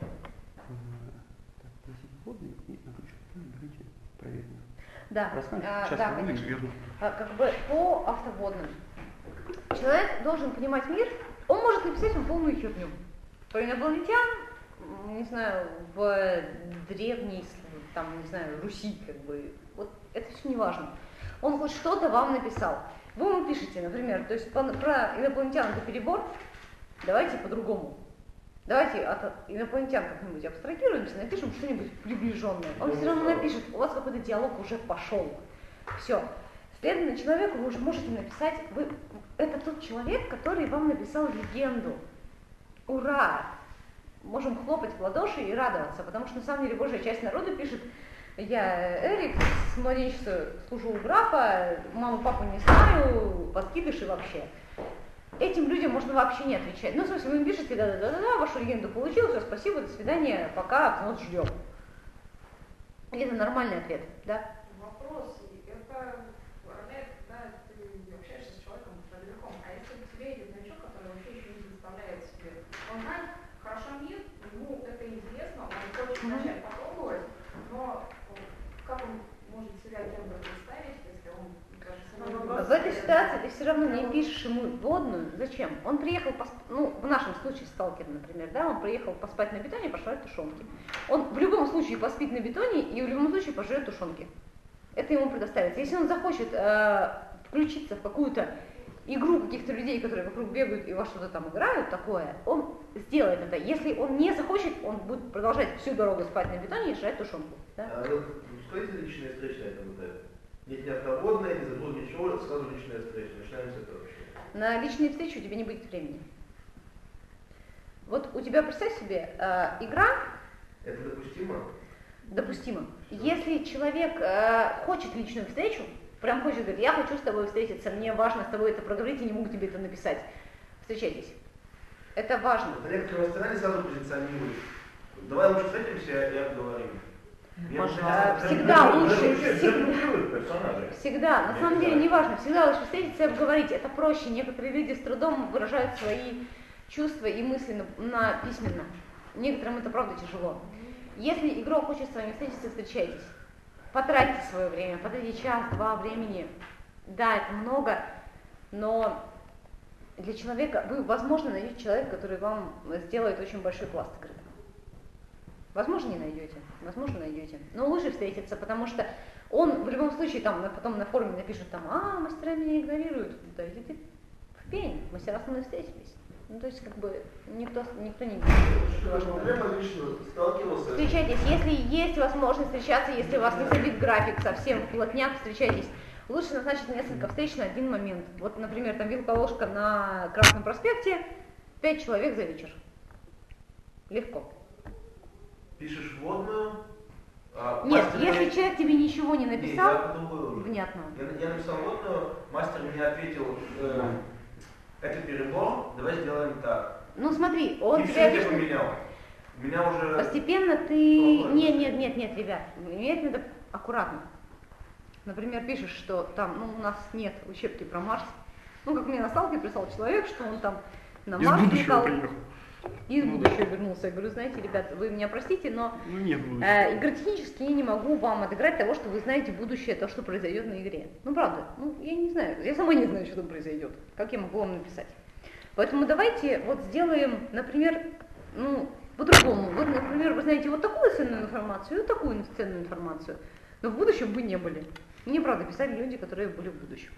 Так, носить вводные и научить. Говорите, проверено. да, Расскажешь? а, Сейчас да, я конечно. верну. А, как бы по автоводным. Человек должен понимать мир, он может написать вам полную херню. Про инопланетян, м, не знаю, в древней, там, не знаю, Руси, как бы, вот это все не важно. Он хоть что-то вам написал. Вы ему пишете, например, то есть по- про инопланетян это перебор, давайте по-другому. давайте от инопланетян как-нибудь абстрагируемся, напишем что-нибудь приближенное. Он все равно напишет, у вас какой-то диалог уже пошел. Все. Следовательно, человеку вы уже можете написать, вы, это тот человек, который вам написал легенду. Ура! Можем хлопать в ладоши и радоваться, потому что на самом деле большая часть народа пишет: я Эрик, с младенчества служу у графа, маму, папу не знаю, подкидыши вообще. Этим людям можно вообще не отвечать. Ну, в смысле, вы им пишете: да-да-да, вашу легенду получил, все, спасибо, до свидания, пока, нас ждем. И это нормальный ответ, да? Вопрос, это рождает, когда ты общаешься с человеком наверхом, а если к тебе идет новичок, который вообще еще не представляет себе, он знает хорошо мир, ему это интересно, он хочет начать попробовать, но как он может себя кем-то представить, если он даже сам... В этой ситуации ты все равно не пишешь ему вводную. Зачем? Он приехал, посп... ну, в нашем случае сталкер, например, да, он приехал поспать на бетоне, пожрать тушенки. Он в любом случае поспит на бетоне и в любом случае пожрет тушенки. Это ему предоставится. Если он захочет э, включиться в какую-то игру каких-то людей, которые вокруг бегают и во что-то там играют, такое, он сделает это. Если он не захочет, он будет продолжать всю дорогу спать на бетоне и жрать тушенку. Да? А вот устроите личные встречи на этом этапе? Нет, не автоводная, не забыл ничего, сразу личная встреча. Начинаем с этого вообще. На личные встречи у тебя не будет времени. Вот у тебя, представь себе, э, игра... Это допустимо? Допустимо. Если человек э, хочет личную встречу, прям хочет, говорит: я хочу с тобой встретиться, мне важно с тобой это проговорить, я не могу тебе это написать. Встречайтесь. Это важно. Вот на некотором сценарии сразу позиционируют. Давай лучше встретимся и обговорим. А, всегда лучше, всегда, всегда, на самом деле не важно, всегда лучше встретиться и обговорить, это проще. Некоторые люди с трудом выражают свои чувства и мысли на, на письменно. Некоторым это правда тяжело. Если игрок хочет с вами встретиться, встречайтесь. Потратьте свое время, потратите час-два времени. Да, это много, но для человека, вы, возможно, найдете человека, который вам сделает очень большой пласт игры. Возможно, не найдете, возможно, найдете. Но лучше встретиться, потому что он в любом случае там потом на форуме напишет там: а, мастера меня игнорируют. Да иди ты в пень, мастера со мной встретились. Ну, то есть, как бы, никто, никто не сталкивался. Встречайтесь, если есть возможность встречаться, если у вас не забит график совсем плотняк, встречайтесь. Лучше назначить несколько встреч на один момент. Вот, например, там вилка-ложка на Красном проспекте, пять человек за вечер. Легко. Пишешь вводную. А, Нет, мастер... если человек тебе ничего не написал, Нет, я внятно. Я, я написал вводную, мастер мне ответил: э, это перебор, давай сделаем так. Ну смотри, он и тебя все обычно... поменял. Меня уже... Постепенно ты... Нет, нет, нет, нет, ребят, иметь надо аккуратно. Например, пишешь, что там, ну, у нас нет учебки про Марс. Ну, как мне на сталке прислал человек, что он там на Из Марс летал. приехал. И из Ну, будущего вернулся. Я говорю: знаете, ребята, вы меня простите, но Ну нет, будущего. э, игротехнически я не могу вам отыграть того, что вы знаете будущее, то, что произойдет на игре. Ну, правда, ну, я не знаю, я сама не знаю, что там произойдет. Как я могу вам написать? Поэтому давайте вот сделаем, например, ну, по-другому. Вот, например, вы знаете вот такую ценную информацию и вот такую ценную информацию, но в будущем вы не были. Мне, правда, писали люди, которые были в будущем.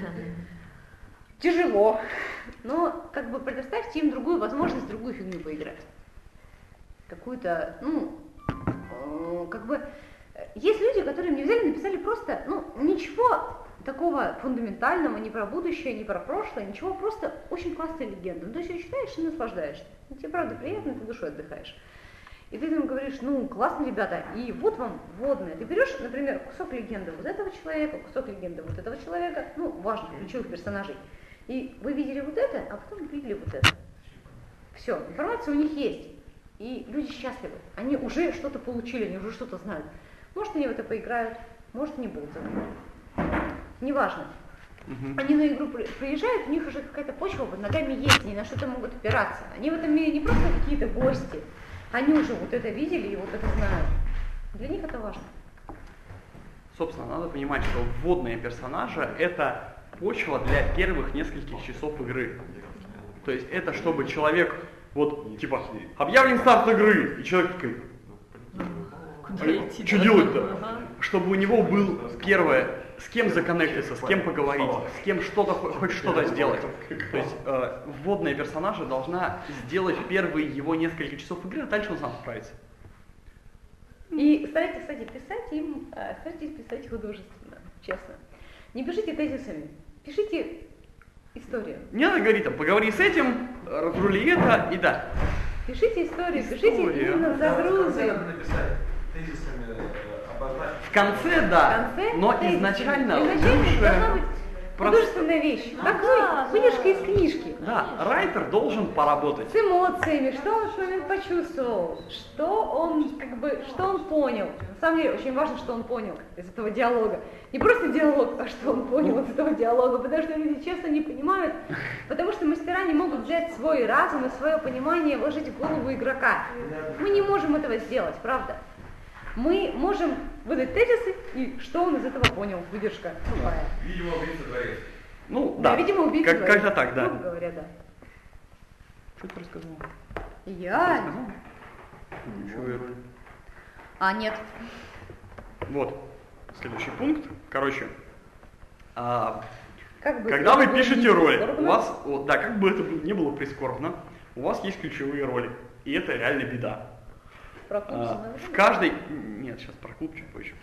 Тяжело, но как бы предоставьте им другую возможность, другую фигню поиграть. Какую-то, ну, э, как бы, есть люди, которые мне взяли и написали просто, ну, ничего такого фундаментального, ни про будущее, ни про прошлое, ничего, просто очень классная легенда. Ну, то есть ее читаешь и наслаждаешься. Ну, тебе, правда, приятно, ты душой отдыхаешь. И ты им говоришь: ну, классно, ребята, и вот вам вводное. Ты берешь, например, кусок легенды вот этого человека, кусок легенды вот этого человека, ну, важно, ключевых персонажей. И вы видели вот это, а потом видели вот это. Все, информация у них есть. И люди счастливы. Они уже что-то получили, они уже что-то знают. Может, они в это поиграют, может, не будут. Неважно. Угу. Они на игру приезжают, у них уже какая-то почва под ногами есть, они на что-то могут опираться. Они в этом мире не просто какие-то гости, они уже вот это видели и вот это знают. Для них это важно. Собственно, надо понимать, что вводные персонажи — это почва для первых нескольких часов игры. То есть это чтобы человек, вот, типа, объявлен старт игры, и человек такой: что делать-то? Чтобы у него был первое, с кем законнектиться, с кем поговорить, с кем что-то, хоть что-то сделать. То есть э, вводная персонажа должна сделать первые его несколько часов игры, а дальше он сам справится. И старайтесь, кстати, писать им, э, старайтесь писать художественно, честно. Не пишите тезисами, пишите историю. Не надо говорить, там, поговори с этим, разрули это, и да. Пишите историю, История. пишите именно загрузы. Надо написать тезисами, э, обозначить. В конце, да, В конце но тезисами. изначально Изначально лучше должна быть прос- художественная вещь. Как Ага, вы, книжка из книжки. Да, райтер должен поработать. С эмоциями, что он в этот момент почувствовал, что он, как бы, что он понял. На самом деле, очень важно, что он понял из этого диалога. Не просто диалог, а что он понял из этого диалога, потому что люди честно не понимают, потому что мастера не могут взять свой разум и свое понимание, вложить в голову игрока. Мы не можем этого сделать, правда? Мы можем выдать тезисы, и что он из этого понял, выдержка. Тупая. Видимо, убийца дворец. Ну, Да, да, видимо, убийца как, дворец. как-то так, да. Грубо говоря, да. Что ты рассказывал? Я? Рассказал? Ничего, я- А, нет. Вот, следующий пункт. Короче, а, Как бы когда вы это было пишете не роль, прискорбно. у вас, вот, да, как бы это не было прискорбно, у вас есть ключевые роли, и это реально беда. Про клуб А, самого в каждой, нет, сейчас про клуб чуть позже.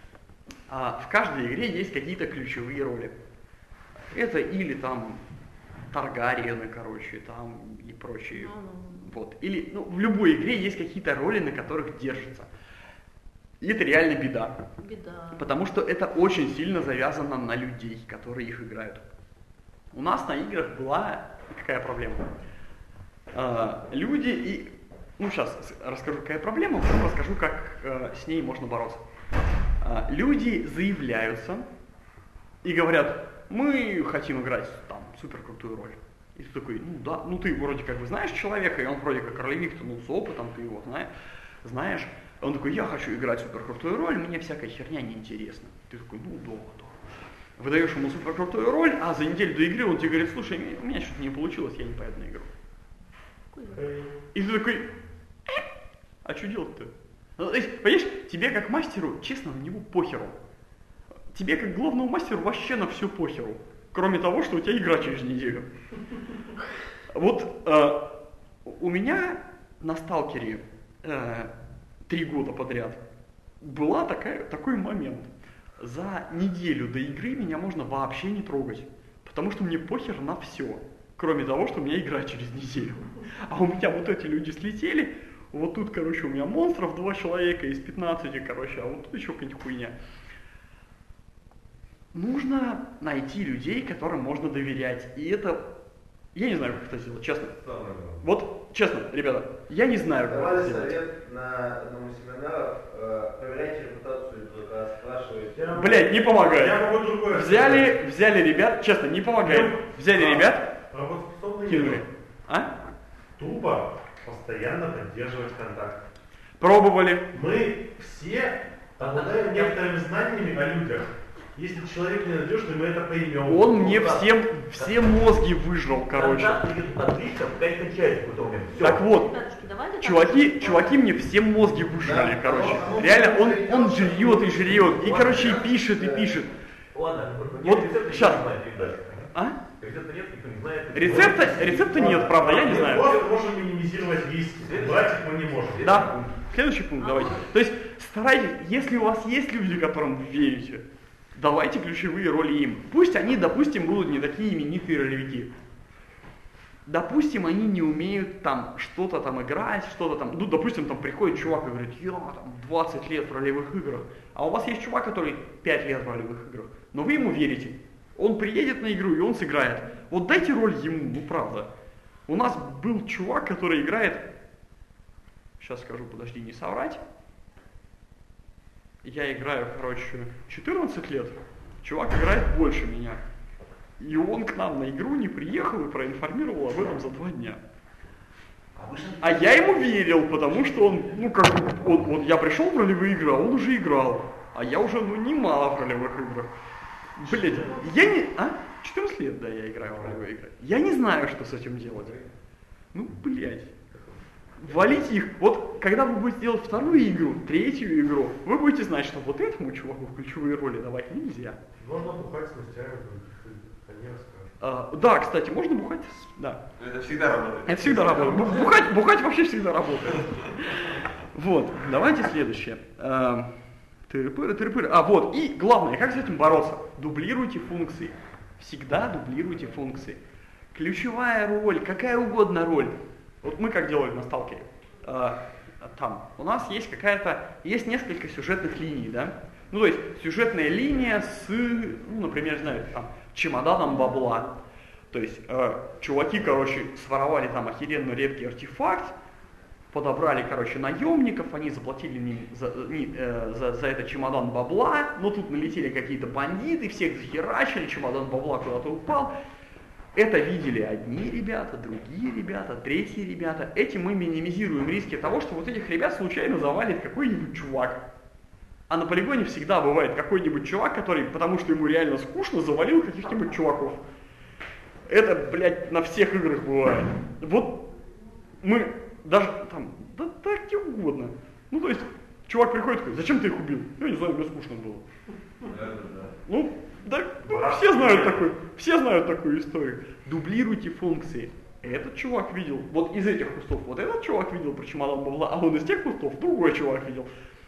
А, в каждой игре есть какие-то ключевые роли. Это или там Таргариены, короче, там и прочие. Вот. Или ну, в любой игре есть какие-то роли, на которых держится. И это реально беда. Беда. Потому что это очень сильно завязано на людей, которые их играют. У нас на играх была какая проблема? А, люди и... Ну, сейчас расскажу, какая проблема, потом расскажу, как э, с ней можно бороться. А, люди заявляются и говорят, мы хотим играть там суперкрутую роль. И ты такой, ну да, ну ты вроде как бы знаешь человека, и он вроде как ролевик, ну с опытом, ты его знаешь. знаешь. Он такой, я хочу играть суперкрутую роль, мне всякая херня неинтересна. Ты такой, ну да, да. Выдаешь ему суперкрутую роль, а за неделю до игры он тебе говорит, слушай, у меня что-то не получилось, я не поеду на игру. И ты такой, э, а что делать-то? Ну, то есть, понимаешь, тебе как мастеру, честно, на него похеру. Тебе как главному мастеру вообще на все похеру. Кроме того, что у тебя игра через неделю. Вот э, у меня на сталкере э, три года подряд была такая, такой момент. За неделю до игры меня можно вообще не трогать. Потому что мне похер на все. Кроме того, что у меня игра через неделю. А у меня вот эти люди слетели. Вот тут, короче, у меня монстров два человека из пятнадцати, короче, а вот тут еще какая-нибудь хуйня. Нужно найти людей, которым можно доверять. И это... Я не знаю, как это сделать, честно. Вот, честно, ребята, я не знаю, как это Давали сделать. совет на одном из семинаров, э, проверяйте репутацию игрока, спрашивайте. Блять, не помогает. Я могу другое Взяли, сказать. взяли ребят, честно, не помогает. Взяли А, ребят, работоспособные кинули. люди. А? Тупо постоянно поддерживать контакт. Пробовали. Мы все обладаем некоторыми знаниями о людях. Если человек ненадежный, мы это поймем. Он мне Ну, да. всем, все мозги выжил, короче. Отлично, пускай кончается в какой-то момент. Всё. Так вот, Ребятушки, давайте так. чуваки, чуваки мне все мозги выжрали, Да. короче. Ну, Реально, он, ну, он жрет и жрет. И, короче, и пишет, и пишет. Ладно, Вот рецепта щас. никто не знает, ребят. А? Рецепта нет, никто не знает. Рецепта, рецепта нет, правда, я не Мы знаю. просто можем минимизировать риски. Брать их мы не можем. Да, следующий пункт давайте. То есть старайтесь, если у вас есть люди, которым вы верите, давайте ключевые роли им. Пусть они, допустим, будут не такие именитые ролевики. Допустим, они не умеют там что-то там играть, что-то там, ну, допустим, там приходит чувак и говорит, я там двадцать лет в ролевых играх, а у вас есть чувак, который пять лет в ролевых играх, но вы ему верите. Он приедет на игру и он сыграет. Вот дайте роль ему, ну правда. У нас был чувак, который играет, сейчас скажу, подожди, не соврать. Я играю, короче, четырнадцать лет, чувак играет больше меня. И он к нам на игру не приехал и проинформировал об этом за два дня. А я ему верил, потому что он, ну как, он, он, я пришел в ролевые игры, а он уже играл. А я уже, ну, немало в ролевых играх. Блять, я не... А? четырнадцать лет, да, я играю в ролевые игры. Я не знаю, что с этим делать. Ну, блять. валите их. Вот когда вы будете делать вторую игру, третью игру, вы будете знать, что вот этому чуваку в ключевые роли давать нельзя. Можно бухать с мастерами других игр, они расскажут. А, да, кстати, можно бухать, с- да. Это всегда работает. Это всегда работает. Бу- Бухать, бухать вообще всегда работает. Вот, давайте следующее. А, тыры-пыры, тыры-пыры. А, вот, и главное, как с этим бороться? Дублируйте функции. Всегда дублируйте функции. Ключевая роль, какая угодно роль. Вот мы как делали на сталкере. А, там у нас есть какая-то, есть несколько сюжетных линий, да? Ну, то есть сюжетная линия с, ну, например, не знаю, там, чемоданом бабла. То есть э, чуваки, короче, своровали там охеренно редкий артефакт, подобрали, короче, наемников, они заплатили не, за, не, э, за, за этот чемодан бабла, но тут налетели какие-то бандиты, всех захерачили, чемодан бабла куда-то упал. Это видели одни ребята, другие ребята, третьи ребята. Этим мы минимизируем риски того, что вот этих ребят случайно завалит какой-нибудь чувак. А на полигоне всегда бывает какой-нибудь чувак, который, потому что ему реально скучно, завалил каких-нибудь чуваков. Это, блядь, на всех играх бывает. Вот мы даже там, да так где угодно. Ну, то есть, чувак приходит такой, зачем ты их убил? Я не знаю, мне скучно было. Ну, да, ну, все знают такую, все знают такую историю. Дублируйте функции. Этот чувак видел, вот из этих кустов, вот этот чувак видел про чемодан бабла, а он из тех кустов другой чувак видел.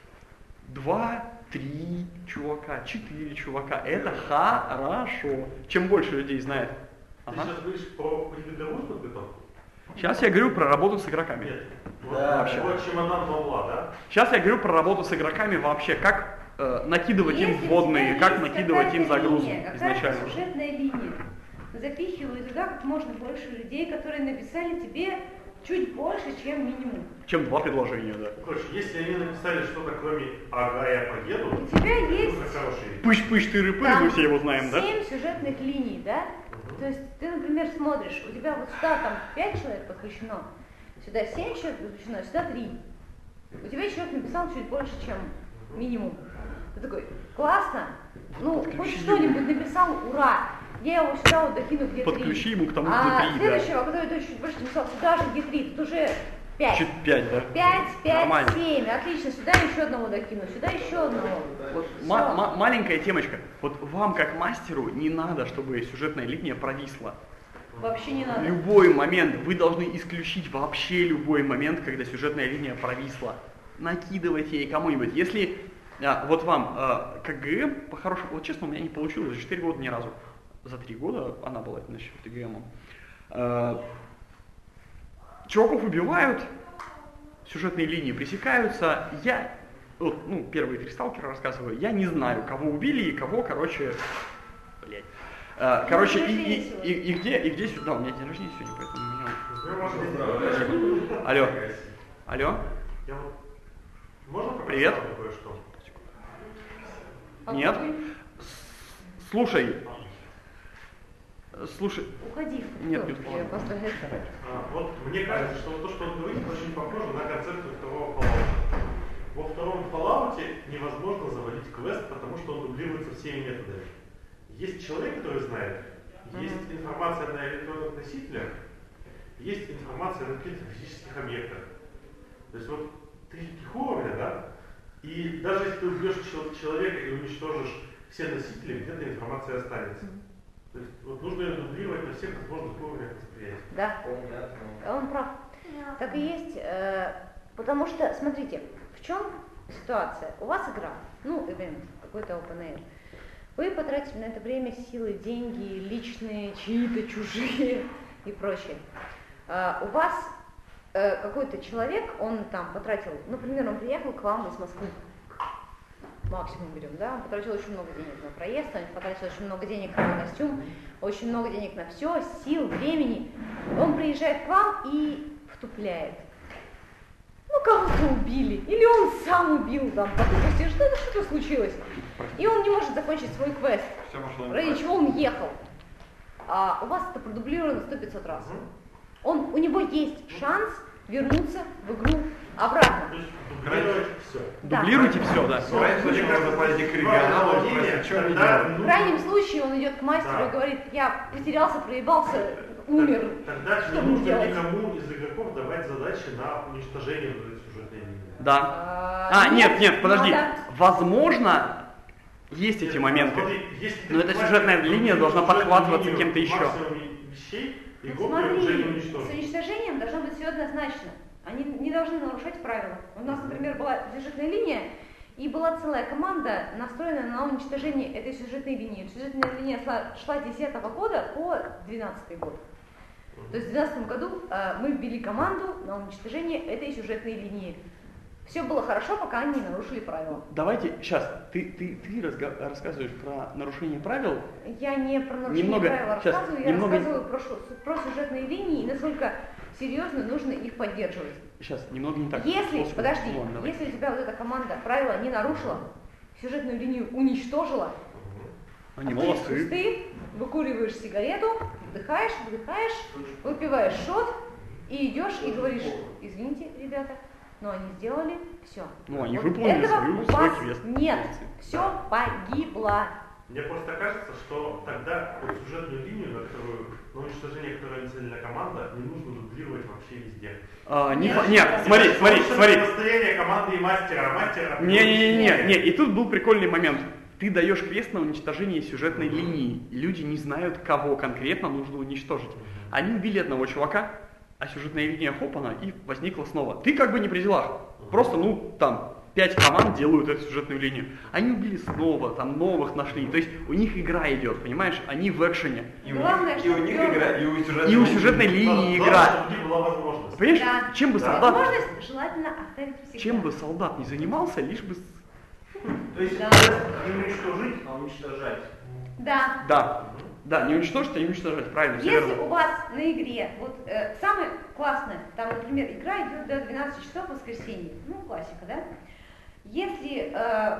Два, три чувака, четыре чувака. Это хорошо. Чем больше людей знает. Ты Ага. сейчас говоришь про передовую подготовку? Сейчас я говорю про работу с игроками. Нет. Вот, Да, вообще. вот чемодан бабла, да? Сейчас я говорю про работу с игроками вообще, как э, накидывать им Если у вводные, тебя как есть накидывать им какая-то загрузку линия, изначально. Какая-то сюжетная линия. Запихивай туда как можно больше людей, которые написали тебе чуть больше, чем минимум. Чем два предложения, да. Короче, если они написали что-то кроме «ага, я поеду», У тебя есть это хороший. Пыщ-пыщ, тыры-пыры, там мы все его знаем, да? семь сюжетных линий, да? То есть ты, например, смотришь, у тебя вот сюда там пять человек подключено, сюда семь человек подключено, сюда три. У тебя человек написал чуть больше, чем минимум. Ты такой, классно, ну Подключи хоть его. что-нибудь написал, ура. Я его сюда вот докину, где три. Подключи ему к тому, а где три, да. следующего, который тоже чуть больше написал, сюда же где три, тут уже пять. Чуть пять, да. Пять, пять, Нормально. семь, отлично, сюда еще одного докину, сюда еще одного. Вот Всё. ма- ма- маленькая темочка. Вот вам, как мастеру, не надо, чтобы сюжетная линия провисла. Вообще не надо. Любой момент, вы должны исключить вообще любой момент, когда сюжетная линия провисла. Накидывайте ей кому-нибудь. Если а, вот вам а, как ГМ, по-хорошему, вот честно, у меня не получилось за четыре года ни разу. За три года она была насчет ГМом. А, чуваков убивают, сюжетные линии пресекаются. Я, вот, ну, первые три сталкера рассказываю, я не знаю, кого убили и кого, короче, блядь. А, короче, и, и, и, и где, и где сюда? У меня день рождения сегодня, поэтому меня... Алло. Алло. Я вот... Можно попросить Привет. кое-что? Нет. Слушай. Слушай. Уходи. Нет, не я просто это. А, вот мне кажется, что вот то, что он говорит, очень похоже на концепцию второго Fallout. Во втором Fallout невозможно завалить квест, потому что он дублируется всеми методами. Есть человек, который знает, есть информация на электронных носителях, есть информация на каких-то физических объектах. То есть вот три таких уровня, да, и даже если ты убьешь человека и уничтожишь все носители, где-то информация останется. То есть вот нужно ее дублировать на всех возможных уровнях восприятия. Да, он прав. Так и есть, э, потому что, смотрите, в чем ситуация? У вас игра, ну, ивент, какой-то open air. Вы потратили на это время, силы, деньги, личные, чьи-то, чужие и прочее. Э, у вас э, какой-то человек, он там потратил, например, он приехал к вам из Москвы. Максимум берем, да, он потратил очень много денег на проезд, он потратил очень много денег на костюм, очень много денег на все, сил, времени. Он приезжает к вам и втупляет. Ну, кого-то убили, или он сам убил там, допустим, что-то, что-то случилось. И он не может закончить свой квест, ради чего он ехал. А у вас это продублировано сто пятьсот раз. Он, у него есть шанс вернуться в игру обратно. Все. Да. Дублируйте все, да. В крайнем случае можно пойти к регионалу и спросить, что мне делать. В крайнем случае он идет к мастеру Да. и говорит, я потерялся, проебался, умер. Тогда Что не мне нужно делать? никому из игроков давать задачи на уничтожение вот этой сюжетной линии. Да. А, А, нет, нет, подожди. надо. Возможно, есть эти моменты. Смотри, если ты Но эта понимаешь, сюжетная как линия ты должна сюжетную подхватываться линию кем-то еще. максимум вещей, Ну, игрок ее уже не смотри, уничтожит. с уничтожением должно быть все однозначно. Они не должны нарушать правила. У нас, например, была сюжетная линия, и была целая команда, настроенная на уничтожение этой сюжетной линии. Сюжетная линия шла, шла с десятого года по двенадцатый год. То есть в двенадцатом году э, мы ввели команду на уничтожение этой сюжетной линии. Все было хорошо, пока они не нарушили правила. Давайте, сейчас, ты, ты, ты разга- рассказываешь про нарушение правил. Я не про нарушение Немного, правил сейчас, рассказываю, я немного- рассказываю про, шу- про сюжетные линии и насколько серьезно нужно их поддерживать. Сейчас, немного не так. Если, Полсекунды. подожди, Ладно, давай. если у тебя вот эта команда правила не нарушила, сюжетную линию уничтожила, Они открыв молодцы. кусты, выкуриваешь сигарету, вдыхаешь, вдыхаешь, выпиваешь шот и идешь и говоришь: извините, ребята, но они сделали все. Ну, они выполнили Этого свою- у свой вас квест. нет, Молодцы. все погибло. Мне просто кажется, что тогда вот сюжетную линию, на которую, на уничтожение которой нацелена команда, не нужно дублировать вообще везде. А, не Нет, фа- нет, нет, смотри, смотри, Потому что смотри. это Настроение команды и мастера, а мастера... Не-не-не, не, и тут был прикольный момент. Ты даешь квест на уничтожение сюжетной линии. И люди не знают, кого конкретно нужно уничтожить. Они убили одного чувака, а сюжетная линия хоп, она и возникла снова. Ты как бы не при делах. Просто, ну, там, пять команд делают эту сюжетную линию. Они убили снова, там новых нашли. То есть у них игра идет, понимаешь? Они в экшене. И у Главное, них, и у чтобы них делать. игра, и у сюжетной И у сюжетной линии игра. Чтобы у них была возможность. Понимаешь, Да. чем бы Да. солдат, Возможность желательно оставить всегда. чем бы солдат не занимался, лишь бы... с- То есть Да. не уничтожить, а уничтожать. Да. Да, да, не уничтожить, а не уничтожать, правильно, все Если верно. у вас на игре, вот э, самое классное, там, например, игра идет до двенадцати часов в воскресенье, ну, классика, да? Если э,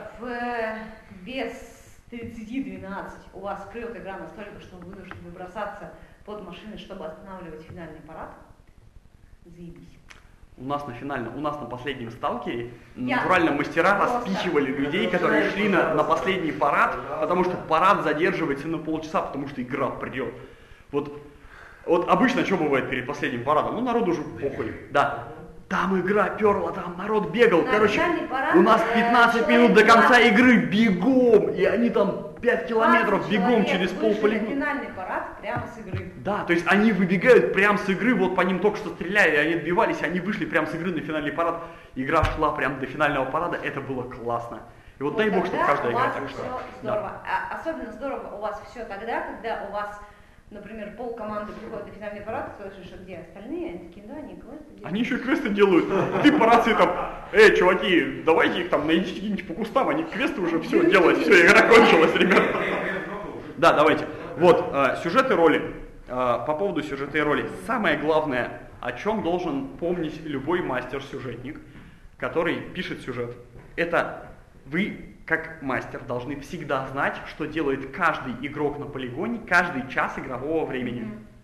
в, без тридцати двенадцать у вас прет игра настолько, что вы вынуждены бросаться под машины, чтобы останавливать финальный парад, заебись. У нас на финальном, у нас на последнем сталкере Я натурально мастера просто- распихивали людей, которые шли на, на последний парад, потому что парад задерживается на полчаса, потому что игра придет. Вот, вот обычно что бывает перед последним парадом? Ну, народу уже похуй, да. Там игра перла, там народ бегал. На Короче, финальный парад, у нас э, пятнадцать человек минут до конца двадцать игры бегом, и они там пять километров двадцать бегом человек через вышли на полполигона. финальный парад прямо с игры. Да, то есть они выбегают прям с игры, вот по ним только что стреляли, они отбивались, они вышли прям с игры на финальный парад. Игра шла прям до финального парада, это было классно. И вот, Вот дай бог, чтобы тогда каждая у игра вас так все шла. здорово. А особенно здорово у вас все тогда, когда у вас, например, пол команды приходит на финальный парад, ты слышишь, а где остальные? Они такие: да, они квесты делают. Они еще и квесты делают. Ты по рации там: эй, чуваки, давайте их там найдите где-нибудь по кустам, они квесты уже все делают, все, игра кончилась, ребят. Да, давайте. Вот, э, сюжет и роли. Э, по поводу сюжета и роли. Самое главное, о чем должен помнить любой мастер-сюжетник, который пишет сюжет, это вы, как мастер, должны всегда знать, что делает каждый игрок на полигоне каждый час игрового времени.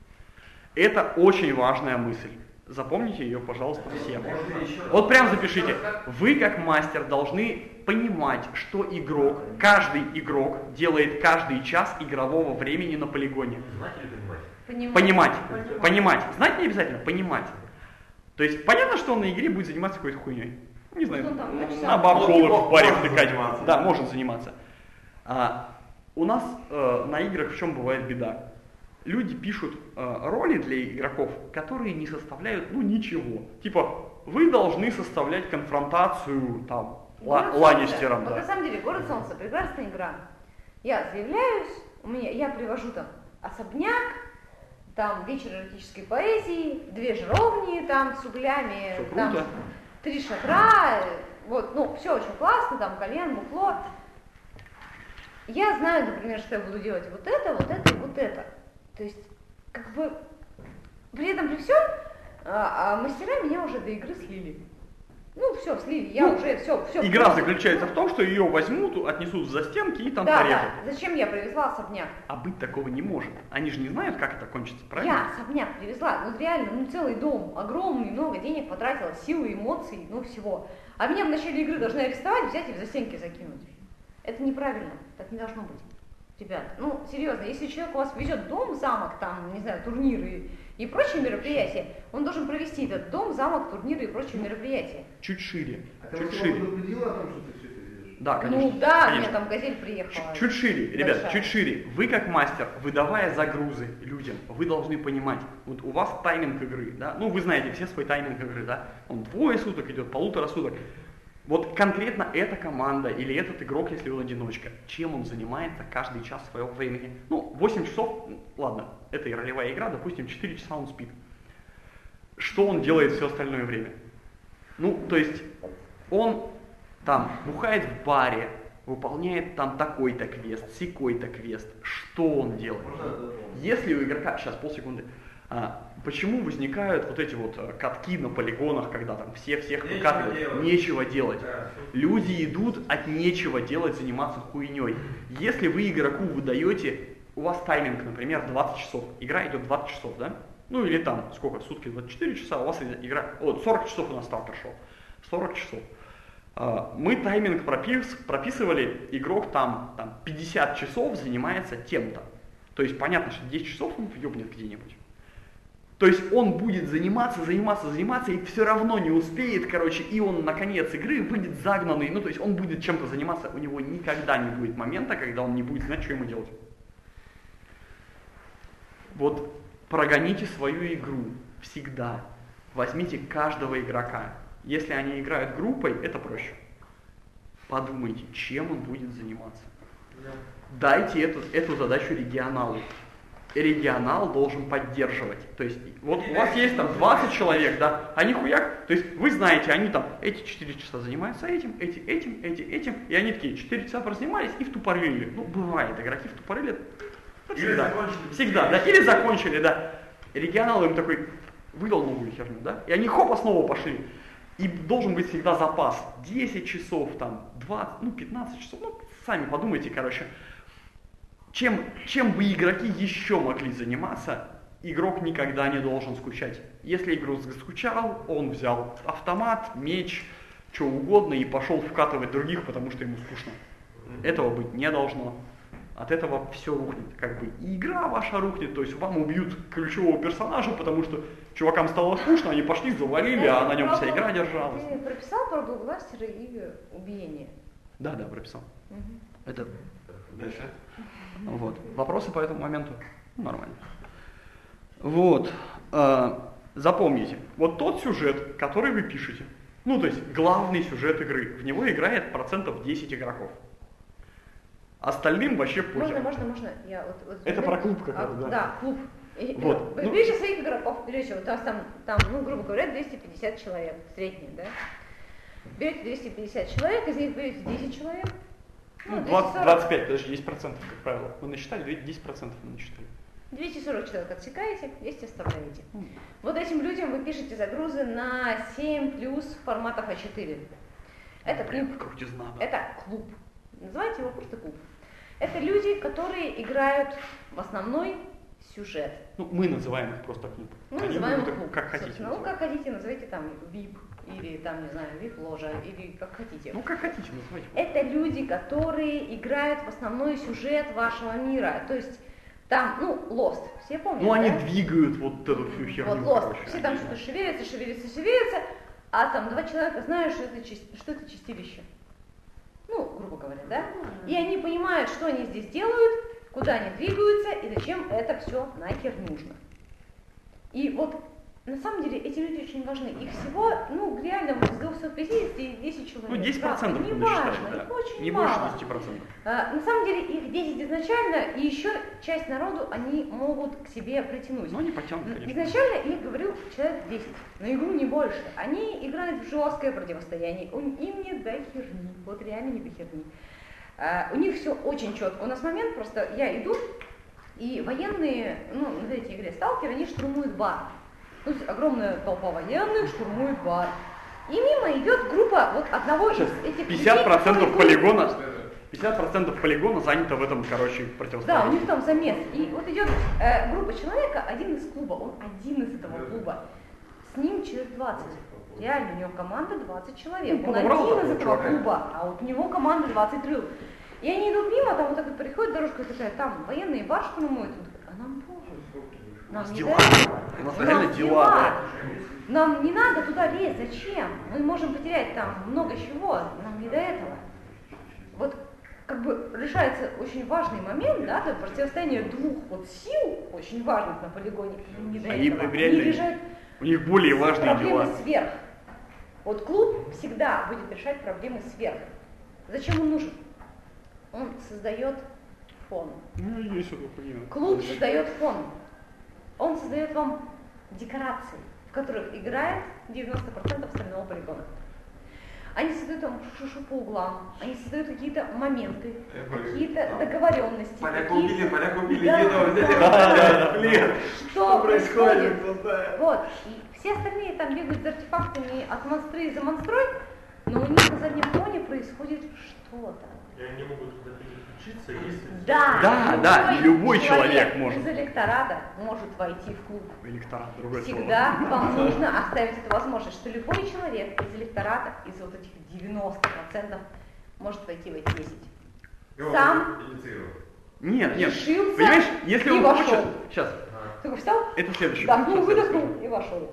Это очень важная мысль. Запомните ее, пожалуйста, все. Вот прям запишите. Вы, как мастер, должны понимать, что игрок, каждый игрок делает каждый час игрового времени на полигоне. Знать или понимать? Понимать. Понимать. Понимать. Знать не обязательно, понимать. То есть понятно, что он на игре будет заниматься какой-то хуйней. Не знаю, Ну, там, на- почему? на бабхолы Ну, в баре может втыкать. заниматься. Да, может заниматься. А, у нас э, на играх в чем бывает беда? Люди пишут э, роли для игроков, которые не составляют, ну, ничего. Типа, вы должны составлять конфронтацию там Ла- Город Ланнистером, Солнца. Вот да. на самом деле, Город Солнца прекрасная игра. Я заявляюсь, у меня, я привожу там особняк, там вечер эротической поэзии, две жаровни там с углями, Всё там круто. три шатра, э, вот, ну, все очень классно, там кальян, бухло. Я знаю, например, что я буду делать вот это, вот это и вот это. То есть, как бы, при этом при всем, а, а мастера меня уже до игры слили. Ну, все, слили, я Ну, уже, все, все. Игра заключается в том, что ее возьмут, отнесут за стенки и там Да, порежут. да. Зачем я привезла особняк? А быть такого не может. Они же не знают, как это кончится, правильно? Я особняк привезла, ну реально, ну целый дом, огромный, много денег потратила, силы, эмоций, ну всего. А меня в начале игры должны арестовать, взять и в застенки закинуть. Это неправильно, так не должно быть. Ребят, ну, серьезно, если человек у вас везет дом, замок, там, не знаю, турниры и прочие мероприятия, он должен провести этот дом, замок, турниры и прочие мероприятия. Чуть шире. А ты чуть уже шире. предупредила о том, что ты все это делаешь? Да, конечно. Ну да, конечно. мне там газель приехала. Чуть, чуть шире, ребят, Большая. чуть шире. Вы как мастер, выдавая загрузы людям, вы должны понимать, вот у вас тайминг игры, да, ну вы знаете все свой тайминг игры, да, он двое суток идет, полутора суток. Вот конкретно эта команда или этот игрок, если он одиночка, чем он занимается каждый час своего времени? Ну, восемь часов, ладно, это и ролевая игра, допустим, четыре часа он спит. Что он делает все остальное время? Ну, то есть, он там бухает в баре, выполняет там такой-то квест, сякой-то квест. Что он делает? Если у игрока, сейчас полсекунды, а, почему возникают вот эти вот а, катки на полигонах, когда там все всех Нечего выкатывают? делать. Нечего делать. Да. Люди идут от нечего делать, заниматься хуйней. Если вы игроку выдаете, у вас тайминг, например, двадцать часов, игра идет двадцать часов, да? Ну или там, сколько, сутки, двадцать четыре часа, у вас игра, вот, сорок часов у нас стартер шел, сорок часов. А, мы тайминг пропис, прописывали, игрок там, там пятьдесят часов занимается тем-то. То есть понятно, что десять часов он въебнет где-нибудь. То есть он будет заниматься, заниматься, заниматься и все равно не успеет, короче, и он на конец игры выйдет загнанный, ну то есть он будет чем-то заниматься, у него никогда не будет момента, когда он не будет знать, что ему делать. Вот прогоните свою игру всегда, возьмите каждого игрока, если они играют группой, это проще. Подумайте, чем он будет заниматься. Дайте эту, эту задачу регионалу. Регионал должен поддерживать. То есть, вот у вас есть там двадцать человек, да, они хуяк, то есть вы знаете, они там эти четыре часа занимаются этим, эти, этим, эти, этим, и они такие четыре часа прозанимались и втупорылили. Ну, бывает, игроки втупорылят. Всегда, всегда, да, или закончили, да. Регионал им такой выдал новую херню, да, и они хопа снова пошли. И должен быть всегда запас. десять часов, там, двадцать, ну, пятнадцать часов, ну, сами подумайте, короче. Чем, чем бы игроки еще могли заниматься, игрок никогда не должен скучать. Если игрок заскучал, он взял автомат, меч, что угодно и пошел вкатывать других, потому что ему скучно. Этого быть не должно. От этого все рухнет. Как бы и игра ваша рухнет, то есть вам убьют ключевого персонажа, потому что чувакам стало скучно, они пошли, завалили, а на нем вся игра держалась. Ты прописал про блокбастеры и убиение? Да, да, прописал. Угу. Это дальше. Вот. Вопросы по этому моменту? Ну, нормально. Вот. А, запомните, вот тот сюжет, который вы пишете, ну, то есть главный сюжет игры, в него играет процентов десять игроков. Остальным вообще похер. Можно, можно, можно. Я вот, вот, Это про клуб как раз, а, да. Да, клуб. И, Вот. Вы Ну, берете своих игроков, берете, вот у вас там, там, ну, грубо говоря, двести пятьдесят человек, средний, да? Берете двести пятьдесят человек, из них берете десять человек. Ну, Ну, двадцать, двести сорок. двадцать пять, даже десять процентов, как правило. Мы насчитали, десять процентов мы насчитали. двести сорок человек отсекаете, двести оставляете. Mm. Вот этим людям вы пишете загрузы на семь плюс форматов а четыре. Это Прям клуб. крутизна, да. Это клуб. Называйте его просто клуб. Это люди, которые играют в основной сюжет. Ну, мы называем их просто клуб. Мы Они называем будут их клуб. как хотите. собственно. Ну, как хотите, назовите там вип, или там, не знаю, вип-ложа, или как хотите. Ну, как хотите, называйте. Это люди, которые играют в основной сюжет вашего мира. То есть там, ну, Lost, все помнят, Ну, они да? двигают вот эту всю херню, Вот Lost, короче. все там они- что-то шевелятся, шевелятся, шевелятся, а там два человека знают, что это, чис- что это чистилище. Ну, грубо говоря, да? И они понимают, что они здесь делают, куда они двигаются и зачем это все нахер нужно. И вот на самом деле эти люди очень важны. Их всего, ну, реально, вот из двухсот пятидесяти десять человек. Ну, десять Правда, процентов не мы насчитали, важно, да. их очень Не мало. больше десяти процентов. А, на самом деле их десять изначально, и еще часть народу они могут к себе притянуть. Ну, они потянут, конечно. Изначально их говорил человек десять, но игру не больше. Они играют в жесткое противостояние, им не до херни, вот реально не до херни. А, у них все очень четко. У нас момент, просто я иду, и военные, ну, на этой игре сталкеры, они штурмуют бар. То есть огромная толпа военных штурмует бар. И мимо идет группа вот одного Сейчас из этих пятьдесят процентов людей, который полигона, пятьдесят процентов полигона занято в этом, короче, Да, у противостоянии. них там замес. И вот идет э, группа человека, один из клуба, он один из этого клуба. С ним человек двадцать. Реально, у него команда двадцать человек. Ну, Он набрал один из такого этого чувака. клуба, а вот у него команда двадцать рыл. И они идут мимо, там вот так вот приходит дорожка такая, там военные башку моют. Он такой, а нам похуй. Нам не дела. до У нас этого. реально Нам дела, да. Нам не надо туда лезть, зачем? Мы можем потерять там много чего, нам не до этого. Вот как бы решается очень важный момент, да, то противостояние двух вот сил, очень важных на полигоне, не до Они этого. реально, Они решают у них более важные проблемы дела. сверх. Вот клуб всегда будет решать проблемы сверх. Зачем он нужен? Он создает фон. Ну, есть это понимаю. Клуб создает фон. Он создает вам декорации, в которых играет девяносто процентов остального полигона. Они создают там шушу по углам, они создают какие-то моменты, какие-то договоренности. Поляка какие-то- убили, поляка убили, Да, еду взяли. да, Да, да. да, блин. Что происходит? происходит? Вот. И все остальные там бегают за артефактами от монстры за монстрой, но у них на заднем фоне происходит что-то. И они могут туда переключиться, если... Да, Да, да, и любой человек может. из электората может войти в клуб. Электорат, другое Всегда слово. вам нужно оставить эту возможность, что любой человек из электората, из вот этих девяноста процентов, может войти в эти десять. Сам Нет, нет. решился Понимаешь, если и он вошел. хочет... Сейчас. Только встал, Это следующий вдохнул, пункт. сейчас выдохнул и вошел.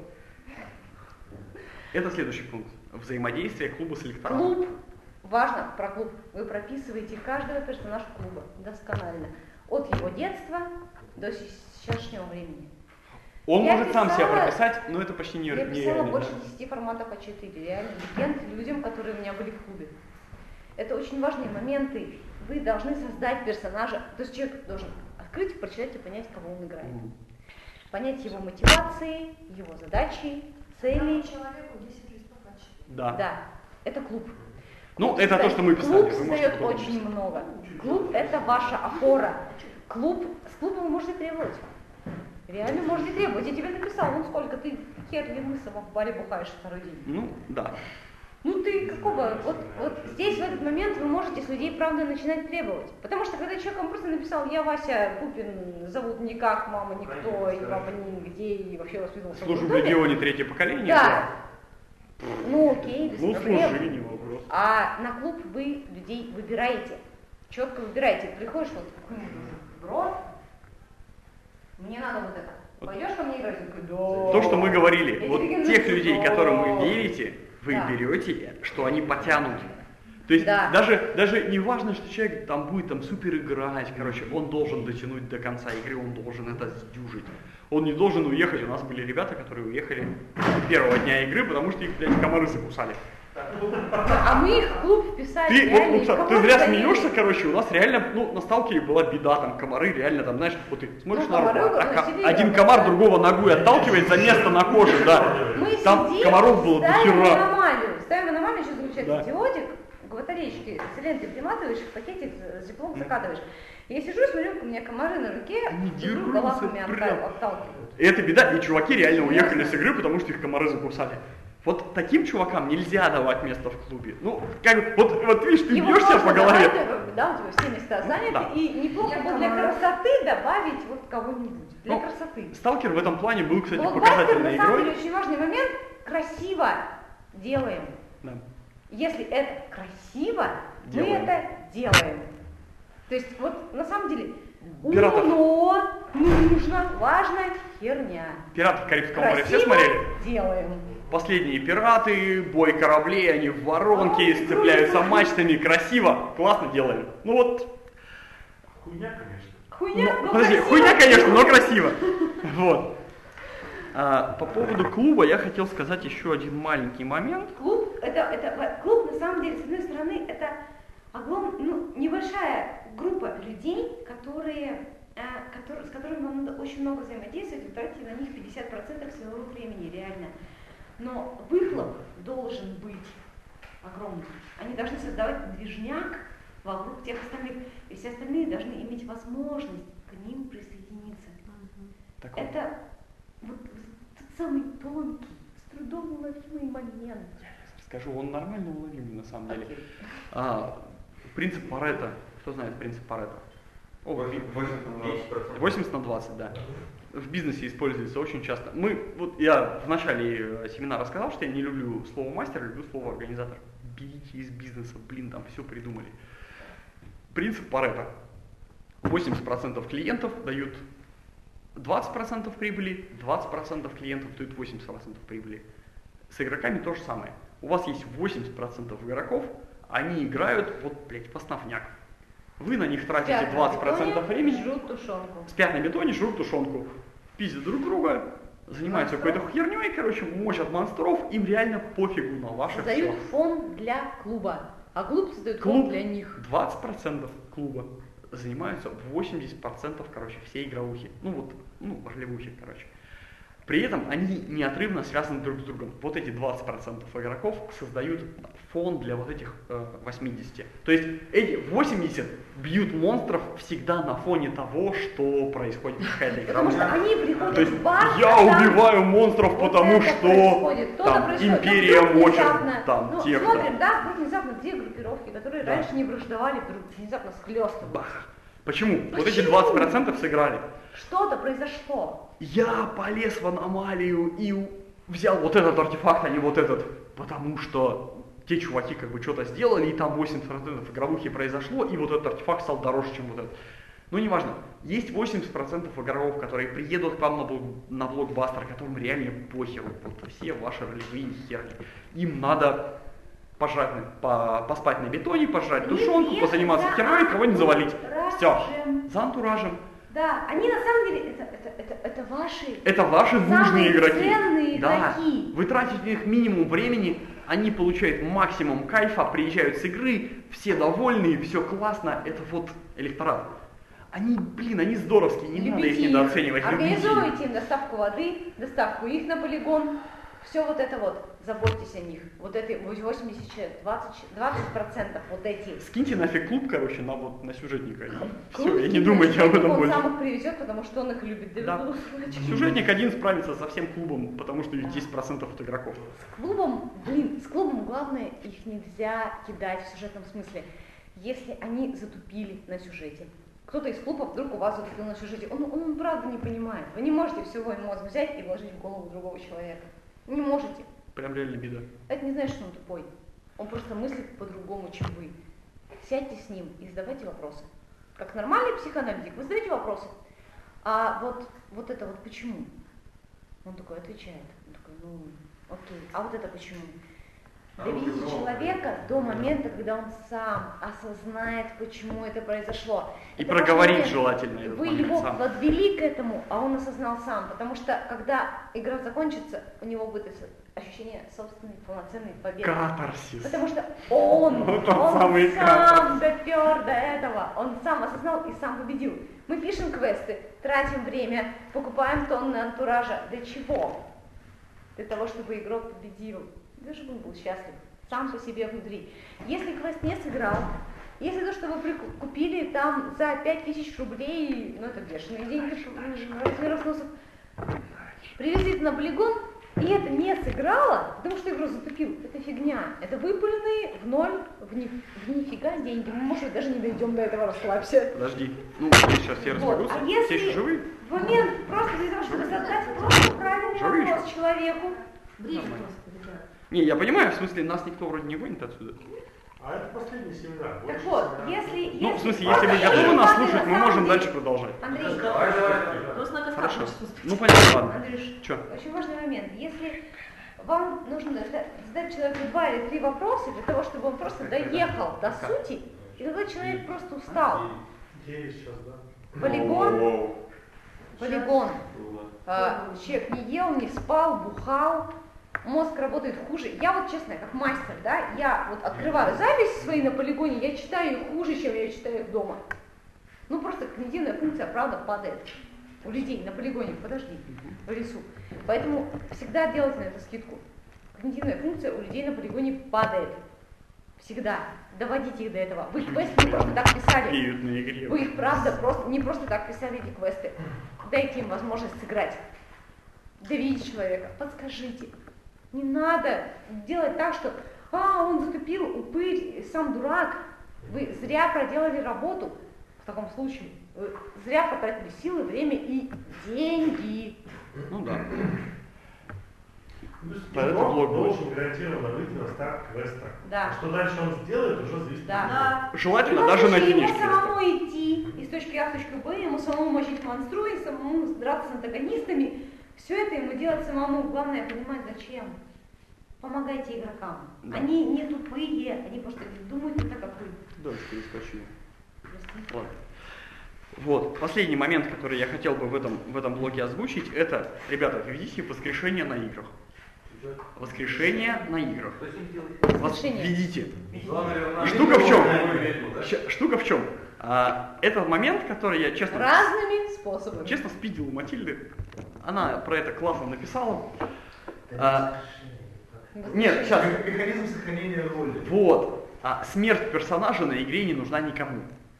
Это следующий пункт. Взаимодействие клуба с электоратом. Клуб. Важно про клуб. Вы прописываете каждого персонажа клуба досконально. От его детства до сегодняшнего времени. Он Я может сам себя писала- прописать, но это почти не Я писала нереально. больше десяти форматов а четыре, реально, легенд людям, которые у меня были в клубе. Это очень важные моменты. Вы должны создать персонажа, то есть человек должен открыть, прочитать и понять, кого он играет. Понять его мотивации, его задачи, цели. Человеку десять листов а четыре. Да. Да, это клуб. Ну, Клуб это то, создает- что мы писали. Клуб Вы можете создает потом очень написать. много. Клуб – это ваша опора. Клуб, с клубом вы можете требовать. Реально можете требовать. Я тебе написал, ну сколько ты хер Лемысова в баре бухаешь второй день. Ну, да. Ну ты какого? Вот, вот здесь в этот момент вы можете с людей правда начинать требовать. Потому что когда человек вам просто написал, я Вася Пупин, зовут никак, мама никто, и папа нигде, и вообще воспитывался в Служу в доме. регионе третье поколение. Да. Ну окей, без Ну, проблем. служи, не вопрос. А на клуб вы людей выбираете. Четко выбираете. Приходишь вот, бро, мне надо вот это. Пойдешь ко мне играть? Он такой, да. То, что мы говорили, Эти вот легенды тех такие, людей, «Да». которым вы верите, вы Да. берете, что они потянут. То есть Да. даже, даже не важно, что человек там будет там супер играть, короче, он должен дотянуть до конца игры, он должен это сдюжить. Он не должен уехать. У нас были ребята, которые уехали первого дня игры, потому что их, блядь, комары закусали. А мы их в клуб вписали. Ты, вот, реально, вот, и ты комары зря заели. смеешься, короче, у нас реально, ну, на сталкере была беда, там, комары реально, там, знаешь, вот ты смотришь Ну, на руку, комары а ко- сидели, один да. комар другого ногой отталкивает за место на коже, да. Мы Там сидим, комаров было ставим дохера. аномалию. Ставим аномалию, еще замечательный Да. диодик, к батареечке с лентой приматываешь, в пакетик с диплом закатываешь. Я сижу и смотрю, у меня комары на руке, Они друг дерутся друга лапами прям. отта- отталкивают. И это беда, и чуваки реально уехали Серьезно? с игры, потому что их комары закусали. Вот таким чувакам нельзя давать место в клубе. Ну, как бы, вот, вот видишь, ты Его бьешь себя можно по голове. давать, да, у тебя все места заняты, Да. и неплохо Я бы для комаров. красоты добавить вот кого-нибудь. Для Ну, красоты. Сталкер в этом плане был, кстати, Блокбастер, на показательной самом деле, игрой. очень важный момент. Красиво делаем. Да. Если это красиво, Делаем. мы это делаем. То есть вот на самом деле Пиратов. умно, нужно, важная херня. Пиратов Карибского моря все Красиво смотрели? делаем. Последние пираты, бой кораблей, они в воронке, Ой, сцепляются круто. мачтами, красиво, классно делаем. Ну вот, Хуйня, конечно. Хуйня, ну, но подожди, красиво. хуйня, конечно, но красиво. Вот. А, по поводу клуба я хотел сказать еще один маленький момент. Клуб, это, это, клуб на самом деле, с одной стороны, это огром, ну, небольшая группа людей, которые, э, которые, с которыми вам надо очень много взаимодействовать, вы тратите на них пятьдесят процентов своего времени, реально. Но выхлоп должен быть огромный. Они должны создавать движняк вокруг тех остальных, и все остальные должны иметь возможность к ним присоединиться. Так вот. Это вот тот самый тонкий, с трудом уловимый момент. Скажу, он нормально уловимый на самом деле. Окей. А, принцип Парето. Кто знает принцип Парето? О, восемьдесят процентов. восемьдесят на двадцать, да. В бизнесе используется очень часто. Мы, вот я в начале э, семинара сказал, что я не люблю слово мастер, люблю слово организатор. Берите из бизнеса, блин, там все придумали. Принцип Парето. восемьдесят процентов клиентов дают двадцать процентов прибыли, двадцать процентов клиентов дают восемьдесят процентов прибыли. С игроками то же самое. У вас есть восемьдесят процентов игроков, они играют, вот, блядь, в основняк. Вы на них тратите Спят двадцать на процентов бетоне, времени. жрут тушенку. Спят на бетоне, жрут тушенку. Пиздят друг друга, занимаются Монстров? какой-то херней, короче, мочат монстров, им реально пофигу на ваше Создают все. фон для клуба, а клуб создает Клуб фон для них. двадцать процентов клуба занимаются восемьдесят процентов, короче, всей игровухи. Ну вот, ну, ролевухи, короче. При этом они неотрывно связаны друг с другом. Вот эти двадцать процентов игроков создают фон для вот этих э, восьмидесяти. То есть эти восемьдесят бьют монстров всегда на фоне того, что происходит какая-то игра. Потому что они приходят То есть в бар, я там убиваю монстров, вот потому это что происходит, то-то там происходит. империя Ну, вдруг мочит внезапно, там ну, тех-то. смотрим, да, вдруг внезапно две группировки, которые Да. раньше не враждовали, вдруг внезапно схлестываются. Бах. Почему? Вот эти Почему? двадцать процентов сыграли. Что-то произошло. Я полез в аномалию и взял вот этот артефакт, а не вот этот, потому что те чуваки как бы что-то сделали, и там восемьдесят процентов игровухи произошло, и вот этот артефакт стал дороже, чем вот этот. Ну, неважно. Есть восемьдесят процентов игроков, которые приедут к вам на, блок, на блокбастер, которым реально похеру. Вот все ваши ролевые херни. Им надо пожрать, на- по, поспать на бетоне, пожрать тушенку, позаниматься херней, кого-нибудь завалить. Все. Антуражем. За антуражем. Да, они на самом деле, это, это, это, это ваши Это ваши самые нужные игроки. ценные Да. игроки. Вы тратите на них минимум времени, они получают максимум кайфа, приезжают с игры, все довольны, все классно. Это вот электорат. Они, блин, они здоровские, не надо их Любите недооценивать. Любите их. Организовывайте им доставку воды, доставку их на полигон. Все вот это вот, заботьтесь о них. Вот эти восемьдесят человек, двадцать процентов вот эти. Скиньте нафиг клуб, короче, на, вот, на сюжетника. Все, Клуб и не скиньте, думайте об этом он больше. сам их привезет, потому что он их любит. Да. Да. Сюжетник один справится со всем клубом, потому что ведь десять процентов от игроков. С клубом, блин, с клубом главное, их нельзя кидать в сюжетном смысле. Если они затупили на сюжете. Кто-то из клуба вдруг у вас затупил на сюжете. Он, он правда не понимает. Вы не можете всего ему мозг взять и вложить в голову другого человека. Не можете. Прям реально беда. Это не значит, что он тупой. Он просто мыслит по-другому, чем вы. Сядьте с ним и задавайте вопросы. Как нормальный психоаналитик, вы задаете вопросы. А вот, вот это вот почему? Он такой отвечает. Он такой, ну, окей. А вот это почему? Доведите человека до момента, когда он сам осознает, почему это произошло. И Это проговорить ваш момент. желательно этот Вы момент его сам. подвели к этому, а он осознал сам. Потому что, когда игра закончится, у него будет ощущение собственной полноценной победы. Катарсис. Потому что он, Вот он он самый сам допер до этого, он сам осознал и сам победил. Мы пишем квесты, тратим время, покупаем тонны антуража. Для чего? Для того, чтобы игрок победил. Даже он был счастлив, сам по себе внутри. Если квест не сыграл, если то, что вы прику- купили там за пять тысяч рублей, ну это бешеные деньги размеров сносов, привезли на полигон, и это не сыграло, потому что игру затупил, это фигня. Это выпаленные в ноль, в, ни, в нифига деньги. Мы, может, даже не дойдем до этого, расслабься. Подожди. Ну, сейчас я Вот. разберусь. А Все еще если живые? в момент просто для того, чтобы задать просто правильный Живые вопрос человеку, Бриф Нормально. просто, ребят. Не, я понимаю, в смысле, нас никто вроде не гонит отсюда. А это последний семинар. так Больше вот, семинаров. если... Ну, в если смысле, просто если вы готовы очень нас важно, слушать, на мы самом можем деле- дальше продолжать. Андрей, Давай, давай. Просто на Хорошо. каскадочку Ну, понятно, ладно. Андрюш, Чё? очень важный момент. Если вам нужно зада- задать человеку два или три вопроса для того, чтобы он просто доехал до сути, и тогда человек просто устал. девять сейчас, да? Полигон, полигон. А, человек не ел, не спал, бухал, мозг работает хуже. Я вот честно, как мастер, да, я вот открываю записи свои на полигоне, я читаю их хуже, чем я читаю их дома. Ну просто когнитивная функция, правда, падает у людей на полигоне, подожди, в лесу. Поэтому всегда делайте на это скидку. Когнитивная функция у людей на полигоне падает. Всегда. Доводите их до этого. Вы их квесты не просто так писали. Пьют на игре. Вы их, правда, просто, не просто так писали эти квесты. Дайте им возможность сыграть. Доведите человека, подскажите. Не надо делать так, что «А, он затупил, упырь, сам дурак». Вы зря проделали работу. В таком случае вы зря потратили силы, время и деньги. Ну да. Плюс Под этот игрок блок будет. должен гарантированно выйти на старт квеста. Да. А что дальше он сделает, уже зависит Да. от него. Да. Желательно Ну, даже на слушай, финиш ему квеста. самому идти из точки А в точку Б, ему самому мочить монстру и самому драться с антагонистами. Все это ему делать самому. Главное понимать, зачем. Помогайте игрокам. Да. Они не тупые, они просто думают не так, как вы. Дальше перескочу. Ладно. Вот, последний момент, который я хотел бы в этом, в этом блоге озвучить, это, ребята, введите воскрешение на играх. Воскрешение на играх. Воскрешение. Введите. И штука в чем? Щ- Штука в чем? А, это момент, который я, честно, Разными способами. честно спидил у Матильды. Она про это классно написала. А, нет, сейчас. Механизм сохранения роли. Вот. А, смерть персонажа на игре не нужна никому.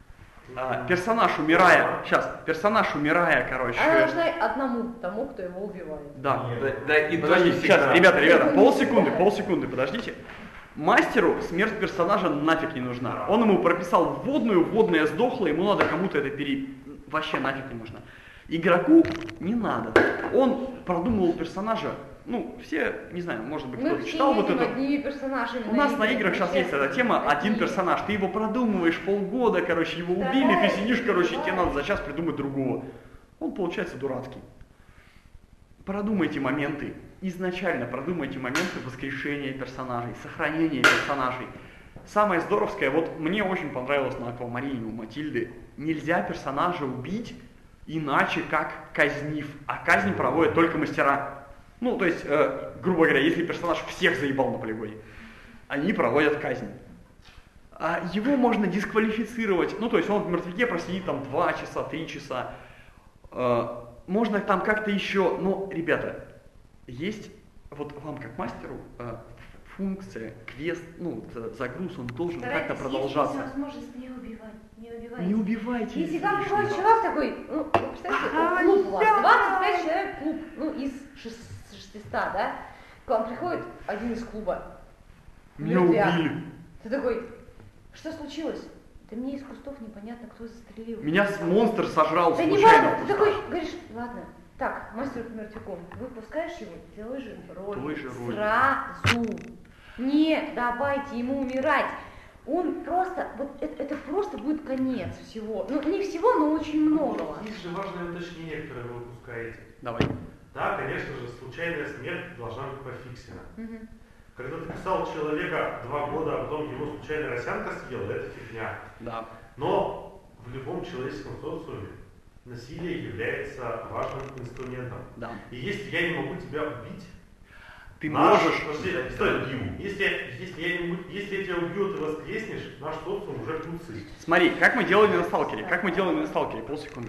А, персонаж умирая, сейчас, персонаж умирая, короче. Она нужна одному, тому, кто его убивает. Да. Да, да и то не Подождите, всегда. сейчас, ребята, ребята, полсекунды, полсекунды, подождите. Мастеру смерть персонажа нафиг не нужна. Он ему прописал вводную, вводная сдохла, ему надо кому-то это пере... Вообще нафиг не нужно. Игроку не надо. Он продумывал персонажа, ну, все, не знаю, может быть, Мы кто-то все читал вот едем это. одними персонажами. У нас на играх сейчас есть эта тема, один персонаж, ты его продумываешь полгода, короче, его убили, ты сидишь, короче, тебе надо за час придумать другого. Он получается дурацкий. Продумайте моменты, изначально продумайте моменты воскрешения персонажей, сохранения персонажей. Самое здоровское, вот мне очень понравилось на Аквамарине у Матильды, нельзя персонажа убить иначе, как казнив, а казнь проводят только мастера. Ну, то есть, э, грубо говоря, если персонаж всех заебал на полигоне, они проводят казнь. А его можно дисквалифицировать, ну, то есть он в мертвяке просидит там два часа, три часа. Э, можно там как-то еще, но, ребята, есть, вот вам как мастеру, э, функция, квест, ну, загруз, он должен как-то продолжаться. Есть возможность не убивать, не убивайте. Не убивайте. Если там лишнего. приходит человек такой, ну, вы представляете, вот клуб у вас, двадцать пять человек клуб, ну, из шестисот, да? К вам приходит один из клуба. Меня мертвяк. убили. Ты такой, что случилось? Да мне из кустов непонятно, кто застрелил. Меня монстр сожрал Да не случайно. важно, ты такой говоришь, ладно, так, мастер по мертвяком, выпускаешь его той же роли. Той же роли. Сразу. Не давайте ему умирать. Он просто, вот это, это просто будет конец всего. Ну, не всего, но очень многого. Есть же важное уточнение, которое вы выпускаете. Давай. Да, конечно же, случайная смерть должна быть пофиксена. Мгм. Когда ты писал человека два года, а потом его случайно росянка съела, это фигня. Да. Но в любом человеческом социуме насилие является важным инструментом. Да. И если я не могу тебя убить, Ты наш, можешь... подожди, стой, если, если, я не, могу- если я тебя убью, ты воскреснешь, наш социум уже трусы. Смотри, как мы делали на сталкере. Как мы делали на сталкере, полсекунды.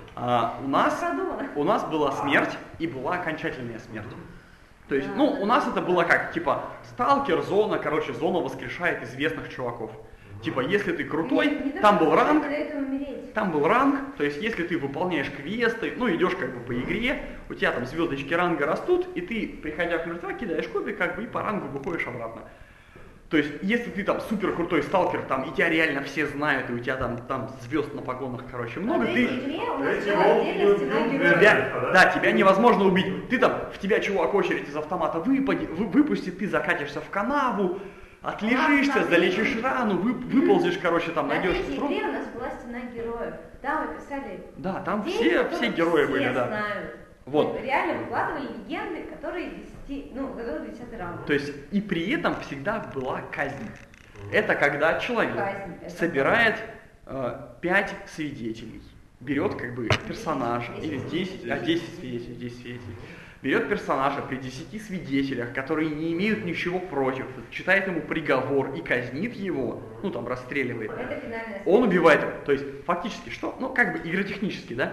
А, у нас, Продумано. у нас была смерть и была окончательная смерть. То есть, ну, у нас это было как, типа, сталкер, зона, короче, зона воскрешает известных чуваков. Типа, если ты крутой, Не- не то, там что был ранг, для этого умереть. там был ранг, то есть если ты выполняешь квесты, ну идешь как бы по игре, у тебя там звездочки ранга растут, и ты, приходя в мертвяк, кидаешь кубик, как бы и по рангу выходишь обратно. То есть, если ты там супер крутой сталкер, там, и тебя реально все знают, и у тебя там, там звезд на погонах, короче, много, В ты... этой игре у нас Эти была волки отдельная стена любят героев. Тебя, да, тебя невозможно убить. Ты там, в тебя чувак очередь из автомата выпади, вы, выпустит, ты закатишься в канаву, отлежишься, на залечишь третьей- рану, вы, выползешь, короче, там На найдешь третьей строк. игре у нас была стена героев. Там описали Да, там день, все, который все герои все были, да. знают. Вот. Мы реально выкладывали легенды, которые десяти, ну, которые десятый раунд. То есть, и при этом всегда была казнь. Это когда человек Казнь, это собирает э, пять свидетелей, берет как бы персонажа, или десять, а десять свидетелей, десять свидетелей, берет персонажа при десяти свидетелях, которые не имеют ничего против, читает ему приговор и казнит его, ну там расстреливает. Это финальная Он убивает его. То есть фактически что? Ну как бы игротехнически, да?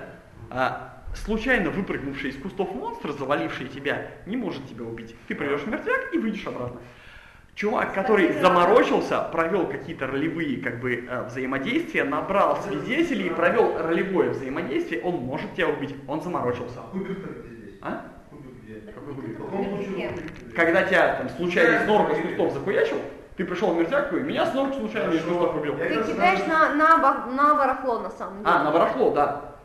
А, случайно выпрыгнувший из кустов монстр, заваливший тебя, не может тебя убить. Ты придешь в мертвяк и выйдешь обратно. Чувак, который заморочился, провел какие-то ролевые как бы э, взаимодействия, набрал свидетелей и провел ролевое взаимодействие, он может тебя убить. Он заморочился. Кубик-то где здесь? А? Кубик где? Какой кубик? В каком случае кубик? Когда тебя там случайно снорк из кустов захуячил, ты пришел в мертвяк и меня снорк случайно из кустов убил. Я Ты как раз кидаешь знаю, на, на, ба- на барахло, на самом деле. А, на барахло, да.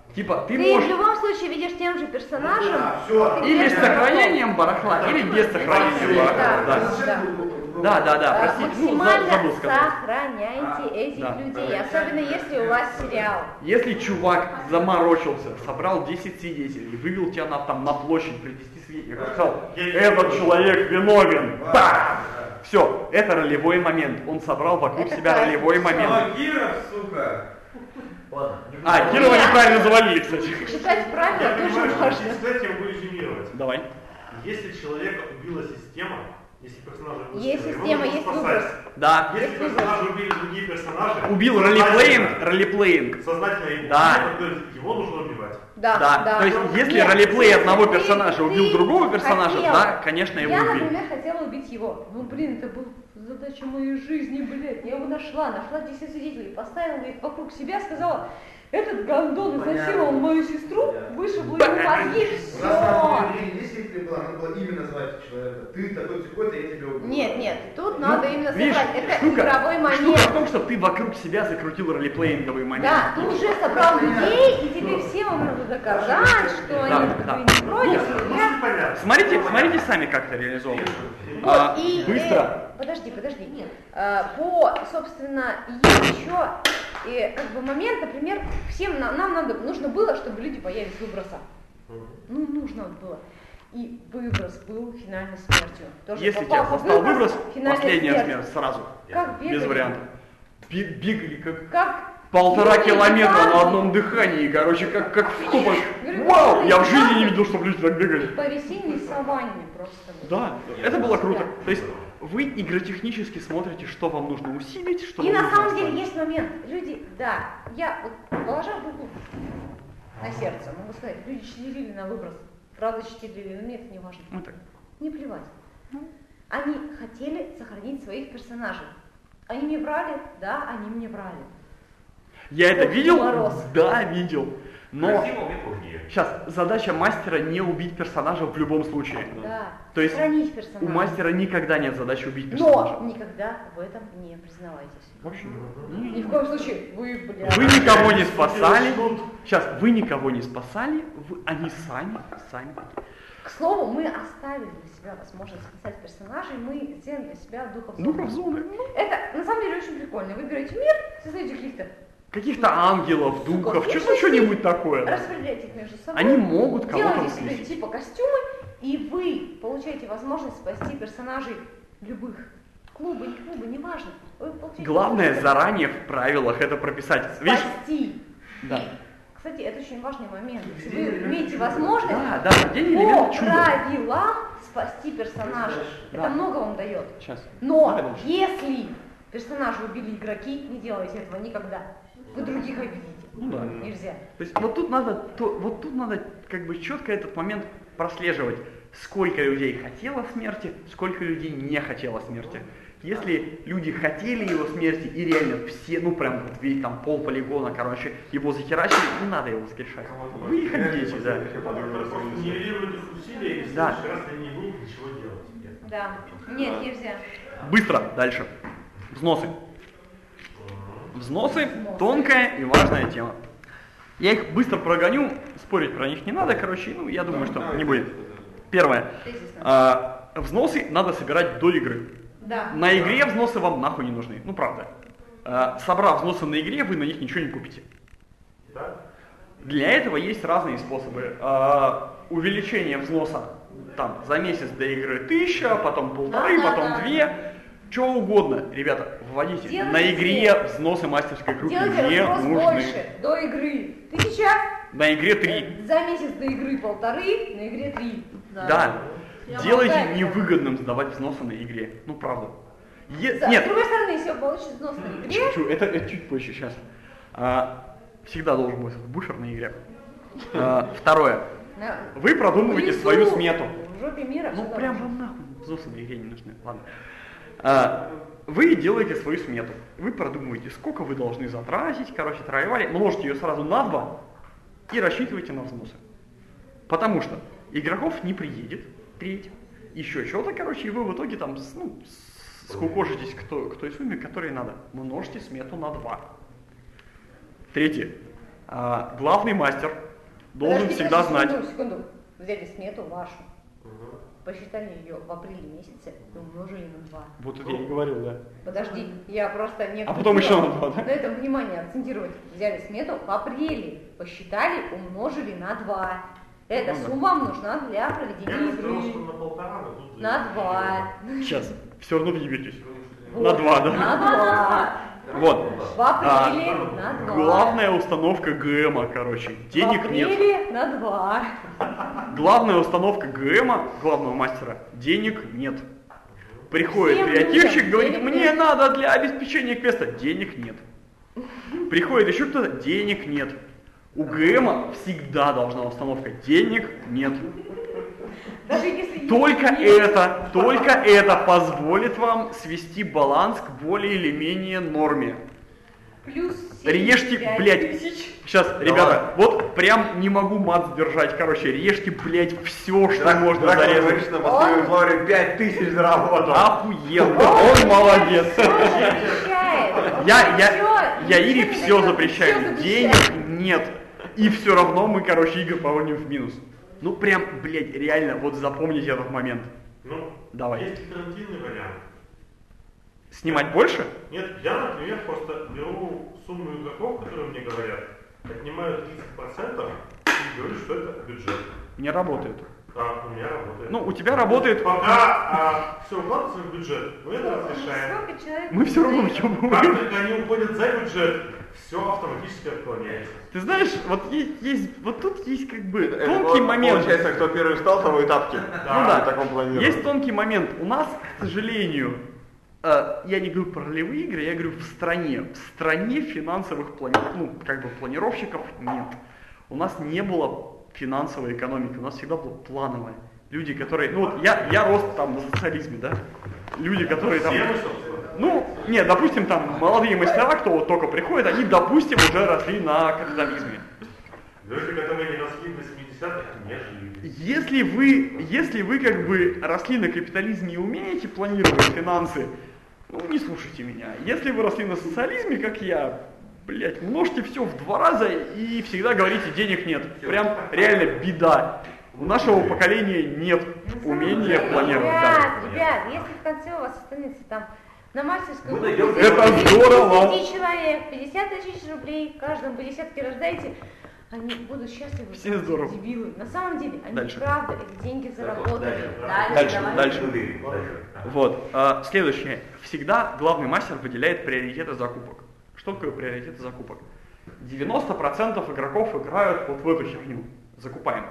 Типа, ты, Ты можешь в любом случае видишь тем же персонажем. Да, все. или с сохранением барахла, или без сохранения барахла. Да, да, да, да, А, простите, ну, за- максимально забыл сказать. сохраняйте этих Да. людей, особенно если у вас сериал. Если чувак заморочился, собрал десять свидетелей, вывел тебя на, там, на площадь при десяти свидетелях, сказал, этот человек виновен, бах! Все, это ролевой момент. Он собрал вокруг Это себя кайф. ролевой момент. Но Киров, сука. Ладно. А, Кирова неправильно завалили, кстати. Читать правила Я тоже понимаю, что важно. если я могу резюмировать. Давай. Если человека убила система, если персонажа убила Есть система, система, его есть нужно выбор. спасать. Да. Если Есть персонажа убили другие персонажи, Убил сознательно- ролеплеинг, ролеплеинг. Сознательно его Да. убили, то есть его нужно убивать. Да, Да, то есть если Нет, ролеплей если одного ты- персонажа убил ты другого персонажа, хотел. да, конечно, его Я, убили. например, хотела убить его. Ну, блин, это была задача моей жизни, блядь. Я его нашла, нашла десять свидетелей, поставила их вокруг себя, сказала, этот гандон изнасиловал мою сестру, вышибла ему мозги, У нас на все. не действительно было, надо было именно звать человека. Ты такой такой-то, я тебя убил. Нет, нет, тут надо именно Видишь, собрать. Это штука, игровой штука в момент. том, что ты вокруг себя закрутил ролеплеинговый момент. Да, ты уже собрал людей, и тебе всем надо доказать, что Да, они да. как бы не против. Ну, Я- суть понятна. Смотрите, смотрите сами, как это реализовано. Вот, А, и, быстро. э, подожди, подожди. Э, по, собственно, есть еще э, как бы момент, например, всем на- нам надо, нужно было, чтобы люди боялись выброса. Ну, нужно было. И выброс был финальной смертью. Тоже Если попал тебя в застал выброс, финальная последняя смерть. смерть сразу. Как бегали? Без вариантов. Бег- Бегали как Как полтора бегали километра танки. на одном дыхании, короче, как, как в тупо. Говорю, Вау, бегали я в жизни танки. не видел, чтобы люди так бегали. по весенней саванне просто. Да, это было круто. То есть вы игротехнически смотрите, что вам нужно усилить, что И вам на нужно самом деле оставить. есть момент. Люди, да, я вот положа руку на сердце, могу сказать, люди читерили на выброс. Правда читерили, но мне это не важно. Ну так. Не плевать. Они хотели сохранить своих персонажей. Они мне врали? Да, они мне врали. Я это Как видел? Мороз. Да, видел. Но Красиво, мне тоже. сейчас задача мастера не убить персонажа в любом случае. Да. То есть Сохранить персонажа. У мастера никогда нет задачи убить персонажа. Но никогда в этом не признавайтесь. Вообще. Ни в коем случае. Вы, бля. Вы никого не спасали. Сейчас, вы никого не спасали, вы, они сами, сами. К слову, мы оставили для себя возможность спасать персонажей, мы сделали для себя духов зоны. Духов зоны. Ну, Это на самом деле очень прикольно. Вы берете мир, создаете каких-то, каких-то ангелов, духов, что-то что-нибудь такое. распределяете их между собой. Они могут кого-то делаете себе воскресить. типа костюмы, и вы получаете возможность спасти персонажей любых. Клубы, не клубы, неважно. Вы получаете Главное возможность заранее в правилах это прописать. Видишь? спасти. Да. Кстати, это очень важный момент. Если вы имеете возможность Да, да, день по элемент чуда. правилам спасти персонажа, Да. это много вам дает. Сейчас. Но Давай дальше. если персонажа убили игроки, не делайте этого никогда. Вы других обидите. Ну да. Нельзя. То есть вот тут надо, то, вот тут надо как бы четко этот момент прослеживать. Сколько людей хотело смерти, сколько людей не хотело смерти. Если люди хотели его смерти и реально все, ну прям вот весь там пол полигона, короче, его захерачили, не надо его воскрешать. Вы их обидите, да. Просто нивелируют их усилия, и в Да. следующий раз они не будут ничего делать. Да. Нет, нельзя. Быстро, дальше. Взносы. Взносы – тонкая и важная тема. Я их быстро прогоню, спорить про них не надо, короче, ну я думаю, что не будет. Первое. А, взносы надо собирать до игры. Да. На игре взносы вам нахуй не нужны, ну правда. А, собрав взносы на игре, вы на них ничего не купите. Для этого есть разные способы. А, увеличение взноса там за месяц до игры тысяча, потом полторы, Да, да, потом да. две. Что угодно, ребята, вводите. Делайте на игре взносы мастерской группы Делайте не разброс нужны. больше. До игры тысяча, На игре три. за месяц до игры полторы, на игре три. Да. Я Делайте болтаю. невыгодным сдавать взносы на игре. Ну правда. Е- С Нет, другой стороны, если вы получите взнос на игре, Чуть-чуть, это, это чуть позже сейчас. А, всегда должен быть буфер на игре. А, второе. на- Вы продумываете в лесу, свою смету. в жопе мира, Ну всё прям должно. вам нахуй взносы на игре не нужны. Ладно. А, вы делаете свою смету. Вы продумываете, сколько вы должны затратить, короче, траевали, множите ее сразу на два и рассчитываете на взносы. Потому что игроков не приедет, треть, еще что-то, короче, и вы в итоге там, с- ну, с- скукожитесь к той, к той сумме, которой надо. Множите смету на два. Третье. А, главный мастер должен Подожди, всегда подожди, знать. Секунду, секунду. Взяли смету вашу, Мгм. посчитали ее в апреле месяце и умножили на два. Вот это я и говорил, да. Подожди, я просто не А потом еще акцентировала. на два, да? На этом внимание акцентировать. Взяли смету в апреле, посчитали, умножили на два. Эта Ну да. сумма вам нужна для Я проведения бы сказал, что игры. на полтора, но тут... На два. Сейчас, все равно въебитесь. Вот. На два, да? На два. Вот. В апреле на два. Главная установка ГМа, короче. Денег В нет. апреле на два. Главная установка ГМа, главного мастера, денег нет. Приходит Всем креативщик, людям говорит, денег мне нет. надо для обеспечения квеста, денег нет. Приходит еще кто-то, денег нет. У ГМа всегда должна установка, денег нет. Даже если Только есть- это, только это позволит вам свести баланс к более или менее норме. Плюс Режьте, семьдесят пять блядь. тысяч. Сейчас, ребята, вот прям не могу мат сдержать, короче, режьте, блядь, все, что можно Дракон зарезать. говорит, на Москве Флоре пять тысяч заработал. Охуенно, он молодец. Запрещает. Я, я, Всё, я Ире ничего не все дает. запрещаю, Всё запрещает. денег нет. И все равно мы, короче, игры поводим в минус. Ну прям, блядь, реально, вот запомните этот момент. Ну, Давай. есть альтернативный вариант. Снимать больше? Нет, я, например, просто беру сумму игроков, которые мне говорят, отнимаю тридцать процентов и говорю, что это бюджет. Не работает. А, у меня работает. Ну, у тебя работает... Пока а, все укладывается в бюджет, мы это разрешаем. Сколько человек? Мы все равно Как въебываем. только они уходят за бюджет, все автоматически отклоняется. Ты знаешь, вот есть, есть, вот тут есть как бы Это тонкий вот момент. Получается, кто первый встал, того и тапки. Ну да, в таком планировании. есть тонкий момент. У нас, к сожалению, э, я не говорю про ролевые игры, я говорю в стране. В стране финансовых плани... ну, как бы планировщиков нет. У нас не было финансовой экономики, у нас всегда была плановая. Люди, которые, ну вот я, я рос там на социализме, да? Люди, которые там... Все мы, собственно. Ну, нет, допустим, там молодые мастера, кто вот только приходит, они, допустим, уже росли на капитализме. Люди, которые не росли в восьмидесятых, не жили. Если вы, если вы как бы росли на капитализме и умеете планировать финансы, ну не слушайте меня. Если вы росли на социализме, как я, блять, множьте все в два раза и всегда говорите, денег нет. Прям реально беда. У нашего поколения нет умения планировать. Ребят, Да. ребят, если в конце у вас останется там на мастерскую Мы группу найдем- Это здорово. десять человек, пятьдесят тысяч рублей, каждому по десятке рождаете, они будут счастливы. Все здорово. Дебилы. На самом деле, они Дальше. правда эти деньги заработали. Дальше. Дальше, давай. дальше. Вот. А, следующее. Всегда главный мастер выделяет приоритеты закупок. Что такое приоритеты закупок? девяносто процентов игроков играют вот в эту херню. Закупаем.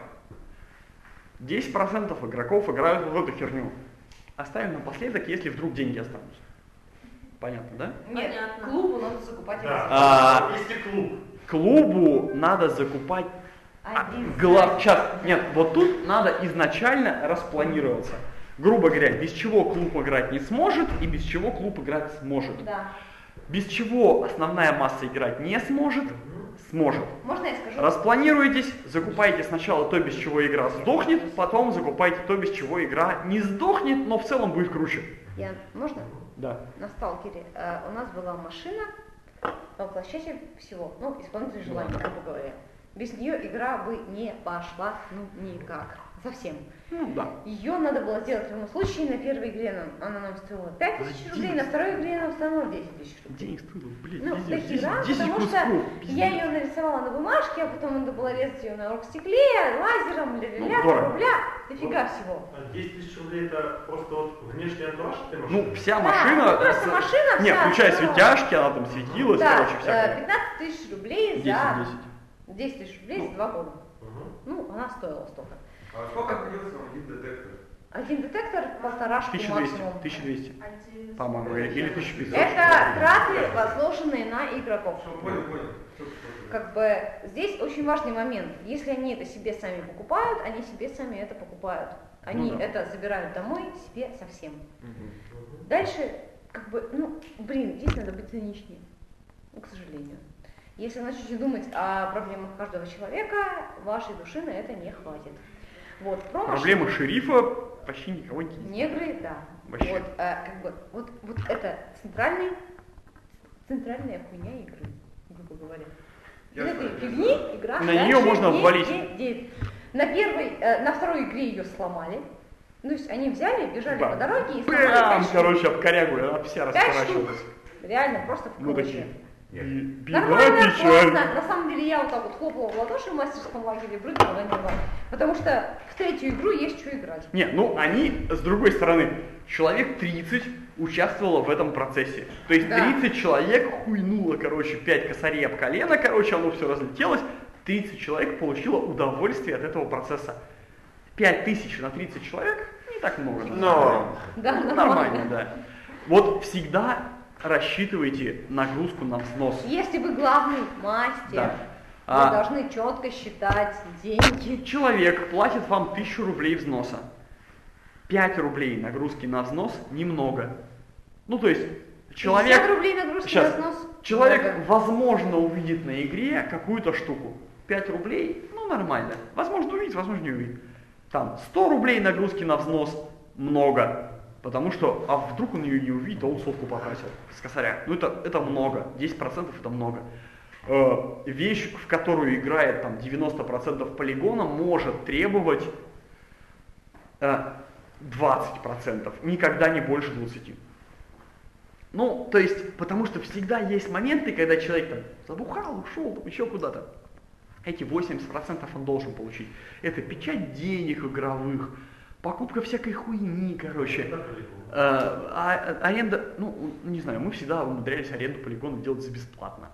десять процентов игроков играют вот в эту херню. Оставим напоследок, если вдруг деньги останутся. Понятно, да? Нет, Понятно. клубу надо закупать. Да. А, Если клуб. Клубу надо закупать... а, Один. глав... Сейчас, нет, вот тут надо изначально распланироваться. Грубо говоря, без чего клуб играть не сможет и без чего клуб играть сможет. Да. Без чего основная масса играть не сможет, сможет. Можно я скажу? Распланируйтесь, закупайте сначала то, без чего игра сдохнет, потом закупайте то, без чего игра не сдохнет, но в целом будет круче. Я, можно? Да. На сталкере э, у нас была машина, воплощатель всего, ну, исполнитель желаний, грубо говоря. Без нее игра бы не пошла, ну, никак, совсем. Ну да. Ее надо было сделать в любом случае, на первой игре нам, она нам стоила пять тысяч рублей, на второй игре нам стоила десять тысяч рублей. Денег стоило, блин, Ну, пиздец, такие раз, десять потому что кусков, я пиздец. ее нарисовала на бумажке, а потом надо было резать ее на оргстекле, лазером, ля-ля-ля, Ну, дорого. рубля, дофига всего. А десять тысяч рублей это просто вот внешний антураж этой машины? Ну, вся Да, машина... ну, просто с- машина Не, вся включая стоила. светяшки, она там светилась, Да, короче, э, всякое. пятнадцать тысяч рублей за десять-десять. десять тысяч рублей за два года. Ну, она стоила столько. А сколько обходился вам один детектор? Один детектор полторашку тысяча двести, максимум. тысяча двести, по-моему, или или тысяча пятьсот. Это траты, возложенные на игроков. Что, понял, понял. Как бы здесь очень важный момент. Если они это себе сами покупают, они себе сами это покупают. Они Ну да. это забирают домой себе совсем. Дальше, как бы, ну, блин, здесь надо быть циничнее, ну, к сожалению. Если начнете думать о проблемах каждого человека, вашей души на это не хватит. Вот, про Проблема машины. шерифа почти никого не интересует. Негры, да. Вообще. Вот, а, как бы, вот, вот это центральный, центральная хуйня игры, грубо говоря. Из этой фигни игра на нее можно ввалить. На первой, э, на второй игре ее сломали. Ну, то есть они взяли, бежали Ба. по дороге и сломали Прям, пять короче, штук. об корягу, она вся Пять штук. расворачивалась. Реально, просто в Ну клочья. такие. Би- Нормально, Беда, печаль. классно. На самом деле я вот так вот хлопала в ладоши в мастерском лагере, прыгала на него. Потому что в третью игру есть что играть. Не, ну они, с другой стороны, человек тридцать участвовало в этом процессе. То есть Да. тридцать человек хуйнуло, короче, пять косарей об колено, короче, оно все разлетелось. тридцать человек получило удовольствие от этого процесса. пять тысяч на тридцать человек не так много. Но Да, Ну, нормально. нормально, да. Вот всегда рассчитывайте нагрузку на взнос. Если вы главный мастер, Да. вы А, должны четко считать деньги. Человек платит вам тысячу рублей взноса. пять рублей нагрузки на взнос немного. Ну, то есть, человек... пятьдесят рублей нагрузки Сейчас. на взнос. Человек, много. возможно, увидит на игре какую-то штуку. пять рублей, ну, нормально. Возможно, увидит, возможно, не увидит. Там, сто рублей нагрузки на взнос много. Потому что, а вдруг он ее не увидит, а он сотку потратил с косаря. Ну, это, это много. десять процентов это много. Э, вещь, в которую играет там девяносто процентов полигона, может требовать э, двадцать процентов. Никогда не больше двадцати. Ну, то есть, потому что всегда есть моменты, когда человек там забухал, ушел, там, еще куда-то. Эти восемьдесят процентов он должен получить. Это печать денег игровых, покупка всякой хуйни, короче. А, а, аренда, ну, не знаю, мы всегда умудрялись аренду полигона делать за бесплатно.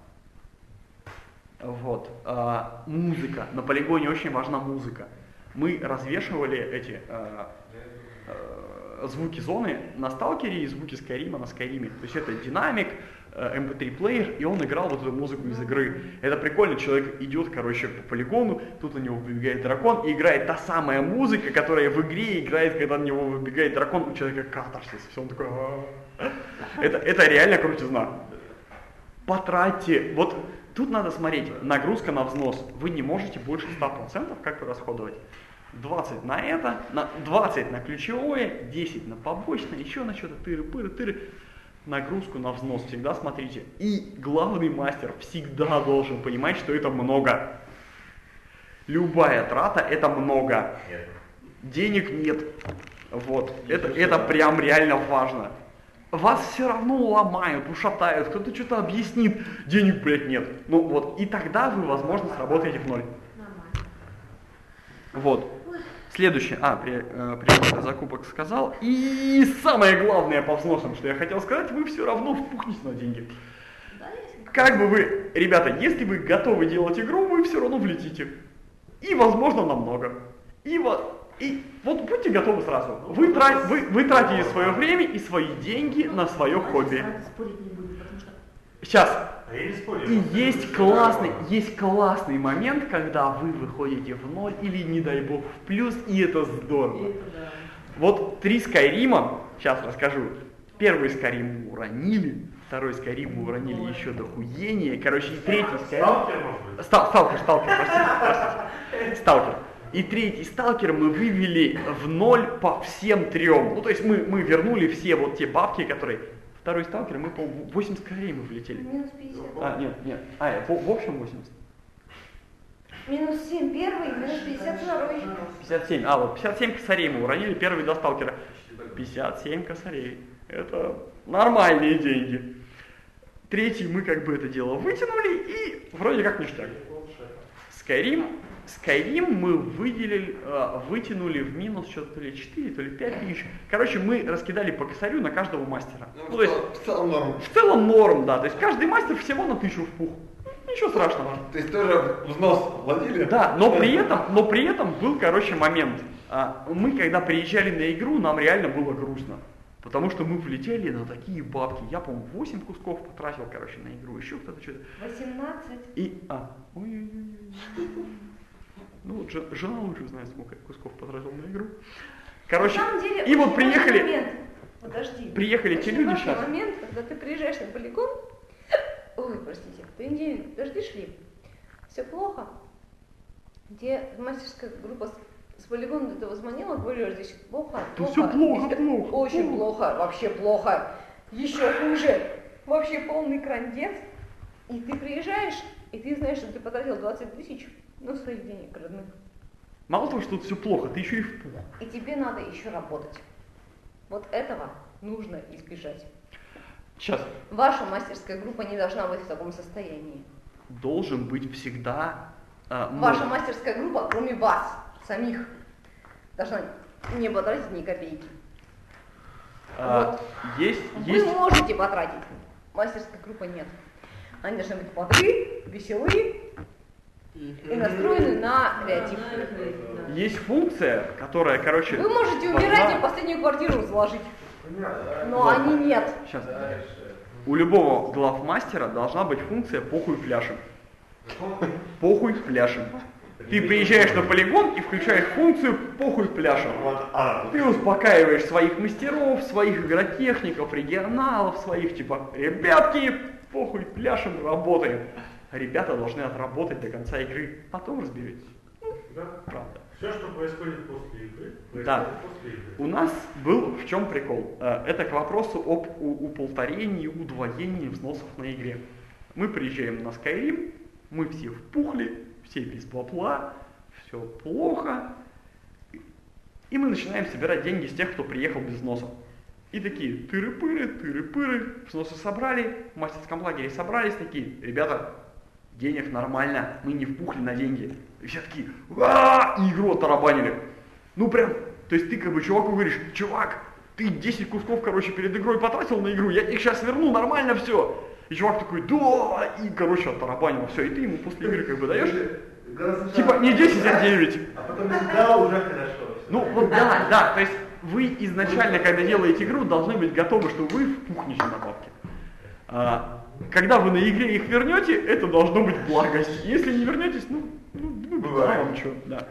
Вот. А, музыка. На полигоне очень важна музыка. Мы развешивали эти а, а, звуки зоны на сталкере и звуки Скайрима на Скайриме. То есть это динамик, эм пи три плеер, и он играл вот эту музыку из игры. Это прикольно, человек идет, короче, по полигону, тут на него выбегает дракон, и играет та самая музыка, которая в игре играет, когда на него выбегает дракон, у человека катарсис, все, он такой... Это, это реально крутизна. Потратьте, вот тут надо смотреть, нагрузка на взнос, вы не можете больше ста процентов как бы расходовать. двадцать на это, на двадцать на ключевое, десять на побочное, еще на что-то, тыры-пыры-тыры. Нагрузку на взнос всегда смотрите. И главный мастер всегда должен понимать, что это много. Любая трата это много. Нет. Денег нет. Вот. Это, это прям реально важно. Вас все равно ломают, ушатают, кто-то что-то объяснит, денег, блядь, нет. Ну вот, и тогда вы, возможно, сработаете в ноль. Вот. Следующее, а, при, э, при закупок сказал. И самое главное по взносам, что я хотел сказать, вы все равно впухнете на деньги. Как бы вы, ребята, если вы готовы делать игру, вы все равно влетите. И, возможно, намного. И вот, и вот будьте готовы сразу. Вы, трат, вы, вы тратите свое время и свои деньги на свое хобби. Сейчас. И есть классный, есть классный момент, когда вы выходите в ноль или, не дай бог, в плюс, и это здорово. Вот три Скайрима, сейчас расскажу. Первый Скайрим мы уронили, второй Скайрим мы уронили еще до хуения, короче, и третий Скайрим... Сталкер, может быть? Ста- сталкер, сталкер, простите, простите. Сталкер. И третий сталкер мы вывели в ноль по всем трем. Ну, то есть мы, мы вернули все вот те бабки, которые... Второй сталкер, мы по восемь Скайримов влетели. Минус пятьдесят. А, нет, нет. А, в, в общем восемьдесят. Минус семь первый, минус пятьдесят второй. пятьдесят семь. А, вот пятьдесят семь косарей мы уронили, первый до сталкера. пятьдесят семь косарей. Это нормальные деньги. Третий мы как бы это дело вытянули и вроде как ништяк. Скайрим. Скайрим мы выделили, э, вытянули в минус что-то то ли четыре, то ли пять тысяч. Короче, мы раскидали по косарю на каждого мастера. Ну, Ну, то есть, в целом норм. в целом норм, да. То есть каждый мастер всего на тысячу впух. Ничего страшного. То есть тоже взнос владели? Да, но при этом, но при этом был, короче, момент. А, мы, когда приезжали на игру, нам реально было грустно. Потому что мы влетели на такие бабки. Я, по-моему, восемь кусков потратил, короче, на игру. Еще кто-то что-то. восемнадцать. И, а, ой-ой-ой. Ну, вот же- жена лучше знает, сколько я кусков потратил на игру. Короче, На самом деле, и вот очень важный приехали, момент. Подожди. приехали те Очень люди важный сейчас. момент, когда ты приезжаешь на полигон, ой, простите, две недели дожди шли, все плохо. Где мастерская группа с, с полигона до этого звонила, говорила, здесь плохо, Да плохо. всё плохо, Если- плохо, Очень плохо. плохо, вообще плохо. Еще хуже. Вообще полный крандец. И ты приезжаешь, и ты знаешь, что ты потратил двадцать тысяч, ну, своих денег родных. Мало того, что тут все плохо, ты еще и в пух. И тебе надо еще работать. Вот этого нужно избежать. Сейчас. Ваша мастерская группа не должна быть в таком состоянии. Должен быть всегда... Э, Ваша мастерская группа, кроме вас самих, должна не потратить ни копейки. А, вот. Есть, Вы есть... можете потратить. Мастерская группа нет. Они должны быть бодрые, веселые и настроены на креатив. Есть функция, которая, короче... Вы можете важна... умирать и последнюю квартиру заложить. Но они нет. Сейчас. У любого главмастера должна быть функция «похуй пляшем». Похуй пляшем. Ты приезжаешь на полигон и включаешь функцию «похуй пляшем». Ты успокаиваешь своих мастеров, своих игротехников, регионалов, своих типа «ребятки, похуй пляшем, работаем». Ребята должны отработать до конца игры, потом разберетесь. Да. Правда. Все, что происходит после игры, происходит Да. после игры. У нас был в чем прикол. Это к вопросу об у- уполторении, удвоении взносов на игре. Мы приезжаем на Skyrim, мы все впухли, все без бабла, все плохо. И мы начинаем собирать деньги с тех, кто приехал без взноса. И такие тыры-пыры, тыры-пыры, взносы собрали, в мастерском лагере собрались, такие, ребята, денег нормально, мы не впухли на деньги. И все такие, а и игру оттарабанили. Ну прям, то есть ты как бы чуваку говоришь, чувак, ты десять кусков, короче, перед игрой потратил на игру, я их сейчас верну, нормально все. И чувак такой, да, и, короче, оттарабанил все, и ты ему после игры как бы даешь, типа, не десять, а девять. А потом да, уже хорошо. Ну вот да, да, то есть вы изначально, когда делаете игру, должны быть готовы, что вы впухнете на бабки. А, когда вы на игре их вернете, это должно быть благость. Если не вернетесь, ну, ну, ну да, вам что, да.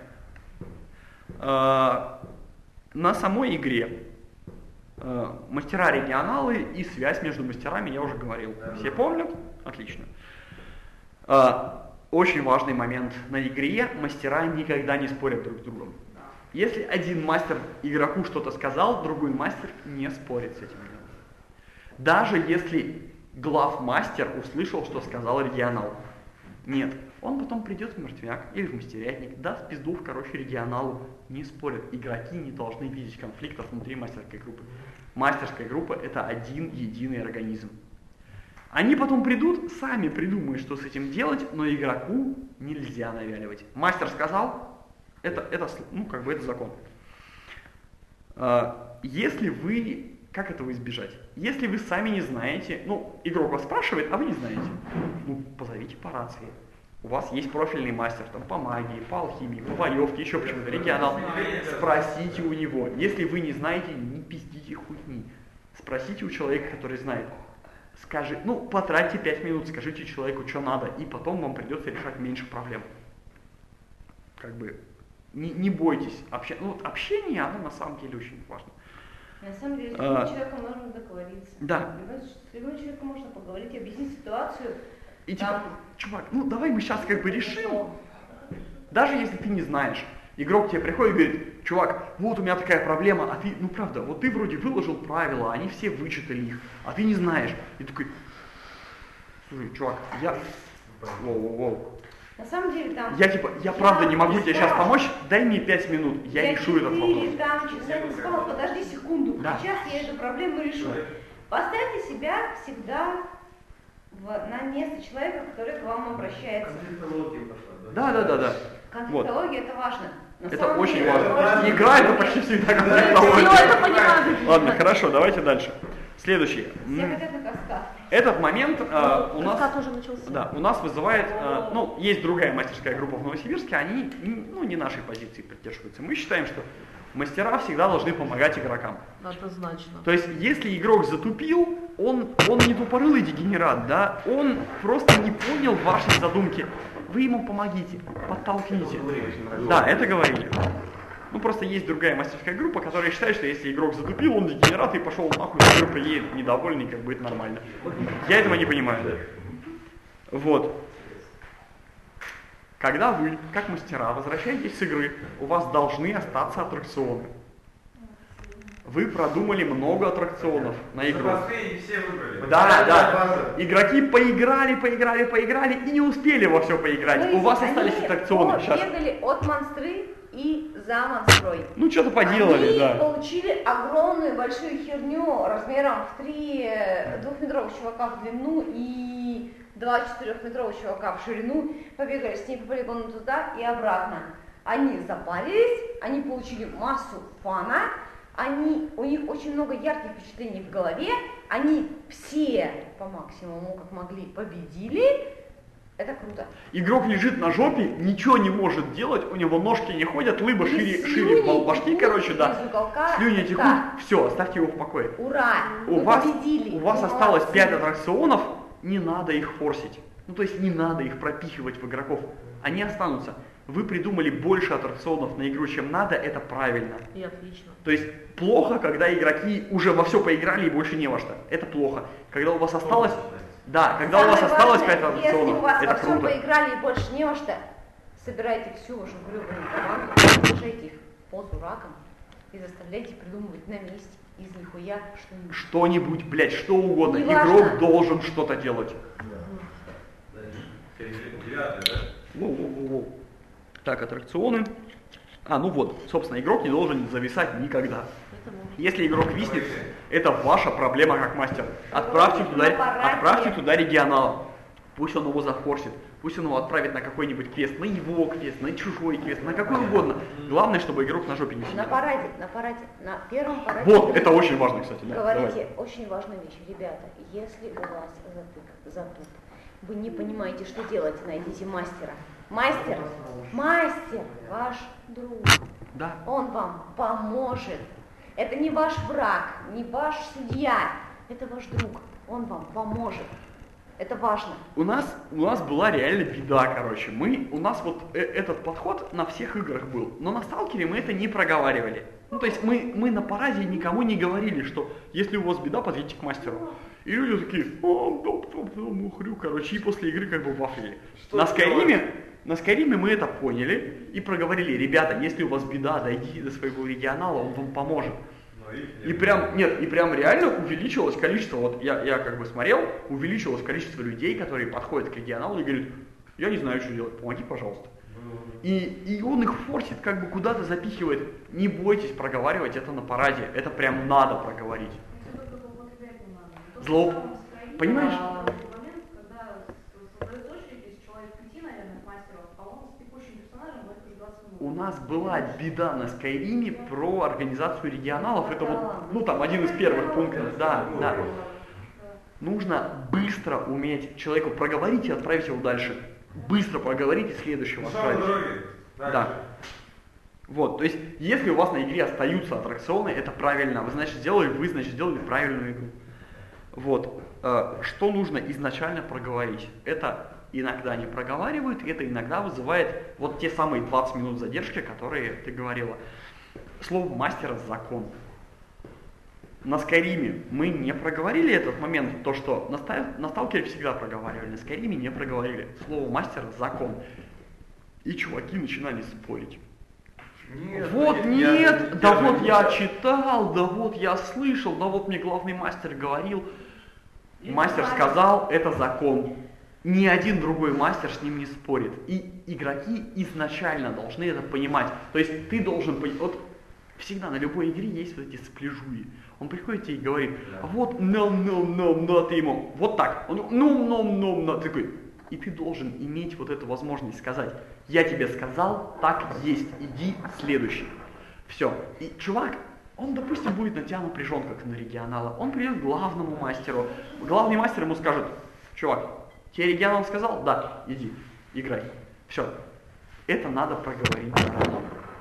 А, на самой игре а, мастера-регионалы и связь между мастерами я уже говорил. Все помнят? Отлично. А, очень важный момент на игре: мастера никогда не спорят друг с другом. Если один мастер игроку что-то сказал, другой мастер не спорит с этим. Даже если главмастер услышал, что сказал регионал. Нет, он потом придет в мертвяк или в мастерятник, даст пизду в, короче, регионалу. Не спорят. Игроки не должны видеть конфликтов внутри мастерской группы. Мастерская группа — это один единый организм. Они потом придут, сами придумают, что с этим делать, но игроку нельзя навяливать. Мастер сказал, это, это, ну, как бы это закон. Если вы... Как этого избежать? Если вы сами не знаете, ну, игрок вас спрашивает, а вы не знаете, ну, позовите по рации. У вас есть профильный мастер там по магии, по алхимии, по боевке, еще почему-то, регионал. Спросите у него. Если вы не знаете, не пиздите хуйни. Спросите у человека, который знает. Скажи, ну, потратьте пять минут, скажите человеку, что надо, и потом вам придется решать меньше проблем. Как бы, не, не бойтесь. Общ... Ну, вот общение, оно на самом деле очень важно. На самом деле, с любым А, человеком можно договориться. Да. С любым человеком можно поговорить, объяснить ситуацию. И типа, Там... чувак, ну давай мы сейчас как бы решим. Даже если ты не знаешь, игрок тебе приходит и говорит, чувак, вот у меня такая проблема, а ты, ну правда, вот ты вроде выложил правила, они все вычитали их, а ты не знаешь. И такой, слушай, чувак, я... Воу-воу-воу. На самом деле там... Я типа, я правда не могу тебе сейчас помочь, дай мне пять минут, я, я решу этот вопрос. Там, я не сказала, подожди секунду, Да. сейчас я эту проблему решу. Поставьте себя всегда в, на место человека, который к вам обращается. Конфликтология пошла, Да, да, да, да. Конфликтология вот. Это важно. На это очень деле, важно. важно. Игра — это почти всегда конфликтология. Ладно, хорошо, давайте дальше. Следующее. Все хотят на каскад. Этот момент э, у нас, уже начался. Да, у нас вызывает, э, ну, есть другая мастерская группа в Новосибирске, они, ну, не нашей позиции придерживаются. Мы считаем, что мастера всегда должны помогать игрокам. Однозначно. То есть, если игрок затупил, он, он не тупорылый дегенерат, да, он просто не понял вашей задумки. Вы ему помогите, подтолкните. Да, это говорили. Ну, просто есть другая мастерская группа, которая считает, что если игрок затупил, он дегенерат и пошел нахуй, с игры приедет недовольный, как бы это нормально. Я этого не понимаю. Вот. Когда вы, как мастера, возвращаетесь с игры, у вас должны остаться аттракционы. вы продумали много аттракционов на игру. Запасные все выбрали. Да, да. Игроки поиграли, поиграли, поиграли и не успели во все поиграть. Смотрите, У вас они остались аттракционы. Сейчас. бегали от монстры и за монстрой. Ну, что-то поделали, они да. получили огромную большую херню размером в три двухметровых чувака в длину и два четырехметровых чувака в ширину. Побегали с ней по полигону туда и обратно. Они запарились, они получили массу фана, они, у них очень много ярких впечатлений в голове, они все по максимуму, как могли, победили. Это круто. Игрок лежит на жопе, ничего не может делать, у него ножки не ходят, лыбо шире, шире башки, короче, да. Слюни текут, все, оставьте его в покое. Ура! У мы вас, победили! у вас Мы осталось молодцы. пять аттракционов, не надо их форсить. Ну, то есть не надо их пропихивать в игроков. Они останутся. Вы придумали больше аттракционов на игру, чем надо, это правильно. И отлично. То есть плохо, когда игроки уже во все поиграли и больше не во что. Это плохо. Когда у вас осталось... Да, когда Самое у вас осталось важное, пять аттракционов, если у вас это во всем круто. поиграли и больше не во что, собирайте всю вашу гребаную команду, сажайте их в позу раком и заставляйте придумывать на месте из нихуя что-нибудь. Что-нибудь, блядь, что угодно. Не Игрок важно. должен что-то делать. Девятый, да? Воу-воу-воу. Так, аттракционы. А, ну вот, собственно, игрок не должен зависать никогда. Если игрок виснет, это ваша проблема как мастер. Отправьте туда, отправьте туда регионала. Пусть он его зафорсит. Пусть он его отправит на какой-нибудь квест, на его квест, на чужой квест, на какой угодно. Главное, чтобы игрок на жопе не сидел. На параде, на параде, на первом параде. Вот, это очень важно, кстати. Да, Говорите давай. очень важную вещь. Ребята, если у вас затык, затуп, вы не понимаете, что делать, найдите мастера. Мастер, мастер, ваш друг. Да. Он вам поможет. Это не ваш враг, не ваш судья. Это ваш друг. Он вам поможет. Это важно. У нас, у нас была реально беда, короче. Мы, у нас вот э, этот подход на всех играх был. Но на Сталкере мы это не проговаривали. Ну, то есть мы, мы на параде никому не говорили, что если у вас беда, подъедьте к мастеру. И люди такие, о, доп, доп, доп, мухрю, короче, и после игры как бы вафлили. На Скайриме, на Скайриме мы это поняли и проговорили, ребята, если у вас беда, дойдите до своего регионала, он вам поможет. И прям, нет, и прям реально увеличилось количество, вот я, я как бы смотрел, увеличилось количество людей, которые подходят к регионалу и говорят, я не знаю, что делать, помоги, пожалуйста. И, и он их форсит, как бы куда-то запихивает. Не бойтесь проговаривать это на параде, это прям надо проговорить. Зло, понимаешь? У нас была беда на Скайриме про организацию регионалов, это вот, ну там один из первых пунктов, да, да. Нужно быстро уметь человеку проговорить и отправить его дальше. Быстро проговорить и следующего отправить. Да. Вот, то есть, если у вас на игре остаются аттракционы, это правильно. Вы, значит, сделали, вы, значит, сделали правильную игру. Вот. Что нужно изначально проговорить? Это иногда не проговаривают, и это иногда вызывает вот те самые двадцать минут задержки, которые ты говорила. Слово мастера — закон. На Скайриме мы не проговорили этот момент, то, что на, ста- на Сталкере всегда проговаривали, на Скайриме не проговорили. Слово мастера — закон. И чуваки начинали спорить. Нет, вот нет, нет, я, да я вот я не читал, да вот я слышал, да вот мне главный мастер говорил. Мастер сказал, это закон. Ни один другой мастер с ним не спорит. И игроки изначально должны это понимать. То есть ты должен понимать, вот всегда на любой игре есть вот эти сопляжуи. Он приходит тебе и говорит, вот no, no, no, no, ты ему, вот так, он, no, no, no, no, ты такой. И ты должен иметь вот эту возможность сказать, я тебе сказал, так есть, иди следующий. Все. И чувак, он, допустим, будет на тебя напряжен, как на регионала. Он придет к главному мастеру. Главный мастер ему скажет, чувак, тебе регионал сказал? Да, иди, играй. Все. Это надо проговорить заранее.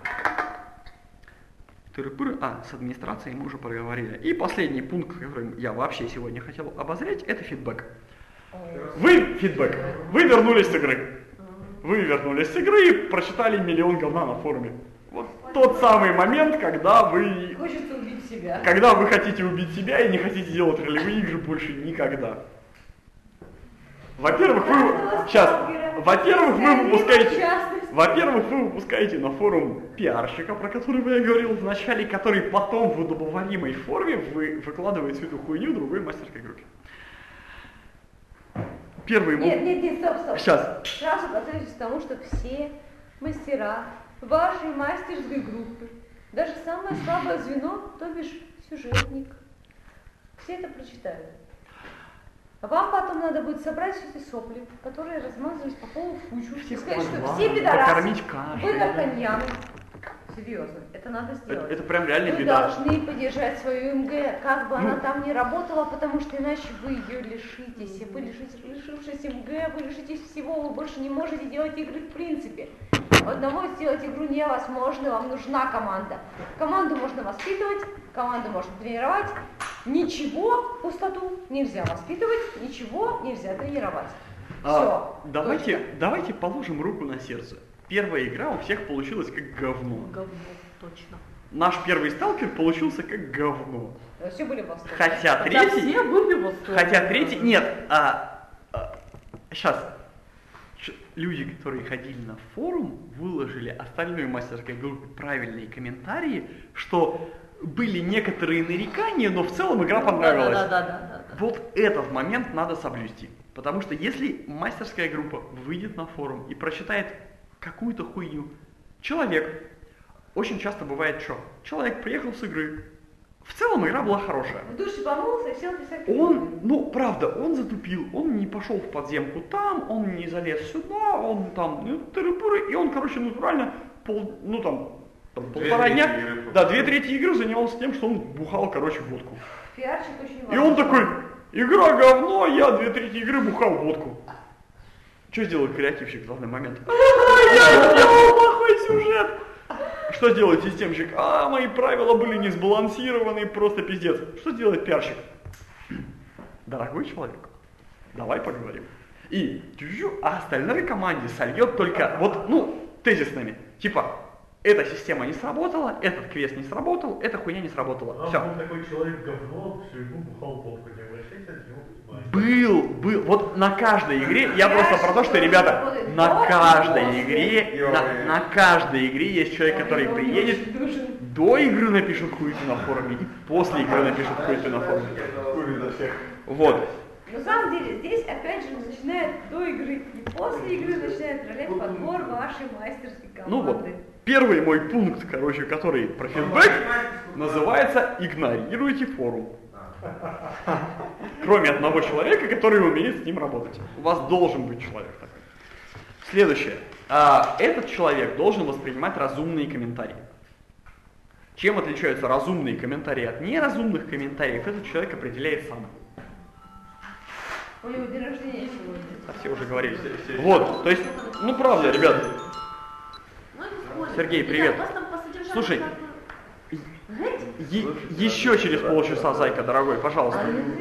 Тыры-пыры. А, с администрацией мы уже проговорили. И последний пункт, который я вообще сегодня хотел обозреть, это фидбэк. Вы, фидбэк, вы вернулись с игры. Вы вернулись с игры и прочитали миллион говна на форуме. Вот тот самый момент, когда вы... Хочется убить себя. Когда вы хотите убить себя и не хотите делать ролевые игры больше никогда. Во-первых, вы... Сейчас. Во-первых, вы выпускаете... Во-первых, вы выпускаете на форум пиарщика, про которого я говорил в начале, который потом в удобоваримой форме вы выкладывает всю эту хуйню другой мастерской группе. Первый ему... Нет, нет, нет, стоп, стоп. Сейчас. Сразу готовитесь к тому, что все мастера вашей мастерской группы, даже самое слабое звено, то бишь сюжетник, все это прочитают. А вам потом надо будет собрать все эти сопли, которые размазались по полу в кучу, и сказать, что все пидорасы, вы наркоманы. Серьезно, это надо сделать. Это, это прям реально вы беда. Вы должны поддержать свою МГ, как бы ну, она там не работала, потому что иначе вы ее лишитесь. И вы лишитесь, лишившись МГ, вы лишитесь всего, вы больше не можете делать игры в принципе. Одного сделать игру невозможно, вам нужна команда. Команду можно воспитывать, команду можно тренировать. Ничего, пустоту нельзя воспитывать, ничего нельзя тренировать. А, Все. давайте, давайте положим руку на сердце. Первая игра у всех получилась как говно. Говно, точно. Наш первый сталкер получился как говно. Все были в восторге. Хотя Когда третий... все были в восторге. Хотя третий... Нет, а, а, сейчас. Люди, которые ходили на форум, выложили остальной мастерской группе правильные комментарии, что были некоторые нарекания, но в целом игра понравилась. Да, да, да, да, да. Вот этот момент надо соблюсти. Потому что если мастерская группа выйдет на форум и прочитает какую-то хуйню, человек, очень часто бывает что? Человек приехал с игры, в целом игра была хорошая. В душе помылся и сел писать. Он, ну правда, он затупил, он не пошел в подземку там, он не залез сюда, он там, ну, тыры-пыры, и он, короче, натурально, пол, ну там, там полтора дня, игры, да, две трети игры занимался тем, что он бухал, короче, водку. Пиарчик очень важен. И он такой, игра говно, я две трети игры бухал водку. Что сделает креативщик в данный момент? Я сделал плохой сюжет! Что делает системщик? А, мои правила были не сбалансированы, просто пиздец. Что делает пиарщик? Дорогой человек, давай поговорим. И а остальной команде сольет только вот, ну, тезисными. Типа, эта система не сработала, этот квест не сработал, эта хуйня не сработала. Все. Был такой человек говно, всю игру бухал водку, не обращайся от него. Был, был, вот на каждой игре, я просто про то, что, ребята, на каждой игре, на, на каждой игре есть человек, который приедет, до игры напишет хуйню на форуме, и после игры напишет хуйню на форуме. Вот. На самом деле, здесь опять же начинает до игры и после игры начинает ролить подбор вашей мастерской команды. Ну вот, первый мой пункт, короче, который про фидбэк, называется «Игнорируйте форум». Кроме одного человека, который умеет с ним работать. У вас должен быть человек такой. Следующее. А, этот человек должен воспринимать разумные комментарии. Чем отличаются разумные комментарии от неразумных комментариев, этот человек определяет сам. У него день рождения сегодня. А все уже говорили. Вот, то есть, ну правда, ребят. Сергей, привет. Слушай, Е- еще через полчаса, зайка, дорогой, пожалуйста.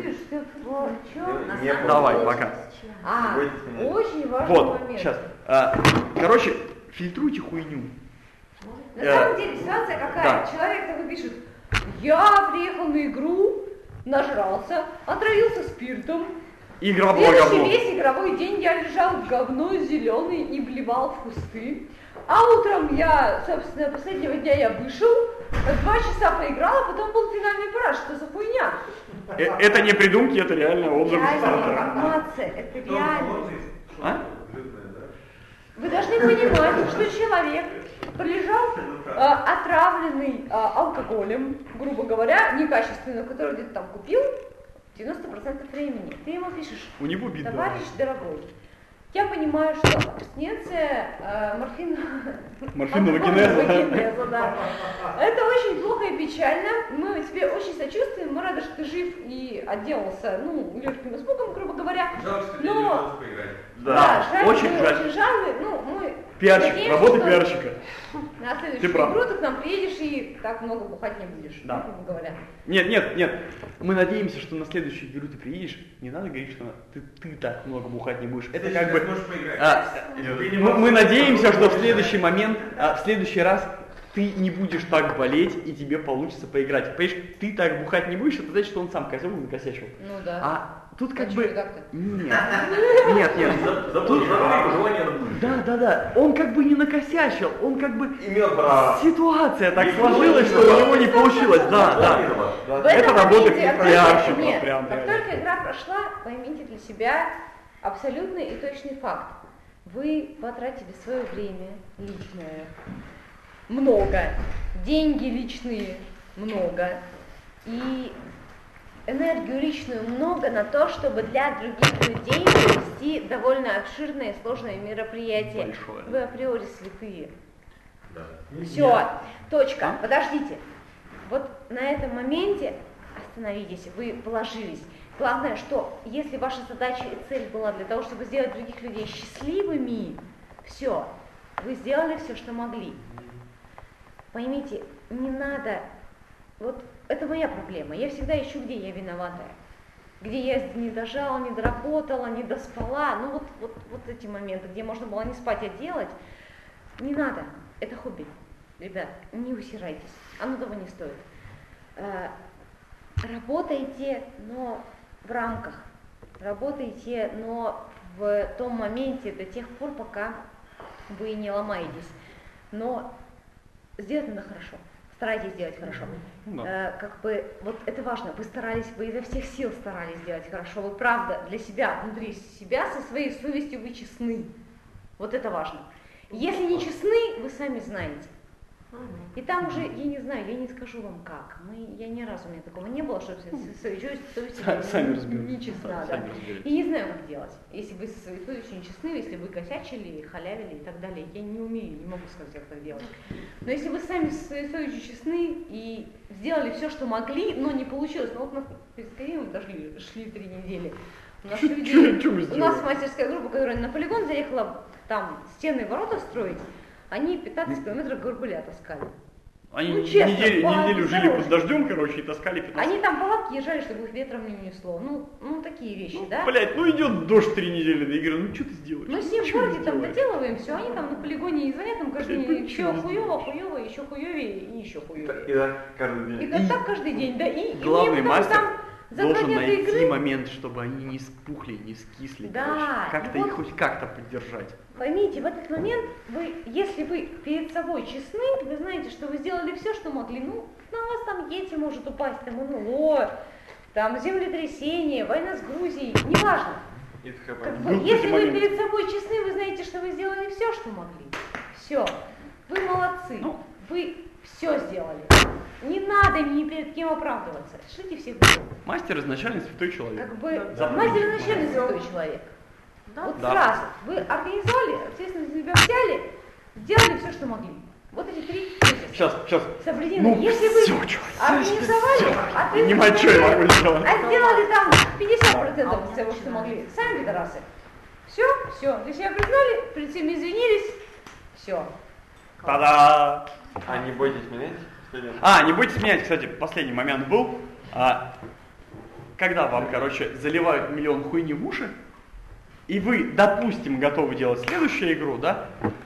А, Давай, пока. А, очень важный вот, момент. сейчас. А, короче, фильтруйте хуйню. На самом деле ситуация какая? Да. Человек такой пишет: я приехал на игру, нажрался, отравился спиртом. Игра была Следующий говно. весь игровой день я лежал говно зеленый и блевал в кусты. А утром я, собственно, последнего дня я вышел, два часа поиграл, а потом был финальный парад. Что за хуйня? Э- это не придумки, это реально отзыв. Реальная информация, это реальность. А? Вы должны понимать, что человек пролежал э, отравленный э, алкоголем, грубо говоря, некачественно, который где-то там купил, девяносто процентов времени. Ты ему пишешь: У него беда. товарищ дорогой, я понимаю, что абстиненция э, морфин... Морфинового генеза. генеза, да. Это очень плохо и печально. Мы тебе очень сочувствуем, мы рады, что ты жив и отделался, ну, легким испугом, грубо говоря. Жалко, что Но... не удалось поиграть. Да, Да, жаль, очень мы жаль. очень жаль, ну, мы Пиарщик, надеемся, работа что пиарщика. на Ты следующую прав. игру ты к нам приедешь и так много бухать не будешь, Да. грубо говоря. Нет, нет, нет. Мы надеемся, что на следующую игру ты приедешь. Не надо говорить, что ты, ты так много бухать не будешь. Это Ты как сейчас бы... можешь поиграть. а, мы, мы надеемся, что в следующий момент, а, в следующий раз ты не будешь так болеть и тебе получится поиграть. Понимаешь, ты так бухать не будешь, это значит, что он сам козел накосячил. Ну да. А тут как А бы... чё так-то? Нет, нет, нет. Тут желание работы. Да, да, да. Он как бы не накосячил, он как бы... Имел право. Ситуация так сложилась, что у него не получилось. Да, да. В Это этом работа моменте, как пиарщиков только- нет, прям. как только игра прошла, поймите для себя абсолютный и точный факт. Вы потратили свое время личное много, деньги личные много и энергию личную много на то, чтобы для других людей провести довольно обширное и сложное мероприятие. Большое. Вы априори святые. Да. Все, точка. Подождите. Вот на этом моменте остановитесь, вы положились. Главное, что если ваша задача и цель была для того, чтобы сделать других людей счастливыми, все, вы сделали все, что могли. Поймите, не надо, вот это моя проблема, я всегда ищу, где я виноватая, где я не дожала, не доработала, не доспала, ну вот, вот, вот эти моменты, где можно было не спать, а делать, не надо, это хобби, ребят, не усирайтесь, оно того не стоит. Работайте, но в рамках, работайте, но в том моменте до тех пор, пока вы не ломаетесь. Но сделать надо хорошо, старайтесь сделать хорошо. Да. Э, как бы, вот это важно, вы старались, вы изо всех сил старались сделать хорошо, вы правда для себя, внутри себя, со своей совестью вы честны. Вот это важно. Если не честны, вы сами знаете. И там уже, я не знаю, я не скажу вам как. Мы, я ни разу у меня такого не было, что со своей совестью Сами разберетесь. нечестна. Да. И не знаю, как делать. Если вы со своей совестью нечестны, если вы косячили, халявили и так далее, я не умею, не могу сказать, как так делать. Но если вы сами со своей совестью честны и сделали все, что могли, но не получилось, ну вот мы перед Каримом дошли, шли три недели. У нас, люди, у нас мастерская группа, которая на полигон заехала там стены и ворота строить, они пятнадцать километров горбыля таскали. Они Ну, честно, неделю, по неделю жили дорожке. под дождем, короче, и таскали пятнадцать. Они там палатки езжали, чтобы их ветром не унесло. Ну, ну такие вещи, Ну, да? блядь, ну идет дождь три недели, да, я говорю, ну что ты сделаешь? Мы с ним в Чё ты городе там сделаешь? доделываем все, они там на полигоне не звонят, там каждый Блядь, день ну еще чё ты хуево, хуево, еще хуевее и еще И хуевее. так каждый день. И так, так каждый день, да, и, и Главный мне потом мастер там за два должен дня до найти игры, момент, чтобы они не спухли, не скисли, Да, короче. Как-то и их вот- хоть как-то поддержать. поймите, в этот момент вы, если вы перед собой честны, вы знаете, что вы сделали все, что могли. Ну, на вас там Йети может упасть, там НЛО, там землетрясение, война с Грузией, неважно. Как бы, Был если вы момент. перед собой честны, вы знаете, что вы сделали все, что могли. Все. Вы молодцы. Ну. Вы все сделали. Не надо ни перед кем оправдываться. Шлите всех в жопу. Мастер изначально святой человек. Как бы Да. мастер изначально святой человек. Да? Вот Да. сразу. Вы организовали, ответственность на себя взяли, сделали все, что могли. Вот эти три тезиса. Сейчас, сейчас. Соблюдены. Ну, Если вы всё, чувак, организовали, ответственность Понимать, что я могу сделать. а сделали там пятьдесят процентов всего, что могли. Сами пидорасы. Все, все. Для себя признали, перед всеми извинились. Все. Та-да! А не бойтесь менять? Что нет? А, не бойтесь менять, кстати, последний момент был. А, когда вам, короче, заливают миллион хуйни в уши, и вы, допустим, готовы делать следующую игру, да?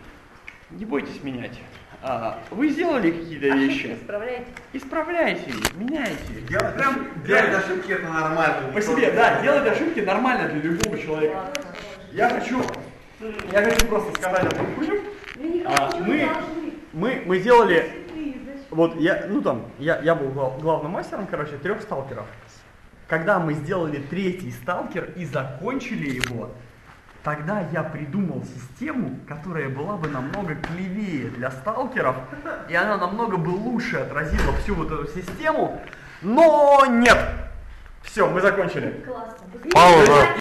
Не бойтесь менять. А, вы сделали какие-то Ошибки вещи, исправляйте. исправляйте их, меняйте их. Делать, Прям ошибки, делать ошибки это нормально. по себе, да, делать ошибки нормально для любого человека. Ладно. Я хочу, я хочу просто сказать одну хуйню. А, мы, мы, мы делали, вот я, ну там, я, я был глав- главным мастером, короче, трех сталкеров. Когда мы сделали третий сталкер и закончили его, тогда я придумал систему, которая была бы намного клевее для сталкеров, и она намного бы лучше отразила всю вот эту систему, но нет. Все, мы закончили. Классно. Пауза.